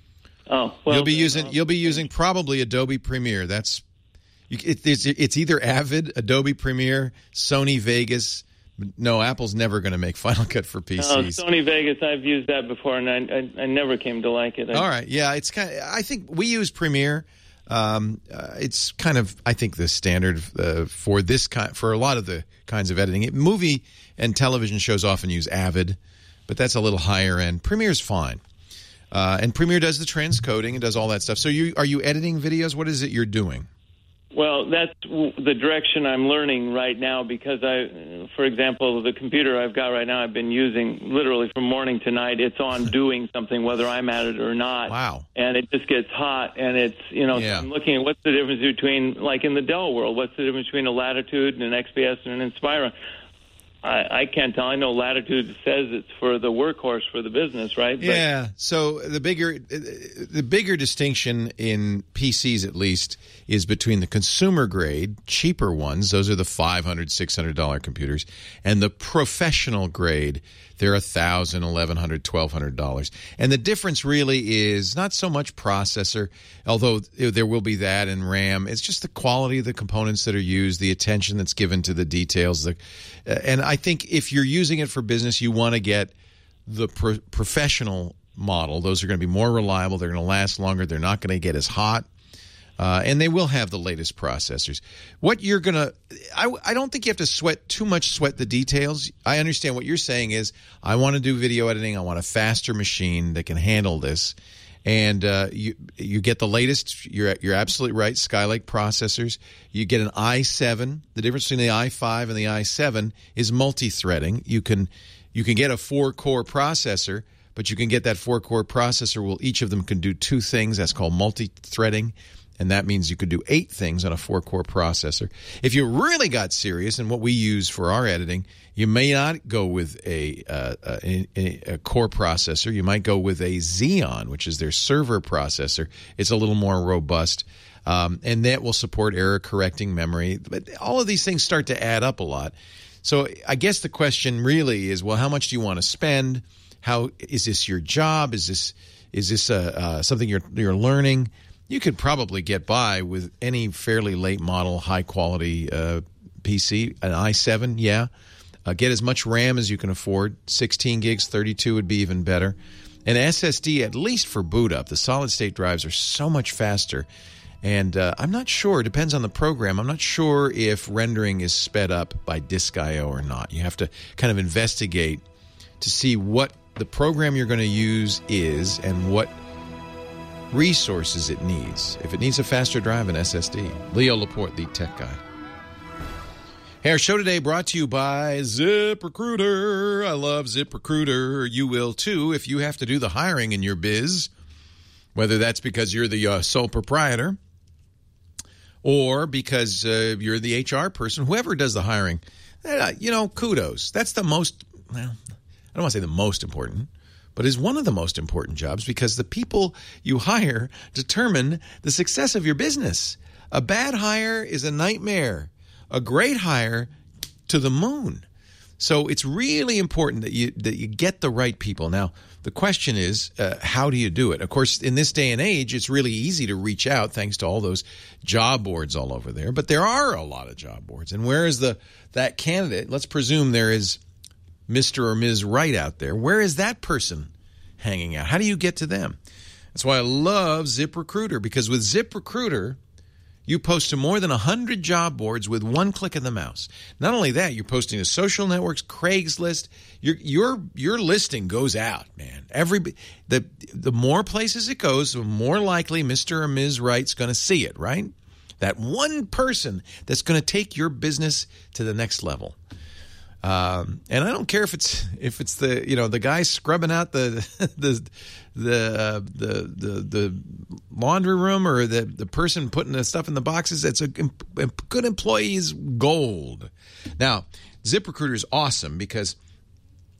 Oh, well, you'll be using you'll be using probably Adobe Premiere. That's you, it, it's, it's either Avid, Adobe Premiere, Sony Vegas. No, Apple's never going to make Final Cut for P Cs. Oh, Sony Vegas, I've used that before, and I, I, I never came to like it. I, All right, yeah, it's kind of, I think we use Premiere. Um, uh, it's kind of, I think, the standard uh, for this kind, for a lot of the kinds of editing. It, movie and television shows often use Avid, but that's a little higher end. Premiere's fine, uh, and Premiere does the transcoding and does all that stuff. So, you are you editing videos? What is it you're doing? Well, that's w- the direction I'm learning right now because I, for example, the computer I've got right now, I've been using literally from morning to night. It's on doing something whether I'm at it or not. Wow. And it just gets hot, and it's, you know, Yeah. so I'm looking at what's the difference between, like in the Dell world, what's the difference between a Latitude and an X P S and an Inspira? I, I can't tell. I know Latitude says it's for the workhorse for the business, right? But Yeah. So the bigger the bigger distinction in P Cs, at least, is between the consumer grade, cheaper ones. Those are the five hundred dollars, six hundred dollars computers, and the professional grade. They're one thousand dollars, eleven hundred dollars, twelve hundred dollars. And the difference really is not so much processor, although there will be that, and RAM. It's just the quality of the components that are used, the attention that's given to the details. The, and I think if you're using it for business, you want to get the pro- professional model. Those are going to be more reliable. They're going to last longer. They're not going to get as hot. Uh, and they will have the latest processors. What you're going to – I I don't think you have to sweat too much sweat the details. I understand what you're saying is I want to do video editing. I want a faster machine that can handle this. And uh, you you get the latest. You're you're absolutely right. Skylake processors. You get an i seven. The difference between the i five and the i seven is multi-threading. You can you can get a four-core processor, but you can get that four-core processor. Well, each of them can do two things. That's called multi-threading. And that means you could do eight things on a four-core processor. If you really got serious, and what we use for our editing, you may not go with a, uh, a, a, a core processor. You might go with a Xeon, which is their server processor. It's a little more robust, um, and that will support error-correcting memory. But all of these things start to add up a lot. So I guess the question really is, well, how much do you want to spend? How is this your job? Is this is this uh, uh, something you're you're learning? You could probably get by with any fairly late model, high quality uh, P C, an i seven, yeah. Uh, get as much RAM as you can afford. sixteen gigs, thirty-two would be even better. An S S D, at least for boot up. The solid state drives are so much faster. And uh, I'm not sure, it depends on the program. I'm not sure if rendering is sped up by Disk I O or not. You have to kind of investigate to see what the program you're going to use is and what resources it needs. If it needs a faster drive, an S S D. Leo Laporte, the tech guy. Hey, our show today brought to you by ZipRecruiter. I love ZipRecruiter. You will too if you have to do the hiring in your biz, whether that's because you're the uh, sole proprietor or because uh, you're the H R person, whoever does the hiring. Uh, you know, kudos. That's the most, well, I don't want to say the most important, but is one of the most important jobs because the people you hire determine the success of your business. A bad hire is a nightmare. A great hire, to the moon. So it's really important that you that you get the right people. Now, the question is, uh, how do you do it? Of course, in this day and age, it's really easy to reach out thanks to all those job boards all over there. But there are a lot of job boards. And where is the that candidate? Let's presume there is Mister or Miz Right out there. Where is that person hanging out? How do you get to them? That's why I love ZipRecruiter, because with ZipRecruiter, you post to more than one hundred job boards with one click of the mouse. Not only that, you're posting to social networks, Craigslist. Your your your listing goes out, man. Every the the more places it goes, the more likely Mister or Miz Right's going to see it, right? That one person that's going to take your business to the next level. Um, and I don't care if it's if it's the you know the guy scrubbing out the the the uh, the, the the laundry room or the the person putting the stuff in the boxes. It's a, a good employee's gold. Now, ZipRecruiter is awesome because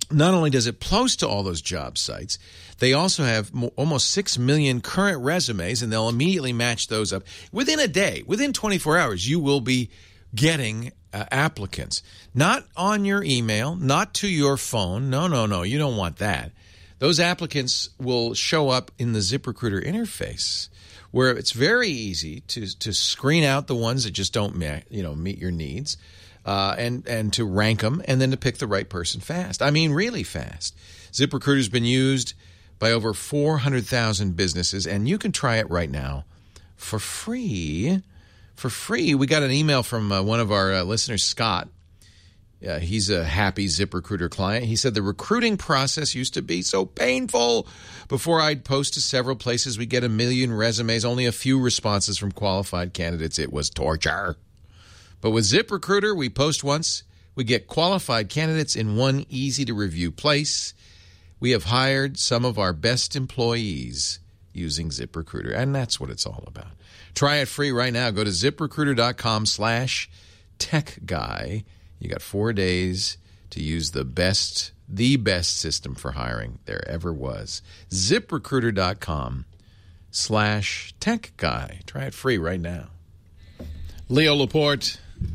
not only does it post to all those job sites, they also have mo- almost six million current resumes, and they'll immediately match those up. Within a day, within twenty-four hours, you will be getting uh, applicants. Not on your email, not to your phone. No, no, no. You don't want that. Those applicants will show up in the ZipRecruiter interface, where it's very easy to to screen out the ones that just don't ma- you know meet your needs, uh, and and to rank them, and then to pick the right person fast. I mean, really fast. ZipRecruiter's been used by over four hundred thousand businesses, and you can try it right now for free. For free. We got an email from uh, one of our uh, listeners, Scott. Uh, he's a happy ZipRecruiter client. He said the recruiting process used to be so painful. Before I'd post to several places, we'd get a million resumes, only a few responses from qualified candidates. It was torture. But with ZipRecruiter, we post once, we get qualified candidates in one easy-to-review place. We have hired some of our best employees using ZipRecruiter, and that's what it's all about. Try it free right now. Go to ZipRecruiter.com slash tech guy. You got four days to use the best, the best system for hiring there ever was. ZipRecruiter.com slash tech guy. Try it free right now. Leo Laporte,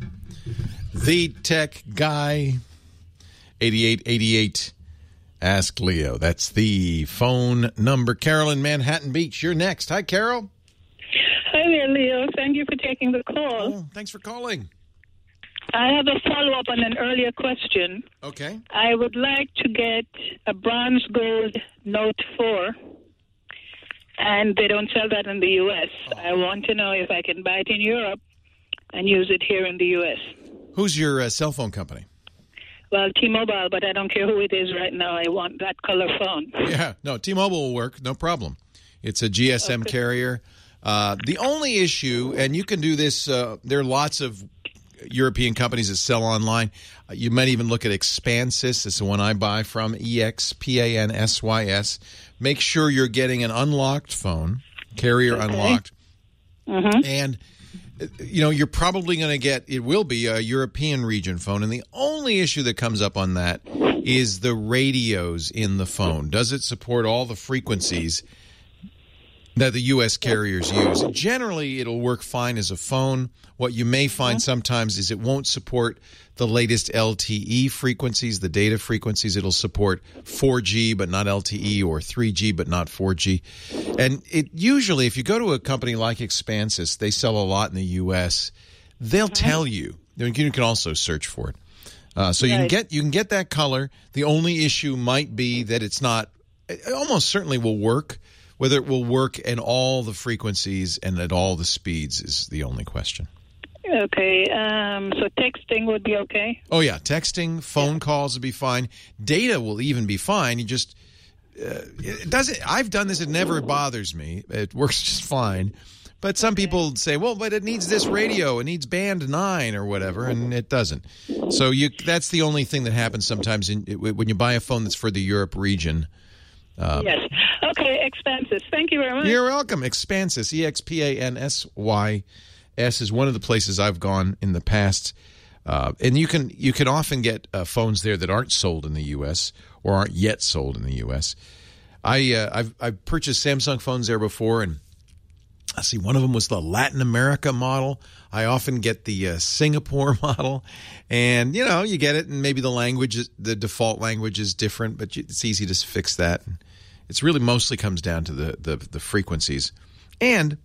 the tech guy, eighty-eight eighty-eight. Ask Leo. That's the phone number. Carol in Manhattan Beach, you're next. Hi, Carol. Hi there, Leo. Thank you for taking the call. Oh, thanks for calling. I have a follow-up on an earlier question. Okay. I would like to get a bronze gold Note four, and they don't sell that in the U S. Oh. I want to know if I can buy it in Europe and use it here in the U S. Who's your uh, cell phone company? Well, T-Mobile, but I don't care who it is right now. I want that color phone. Yeah, no, T-Mobile will work, no problem. It's a G S M okay. carrier. Uh, the only issue, and you can do this, uh, there are lots of European companies that sell online. Uh, you might even look at Expansys. It's the one I buy from, E X P A N S Y S. Make sure you're getting an unlocked phone, carrier okay. unlocked. Mm-hmm. And, you know, you're probably going to get, it will be a European region phone. And the only issue that comes up on that is the radios in the phone. Does it support all the frequencies that the U S carriers use? Generally, it'll work fine as a phone. What you may find sometimes is it won't support the latest L T E frequencies, the data frequencies. It'll support four G but not L T E, or three G but not four G. And it usually, if you go to a company like Expansys, they sell a lot in the U S, they'll tell you. You can also search for it. Uh, so you can get you can get that color. The only issue might be that it's not, it almost certainly will work. Whether it will work in all the frequencies and at all the speeds is the only question. Okay, um, so texting would be okay? Oh, yeah, texting, phone yeah. calls would be fine. Data will even be fine. You just, uh, it doesn't, I've done this, it never bothers me. It works just fine. But some people say, well, but it needs this radio, it needs band nine or whatever, and it doesn't. So you that's the only thing that happens sometimes in, when you buy a phone that's for the Europe region. Um, yes. Okay, Expansys. Thank you very much. You're welcome. Expansys, E X P A N S Y S, is one of the places I've gone in the past. Uh, and you can you can often get uh, phones there that aren't sold in the U S or aren't yet sold in the U S. I, uh, I've, I've purchased Samsung phones there before, and I see one of them was the Latin America model. I often get the uh, Singapore model, and you know you get it, and maybe the language, is, the default language is different, but it's easy to fix that. It's really mostly comes down to the the, the frequencies, and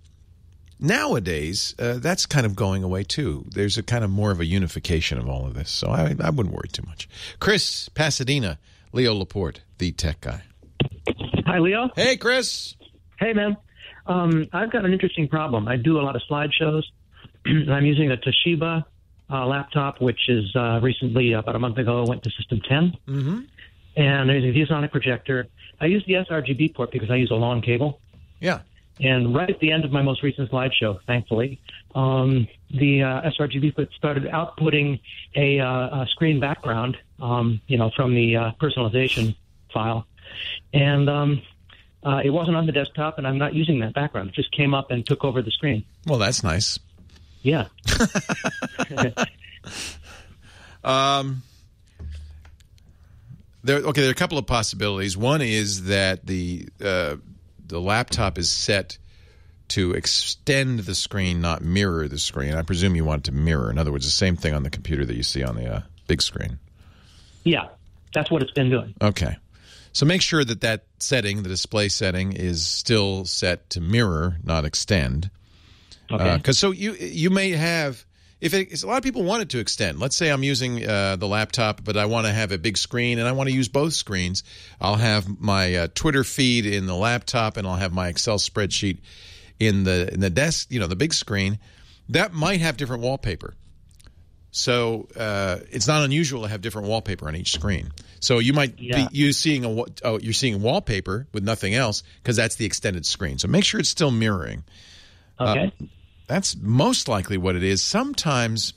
nowadays uh, that's kind of going away too. There's a kind of more of a unification of all of this, so I, I wouldn't worry too much. Chris, Pasadena, Leo Laporte, the tech guy. Hi, Leo. Hey, Chris. Hey, man. Um, I've got an interesting problem. I do a lot of slideshows. I'm using a Toshiba uh, laptop, which is uh, recently, about a month ago, went to System ten. Mm-hmm. And I'm using a ViewSonic projector. I use the s R G B port because I use a long cable. Yeah. And right at the end of my most recent slideshow, thankfully, um, the uh, s R G B port started outputting a, uh, a screen background, um, you know, from the uh, personalization file. And um, uh, it wasn't on the desktop, and I'm not using that background. It just came up and took over the screen. Well, that's nice. Yeah. um, There, okay, there are a couple of possibilities. One is that the uh, the laptop is set to extend the screen, not mirror the screen. I presume you want it to mirror. In other words, the same thing on the computer that you see on the uh, big screen. Yeah, that's what it's been doing. Okay. So make sure that that setting, the display setting, is still set to mirror, not extend. Okay. Because uh, so you you may have, if it, a lot of people want it to extend. Let's say I'm using uh, the laptop, but I want to have a big screen and I want to use both screens. I'll have my uh, Twitter feed in the laptop and I'll have my Excel spreadsheet in the in the desk, you know, the big screen. That might have different wallpaper. So uh, it's not unusual to have different wallpaper on each screen. So you might Yeah. be you seeing a oh, you're seeing wallpaper with nothing else because that's the extended screen. So make sure it's still mirroring. Okay. Uh, that's most likely what it is. Sometimes.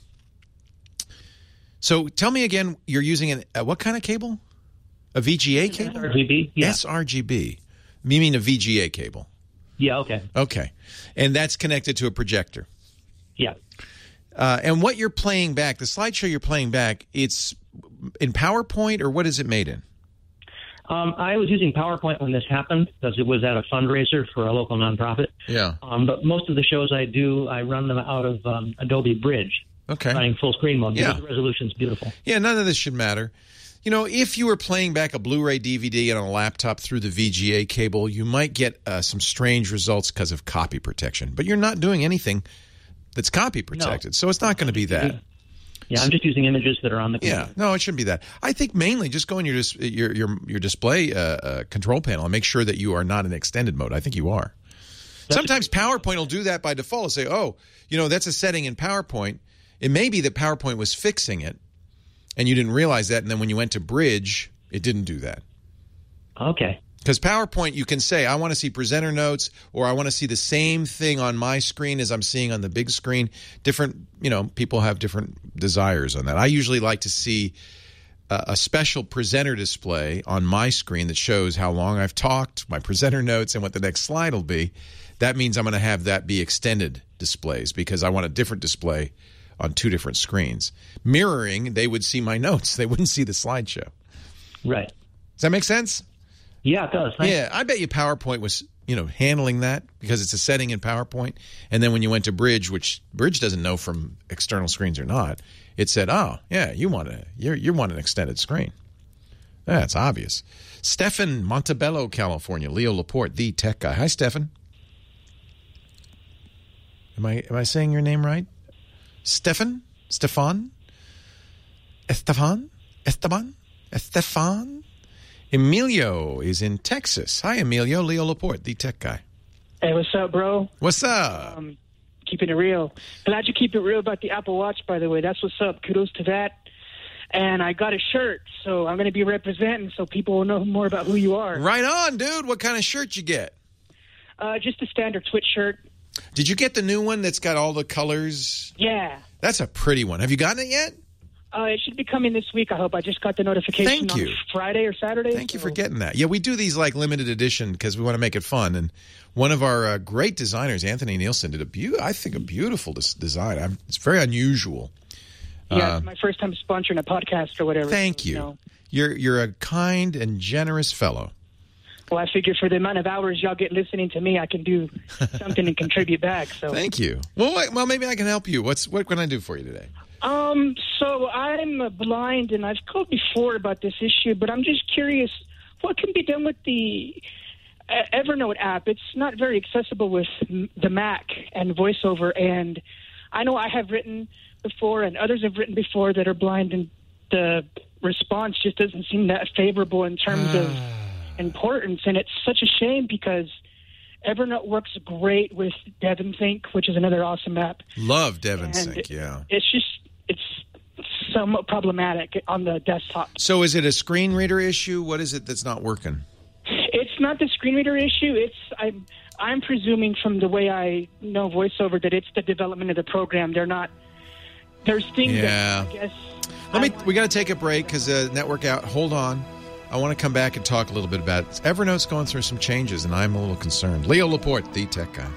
So tell me again, you're using an uh, what kind of cable? A V G A cable? S R G B. Yeah. S R G B. You mean a V G A cable? Yeah. Okay. Okay, and that's connected to a projector. Yeah. Uh, and what you're playing back, the slideshow you're playing back, it's in PowerPoint, or what is it made in? Um, I was using PowerPoint when this happened because it was at a fundraiser for a local nonprofit. Yeah. Um, but most of the shows I do, I run them out of um, Adobe Bridge. Okay. Running full screen mode. Yeah. Because the resolution's beautiful. Yeah, none of this should matter. You know, if you were playing back a Blu-ray D V D on a laptop through the V G A cable, you might get uh, some strange results because of copy protection. But you're not doing anything that's copy protected, so it's not going to be that. Yeah, I'm just using images that are on the computer. Yeah, no, it shouldn't be that. I think mainly just go in your dis- your your, your display uh, uh, control panel and make sure that you are not in extended mode. I think you are. That's Sometimes PowerPoint will do that by default. It'll say, oh, you know, that's a setting in PowerPoint. It may be that PowerPoint was fixing it, and you didn't realize that, and then when you went to Bridge, it didn't do that. Okay. Because PowerPoint, you can say, I want to see presenter notes, or I want to see the same thing on my screen as I'm seeing on the big screen. Different, you know, people have different desires on that. I usually like to see a, a special presenter display on my screen that shows how long I've talked, my presenter notes, and what the next slide will be. That means I'm going to have that be extended displays because I want a different display on two different screens. Mirroring, they would see my notes. They wouldn't see the slideshow. Right. Does that make sense? Yeah, it does. Thanks. Yeah, I bet you PowerPoint was, you know, handling that because it's a setting in PowerPoint. And then when you went to Bridge, which Bridge doesn't know from external screens or not, it said, "Oh, yeah, you want a you you want an extended screen." That's obvious. Stefan, Montebello, California. Leo Laporte, the tech guy. Hi, Stefan. Am I am I saying your name right? Stefan? Stefan? Estefan? Esteban? Estefan? Emilio is in Texas. Hi, Emilio. Leo Laporte, the tech guy. Hey, what's up, bro? What's up? Um, keeping it real. Glad you keep it real about the Apple Watch, by the way. That's what's up. Kudos to that. And I got a shirt, so I'm going to be representing so people will know more about who you are. Right on, dude. What kind of shirt you get? Uh, just a standard Twitch shirt. Did you get the new one that's got all the colors? Yeah. That's a pretty one. Have you gotten it yet? Uh, it should be coming this week, I hope. I just got the notification Thank on you. Friday or Saturday. Thank you for getting that. Yeah, we do these like limited edition because we want to make it fun. And one of our uh, great designers, Anthony Nielsen, did a be- I think a beautiful des- design. I'm, it's very unusual. Yeah, Uh, it's my first time sponsoring a podcast or whatever. thank so, you. know. You're you're a kind and generous fellow. Well, I figure for the amount of hours y'all get listening to me, I can do something and contribute back. So Thank you. Well, wait, well, maybe I can help you. What's what can I do for you today? Um, so I'm uh, blind, and I've called before about this issue, but I'm just curious, what can be done with the uh, Evernote app? It's not very accessible with m- the Mac and VoiceOver, and I know I have written before, and others have written before that are blind, and the response just doesn't seem that favorable in terms of importance, and it's such a shame because Evernote works great with DevonSync, which is another awesome app. Love Devon And Sync, yeah. It's just, it's somewhat problematic on the desktop. So is it a screen reader issue? What is it that's not working? It's not the screen reader issue. It's I'm I'm presuming from the way I know VoiceOver that it's the development of the program. They're not. There's things Yeah. that I guess. Let me. We got to take a break because the network out. Hold on. I want to come back and talk a little bit about it. Evernote's going through some changes, and I'm a little concerned. Leo Laporte, the tech guy.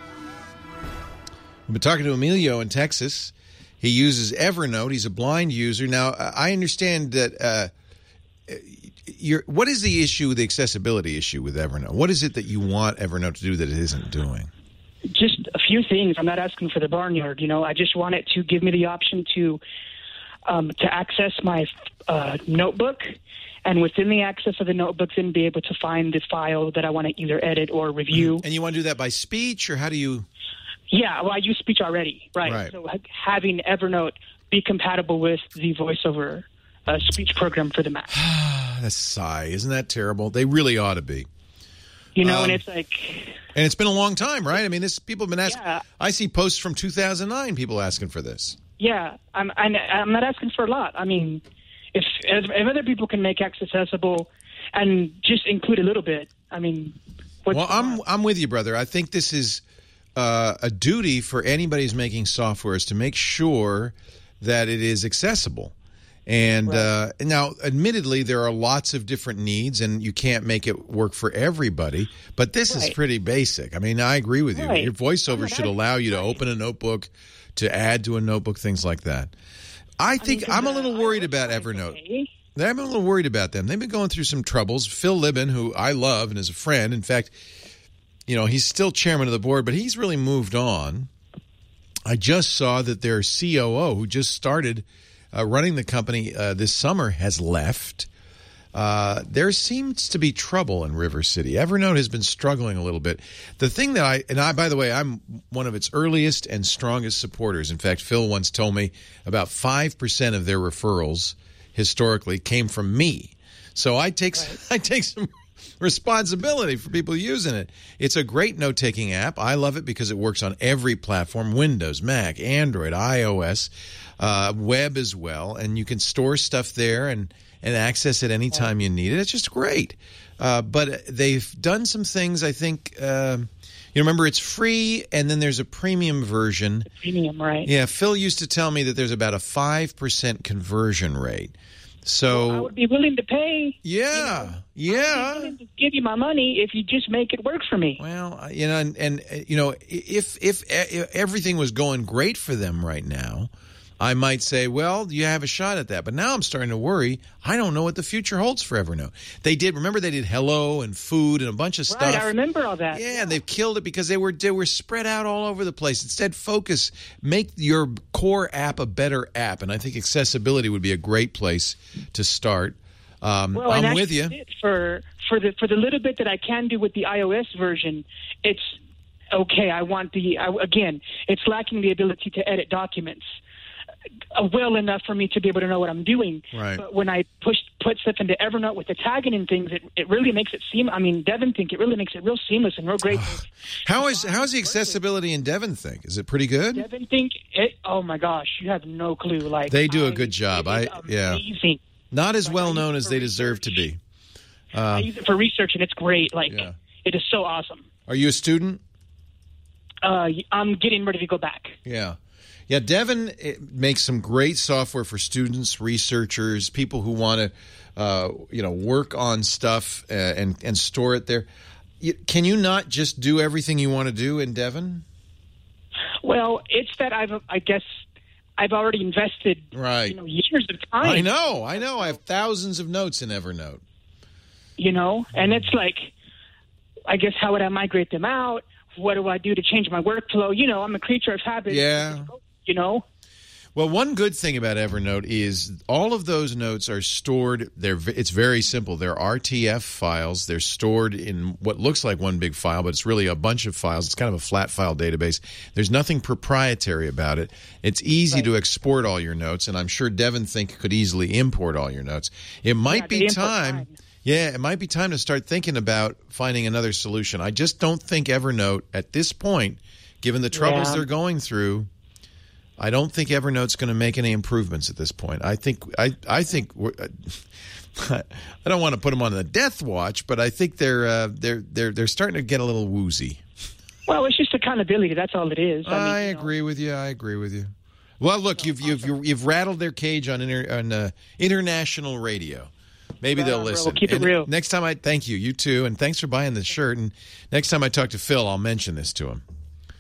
We've been talking to Emilio in Texas. He uses Evernote. He's a blind user. Now, I understand that uh, you're, what is the issue, the accessibility issue with Evernote? What is it that you want Evernote to do that it isn't doing? Just a few things. I'm not asking for the barnyard. You know, I just want it to give me the option to um, to access my uh, notebook, and within the access of the notebook, then be able to find the file that I want to either edit or review. And you want to do that by speech, or how do you? Yeah, well, I use speech already, right? Right. So having Evernote be compatible with the voiceover uh, speech program for the Mac. That's a sigh. Isn't that terrible? They really ought to be. You know, Um, and it's like... And it's been a long time, right? I mean, this people have been asking. Yeah. I see posts from two thousand nine, people asking for this. Yeah, I'm, I'm, I'm not asking for a lot. I mean, if, if if other people can make accessible and just include a little bit, I mean... Well, I'm I'm with you, brother. I think this is uh, a duty for anybody who's making software is to make sure that it is accessible. And uh, now, admittedly, there are lots of different needs, and you can't make it work for everybody. But this is Right. pretty basic. I mean, I agree with you. Right. Your voiceover should allow you to open a notebook, to add to a notebook, things like that. I think I'm a little worried about Evernote. I'm a little worried about them. They've been going through some troubles. Phil Libin, who I love and is a friend, in fact, you know, he's still chairman of the board, but he's really moved on. I just saw that their C O O, who just started uh, running the company uh, this summer, has left. Uh, there seems to be trouble in River City. Evernote has been struggling a little bit. The thing that I, and I, by the way, I'm one of its earliest and strongest supporters. In fact, Phil once told me about five percent of their referrals historically came from me. So I take, I take some responsibility for people using it. It's a great note-taking app. I love it because it works on every platform, Windows, Mac, Android, iOS, uh, web as well, and you can store stuff there and, and access it anytime you need it. It's just great. Uh, but they've done some things, I think, uh, you remember it's free, and then there's a premium version. Premium, right? Yeah, Phil used to tell me that there's about a five percent conversion rate. So I would be willing to pay. Yeah, you know, yeah. I'd be willing to give you my money if you just make it work for me. Well, you know, and, and you know, if, if if everything was going great for them right now, I might say, well, you have a shot at that. But now I'm starting to worry. I don't know what the future holds for Evernote. They did, remember, they did Hello and Food and a bunch of Right, stuff. I remember all that. Yeah, and they've killed it because they were they were spread out all over the place. Instead, focus, make your core app a better app, and I think accessibility would be a great place to start. Um, Well, and I'm that's with you. it. For for the for the little bit that I can do with the iOS version, it's okay. I want the I, again, it's lacking the ability to edit documents uh, well enough for me to be able to know what I'm doing. Right. But when I push put stuff into Evernote with the tagging and things, it, it really makes it seem. I mean, Devin think it really makes it real seamless and real great. How is how is the accessibility in Devon think? Is it pretty good? Devin think it. Oh my gosh, you have no clue. Like They do I- a good job. I yeah. amazing. Not as well known as they deserve to be. I Uh, use it for research, and it's great. Like it is so awesome. are you a student? Uh, I'm getting ready to go back. Yeah. Yeah, Devon it makes some great software for students, researchers, people who want to, uh, you know, work on stuff uh, and and store it there. You, can you not just do everything you want to do in Devon? Well, it's that I've, I guess, I've already invested, Right. you know, years of time. I know, I know. I have thousands of notes in Evernote. You know, and it's like, I guess, how would I migrate them out? What do I do to change my workflow? You know, I'm a creature of habit. Yeah. You know. Well, one good thing about Evernote is all of those notes are stored. They're v- it's very simple. They're R T F files. They're stored in what looks like one big file, but it's really a bunch of files. It's kind of a flat file database. There's nothing proprietary about it. It's easy to export all your notes, and I'm sure Devon Think could easily import all your notes. It might Yeah, they be import time. mine. Yeah, it might be time to start thinking about finding another solution. I just don't think Evernote at this point, given the troubles Yeah. they're going through, I don't think Evernote's going to make any improvements at this point. I think I I think we're, I don't want to put them on the death watch, but I think they're uh, they're they're they're starting to get a little woozy. Well, it's just accountability. That's all it is. I, I, mean, agree with you. I agree with you. Well, look, you've you've you've, you've rattled their cage on inter, on uh, international radio. Maybe they'll Right on, bro. listen. Keep it And real. Next time I thank you, you too, and thanks for buying this shirt. And next time I talk to Phil, I'll mention this to him.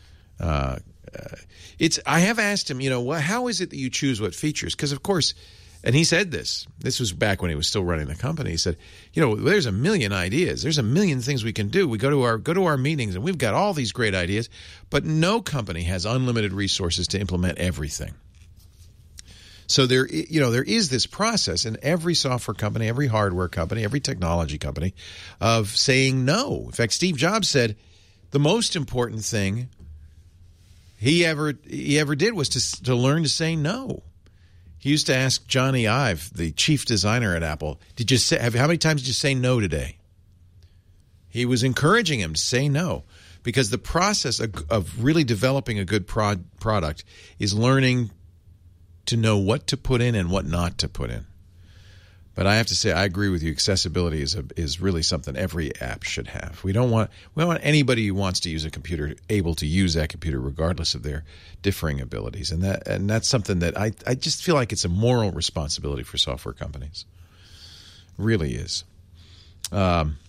Uh, uh, it's I have asked him, you know, well, how is it that you choose what features? Because of course, And he said this. This was back when he was still running the company. He said, you know, there's a million ideas. There's a million things we can do. We go to our go to our meetings, and we've got all these great ideas, but no company has unlimited resources to implement everything. So there, you know, there is this process in every software company, every hardware company, every technology company of saying no. In fact, Steve Jobs said the most important thing he ever he ever did was to to learn to say no. He used to ask Johnny Ive, the chief designer at Apple, "Did you say? Have, how many times did you say no today?" He was encouraging him to say no, because the process of, of really developing a good prod, product is learning to know what to put in and what not to put in. But I have to say, I agree with you. Accessibility is a, is really something every app should have. We don't want we don't want anybody who wants to use a computer able to use that computer regardless of their differing abilities, and that and that's something that I I just feel like it's a moral responsibility for software companies. It really is. Um,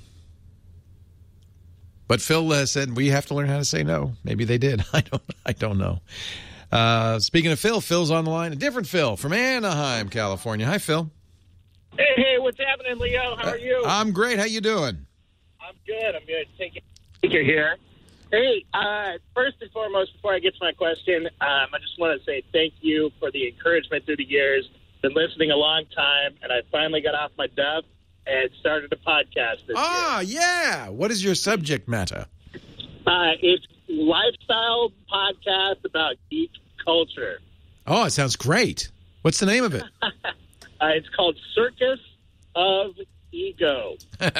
but Phil uh, said we have to learn how to say no. Maybe they did. I don't I don't know. Uh, speaking of Phil, Phil's on the line. A different Phil from Anaheim, California. Hi, Phil. Hey, hey, what's happening, Leo? How are you? Uh, I'm great. How you doing? I'm good. I'm good. Take it. You're here. Hey, uh, first and foremost, before I get to my question, um, I just want to say thank you for the encouragement through the years. Been listening a long time, and I finally got off my duff and started a podcast this ah, year. yeah. What is your subject matter? Uh, it's lifestyle podcast about geek culture. Oh, it sounds great. What's the name of it? uh, it's called Circus of Ego.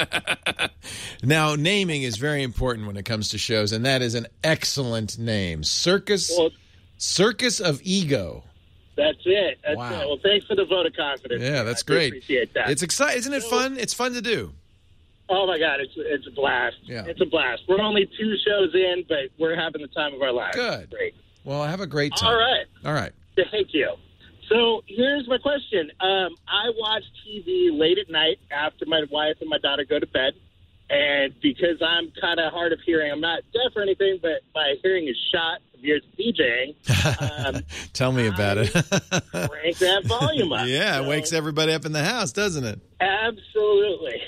Now, naming is very important when it comes to shows, and that is an excellent name. Circus, well, Circus of Ego. That's it. That's Wow. it. Well, thanks for the vote of confidence. Yeah, that's I do great. appreciate that. It's exciting, isn't it? Fun. It's fun to do. Oh my God, it's it's a blast. Yeah. It's a blast. We're only two shows in, but we're having the time of our lives. Good. Great. Well, have a great time. All right. All right. Thank you. So here's my question. Um, I watch T V late at night after my wife and my daughter go to bed. And because I'm kind of hard of hearing, I'm not deaf or anything, but my hearing is shot from years of DJing. Um, Tell me about it. crank that volume up. Yeah, it So- wakes everybody up in the house, doesn't it? Absolutely.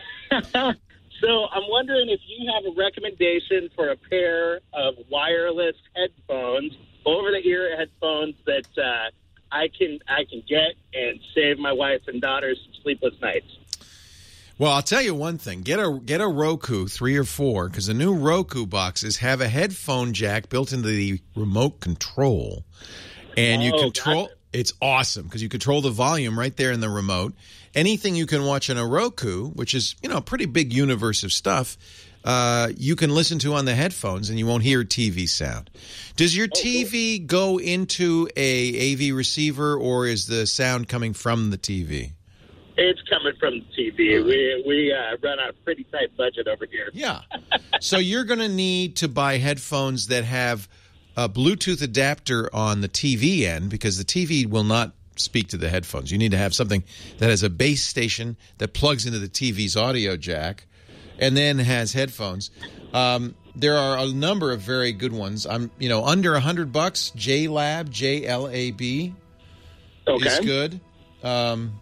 So I'm wondering if you have a recommendation for a pair of wireless headphones, over-the-ear headphones that uh, I can I can get and save my wife and daughter some sleepless nights. Well, I'll tell you one thing. Get a get a Roku, three or four, because the new Roku boxes have a headphone jack built into the remote control. And you Oh, control gotcha. it's awesome because you control the volume right there in the remote. Anything you can watch on a Roku, which is, you know, a pretty big universe of stuff, uh, you can listen to on the headphones and you won't hear T V sound. Does your T V go into a A V receiver, or is the sound coming from the T V? It's coming from the T V. We we uh, run on a pretty tight budget over here. Yeah. So you're going to need to buy headphones that have a Bluetooth adapter on the T V end, because the T V will not speak to the headphones. You need to have something that has a base station that plugs into the T V's audio jack and then has headphones. Um, there are a number of very good ones. I'm, you know, under a hundred bucks. J Lab, J L A B, Okay. is good. Um,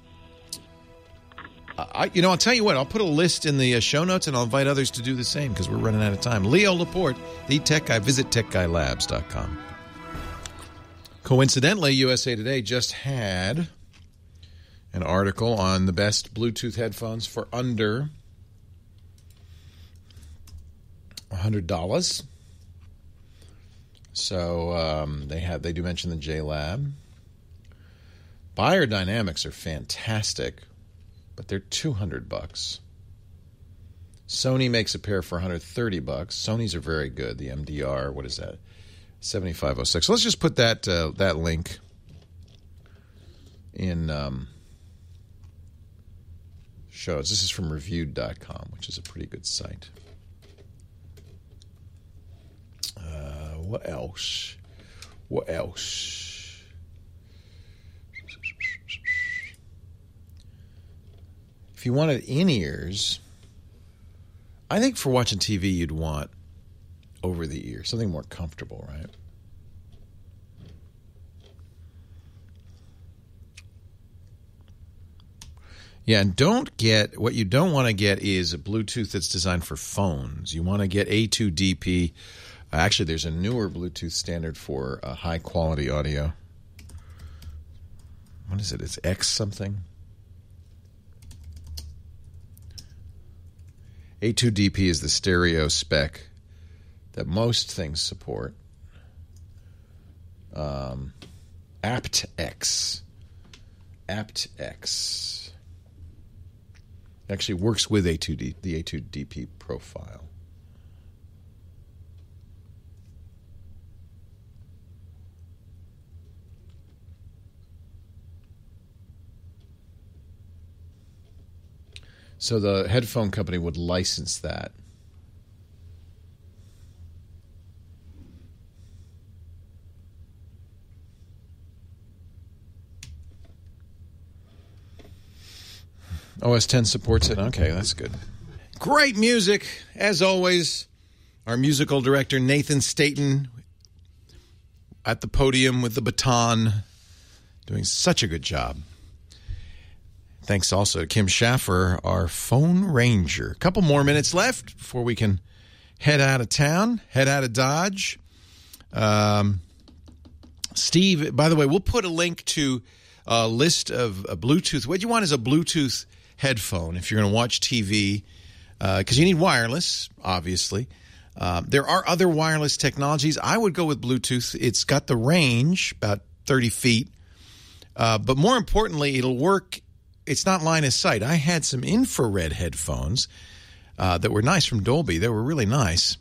I, you know, I'll tell you what. I'll put a list in the uh, show notes, and I'll invite others to do the same because we're running out of time. Leo Laporte, the Tech Guy. Visit tech guy labs dot com. Coincidentally, U S A Today just had an article on the best Bluetooth headphones for under one hundred dollars. So um, they have they do mention the J Lab. Beyerdynamics are fantastic, but they're two hundred bucks. Sony makes a pair for one hundred thirty bucks. Sony's are very good. The M D R, what is that? seventy-five oh six. So let's just put that uh, that link in um, shows. This is from reviewed dot com, which is a pretty good site. Uh, what else? What else? If you wanted in-ears, I think for watching T V you'd want over the ear, something more comfortable, right? Yeah, and don't get, what you don't want to get is a Bluetooth that's designed for phones. You want to get A two D P. Uh, actually, there's a newer Bluetooth standard for uh, high-quality audio. What is it? It's X something? A two D P is the stereo spec that most things support. Um, aptX. aptX. Actually works with A two D, the A two D P profile. So the headphone company would license that. O S ten supports it. Okay, that's good. Great music, as always. Our musical director, Nathan Staten, at the podium with the baton, doing such a good job. Thanks also to Kim Schaffer, our phone ranger. A couple more minutes left before we can head out of town, head out of Dodge. Um, Steve, by the way, we'll put a link to a list of uh, Bluetooth. What you want is a Bluetooth headphone if you're going to watch T V, because uh, you need wireless, obviously. Uh, there are other wireless technologies. I would go with Bluetooth. It's got the range, about thirty feet. Uh, but more importantly, it'll work. It's not line of sight. I had some infrared headphones uh, that were nice from Dolby. They were really nice.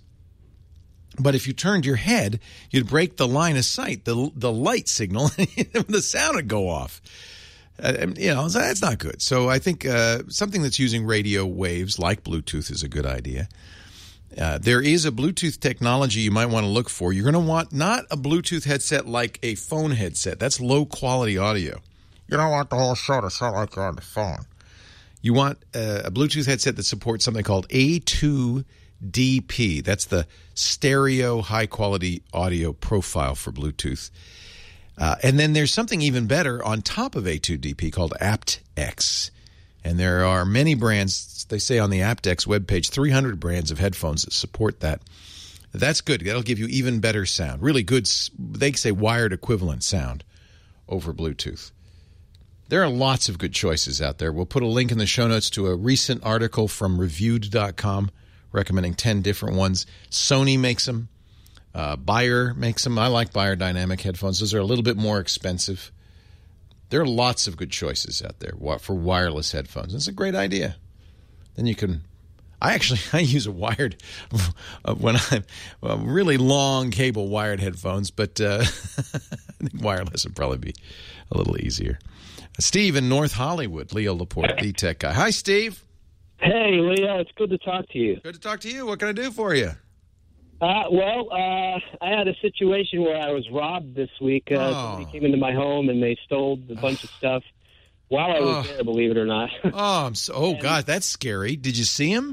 But if you turned your head, you'd break the line of sight, the the light signal, the sound would go off. Uh, you know, that's not good. So I think uh, something that's using radio waves like Bluetooth is a good idea. Uh, there is a Bluetooth technology you might want to look for. You're going to want not a Bluetooth headset like a phone headset. That's low-quality audio. You don't want the whole show to sound like you're on the phone. You want uh, a Bluetooth headset that supports something called A two D P. That's the stereo high-quality audio profile for Bluetooth. Uh, and then there's something even better on top of A two D P called aptX. And there are many brands, they say on the aptX webpage, three hundred brands of headphones that support that. That's good. That'll give you even better sound. Really good, they say wired equivalent sound over Bluetooth. There are lots of good choices out there. We'll put a link in the show notes to a recent article from reviewed dot com recommending ten different ones. Sony makes them. Uh, Beyer makes them. I like Beyer Dynamic headphones. Those are a little bit more expensive. There are lots of good choices out there for wireless headphones. It's a great idea. Then you can... I actually, I use a wired... when I'm well, really long cable wired headphones, but uh, I think wireless would probably be a little easier. Steve in North Hollywood, Leo Laporte, the tech guy. Hi, Steve. Hey, Leo. It's good to talk to you. Good to talk to you. What can I do for you? Uh, well, uh, I had a situation where I was robbed this week. Uh, Oh. Somebody came into my home and they stole a bunch of stuff while I was Oh. there, believe it or not. Oh, I'm so, oh God, that's scary. Did you see him?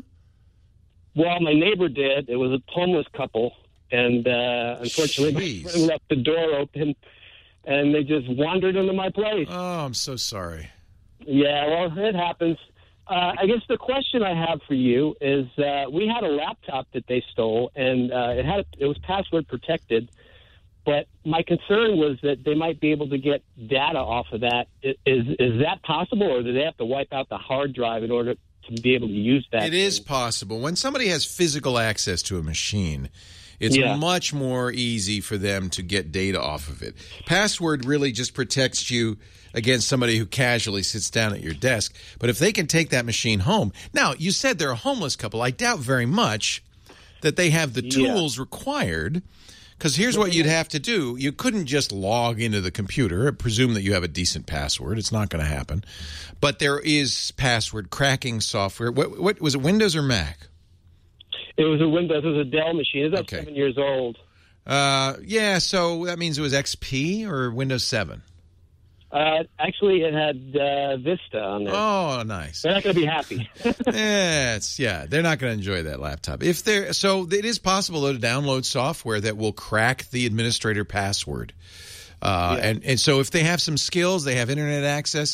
Well, my neighbor did. It was a homeless couple, and uh, unfortunately, my friend left the door open, and they just wandered into my place. Oh, I'm so sorry. Yeah, well, it happens. Uh, I guess the question I have for you is, uh, we had a laptop that they stole, and uh, it had it was password protected. But my concern was that they might be able to get data off of that. Is is that possible, or do they have to wipe out the hard drive in order to be able to use that? It is possible. When somebody has physical access to a machine, it's Yeah. much more easy for them to get data off of it. Password really just protects you against somebody who casually sits down at your desk. But if they can take that machine home. Now, you said they're a homeless couple. I doubt very much that they have the tools required. Because here's what you'd have to do. You couldn't just log into the computer, presume that you have a decent password. It's not going to happen. But there is password cracking software. What, what was it, Windows or Mac? It was a Windows. It was a Dell machine. It was about seven years old. Uh, yeah, so that means it was X P or Windows seven? Uh, actually, it had uh, Vista on there. Oh, nice. They're not going to be happy. yeah, it's, yeah, they're not going to enjoy that laptop. If they're so, it is possible though to download software that will crack the administrator password. Uh, Yeah. and and so if they have some skills, they have internet access.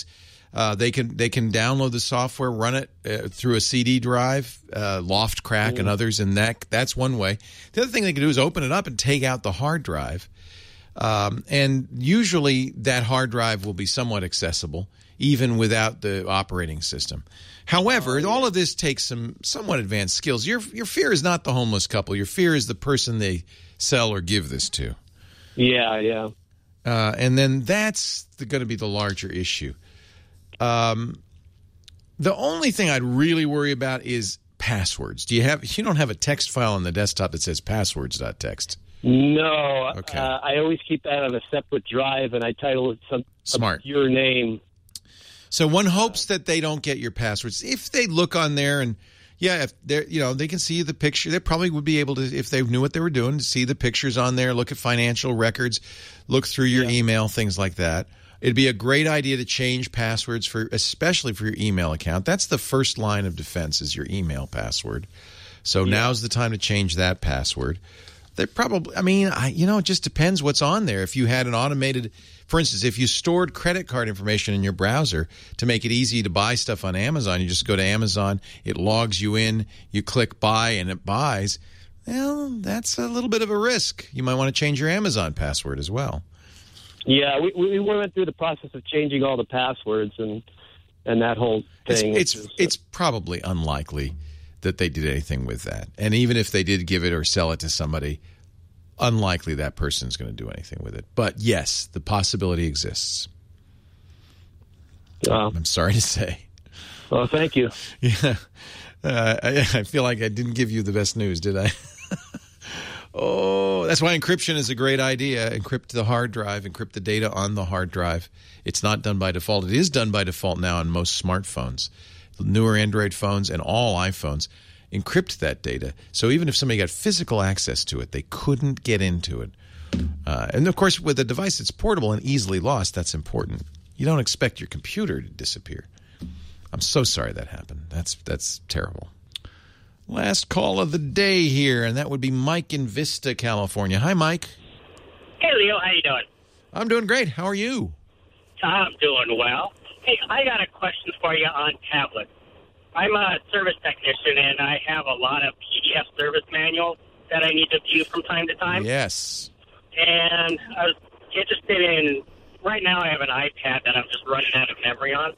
Uh, they can they can download the software, run it uh, through a C D drive, uh, Loft Crack, and others, and that that's one way. The other thing they can do is open it up and take out the hard drive, um, and usually that hard drive will be somewhat accessible, even without the operating system. However, all of this takes some somewhat advanced skills. Your your fear is not the homeless couple. Your fear is the person they sell or give this to. Yeah, yeah. Uh, and then that's going to be the larger issue. Um, the only thing I'd really worry about is passwords. Do you have? You don't have a text file on the desktop that says passwords.txt. No. Okay. Uh, I always keep that on a separate drive, and I title it some Smart. Your name. So one hopes that they don't get your passwords. If they look on there and, yeah, if they're, you know, they can see the picture. They probably would be able to, if they knew what they were doing, to see the pictures on there, look at financial records, look through your yeah. email, things like that. It'd be a great idea to change passwords for, especially for your email account. That's the first line of defense is your email password. So yeah. now's the time to change that password. They probably, I mean, I, you know, it just depends what's on there. If you had an automated, for instance, if you stored credit card information in your browser to make it easy to buy stuff on Amazon, you just go to Amazon, it logs you in, you click buy, and it buys. Well, that's a little bit of a risk. You might want to change your Amazon password as well. Yeah, we we went through the process of changing all the passwords and and that whole thing. It's it's, it's probably unlikely that they did anything with that. And even if they did give it or sell it to somebody, unlikely that person's going to do anything with it. But yes, the possibility exists. Uh, I'm sorry to say. Well, thank you. Yeah, uh, I, I feel like I didn't give you the best news, did I? Oh, that's why encryption is a great idea. Encrypt the hard drive, encrypt the data on the hard drive. It's not done by default. It is done by default now on most smartphones. The newer Android phones and all iPhones encrypt that data. So even if somebody got physical access to it, they couldn't get into it. Uh, and, of course, with a device that's portable and easily lost, that's important. You don't expect your computer to disappear. I'm so sorry that happened. That's that's terrible. Last call of the day here, and that would be Mike in Vista, California. Hi, Mike. Hey, Leo. How you doing? I'm doing great. How are you? I'm doing well. Hey, I got a question for you on tablets. I'm a service technician, and I have a lot of P D F service manuals that I need to view from time to time. Yes. And I was interested in, right now I have an iPad that I'm just running out of memory on,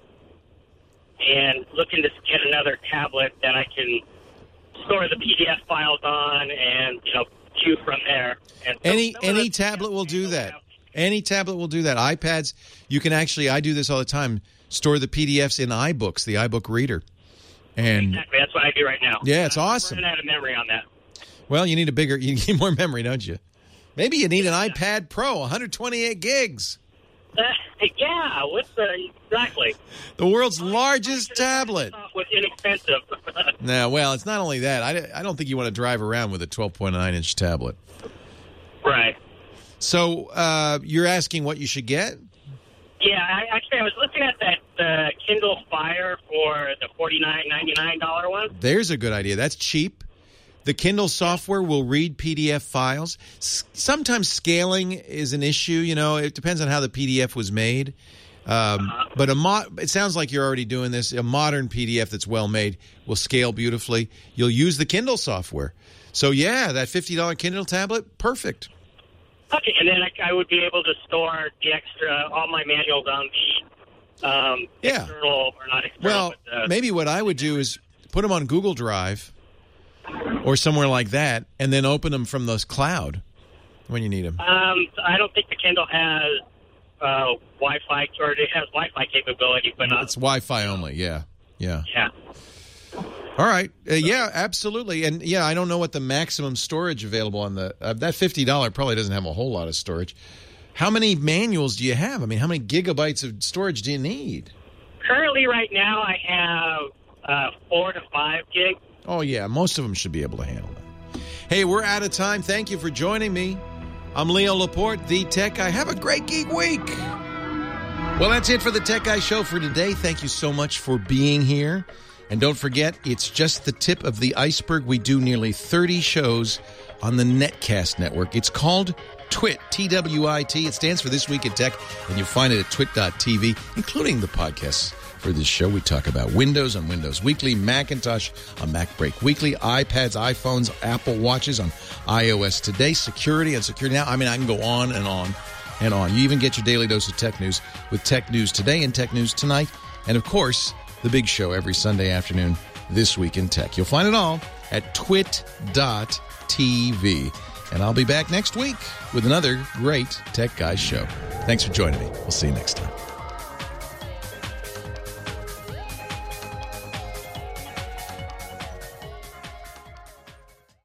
and looking to get another tablet that I can store the P D F files on and, you know, view from there. And so any any tablet will do that. Any tablet will do that. iPads, you can actually, I do this all the time, store the P D Fs in iBooks, the iBook reader. And exactly, that's what I do right now. Yeah, it's I'm awesome. running out of memory on that. Well, you need a bigger, you need more memory, don't you? Maybe you need an iPad Pro, one hundred twenty-eight gigs. Uh, yeah, what's the, exactly. The world's largest tablet. Was inexpensive. No, well, it's not only that. I, I don't think you want to drive around with a twelve point nine inch tablet. Right. So uh, you're asking what you should get? Yeah, I, actually, I was looking at that uh, Kindle Fire for the forty-nine ninety-nine one. There's a good idea. That's cheap. The Kindle software will read P D F files. S- sometimes scaling is an issue. You know, it depends on how the P D F was made. Um, uh-huh. But a mo- it sounds like you're already doing this. A modern P D F that's well made will scale beautifully. You'll use the Kindle software. So, yeah, that fifty dollars Kindle tablet, perfect. Okay, and then I, I would be able to store the extra, all my manuals on the um, yeah. external, or not external. Well, but the, maybe what I would do is put them on Google Drive or somewhere like that, and then open them from the cloud when you need them. Um, I don't think the Kindle has uh, Wi-Fi, or it has Wi-Fi capability, but not. It's Wi-Fi only, yeah. Yeah. Yeah. All right. Uh, yeah, absolutely. And, yeah, I don't know what the maximum storage available on the uh, – that fifty dollars probably doesn't have a whole lot of storage. How many manuals do you have? I mean, how many gigabytes of storage do you need? Currently, right now, I have uh, four to five gig. Oh, yeah. Most of them should be able to handle that. Hey, we're out of time. Thank you for joining me. I'm Leo Laporte, the Tech Guy. Have a great Geek Week. Well, that's it for the Tech Guy Show for today. Thank you so much for being here. And don't forget, it's just the tip of the iceberg. We do nearly thirty shows on the Netcast network. It's called Twit, T W I T. It stands for This Week in Tech, and you'll find it at twit dot t v, including the podcasts For this show, we talk about Windows on Windows Weekly, Macintosh on Mac Break Weekly, iPads, iPhones, Apple Watches on iOS Today, security and Security Now. I mean, I can go on and on and on. You even get your daily dose of tech news with Tech News Today and Tech News Tonight. And, of course, the big show every Sunday afternoon, This Week in Tech. You'll find it all at twit dot t v. And I'll be back next week with another great Tech Guys show. Thanks for joining me. We'll see you next time.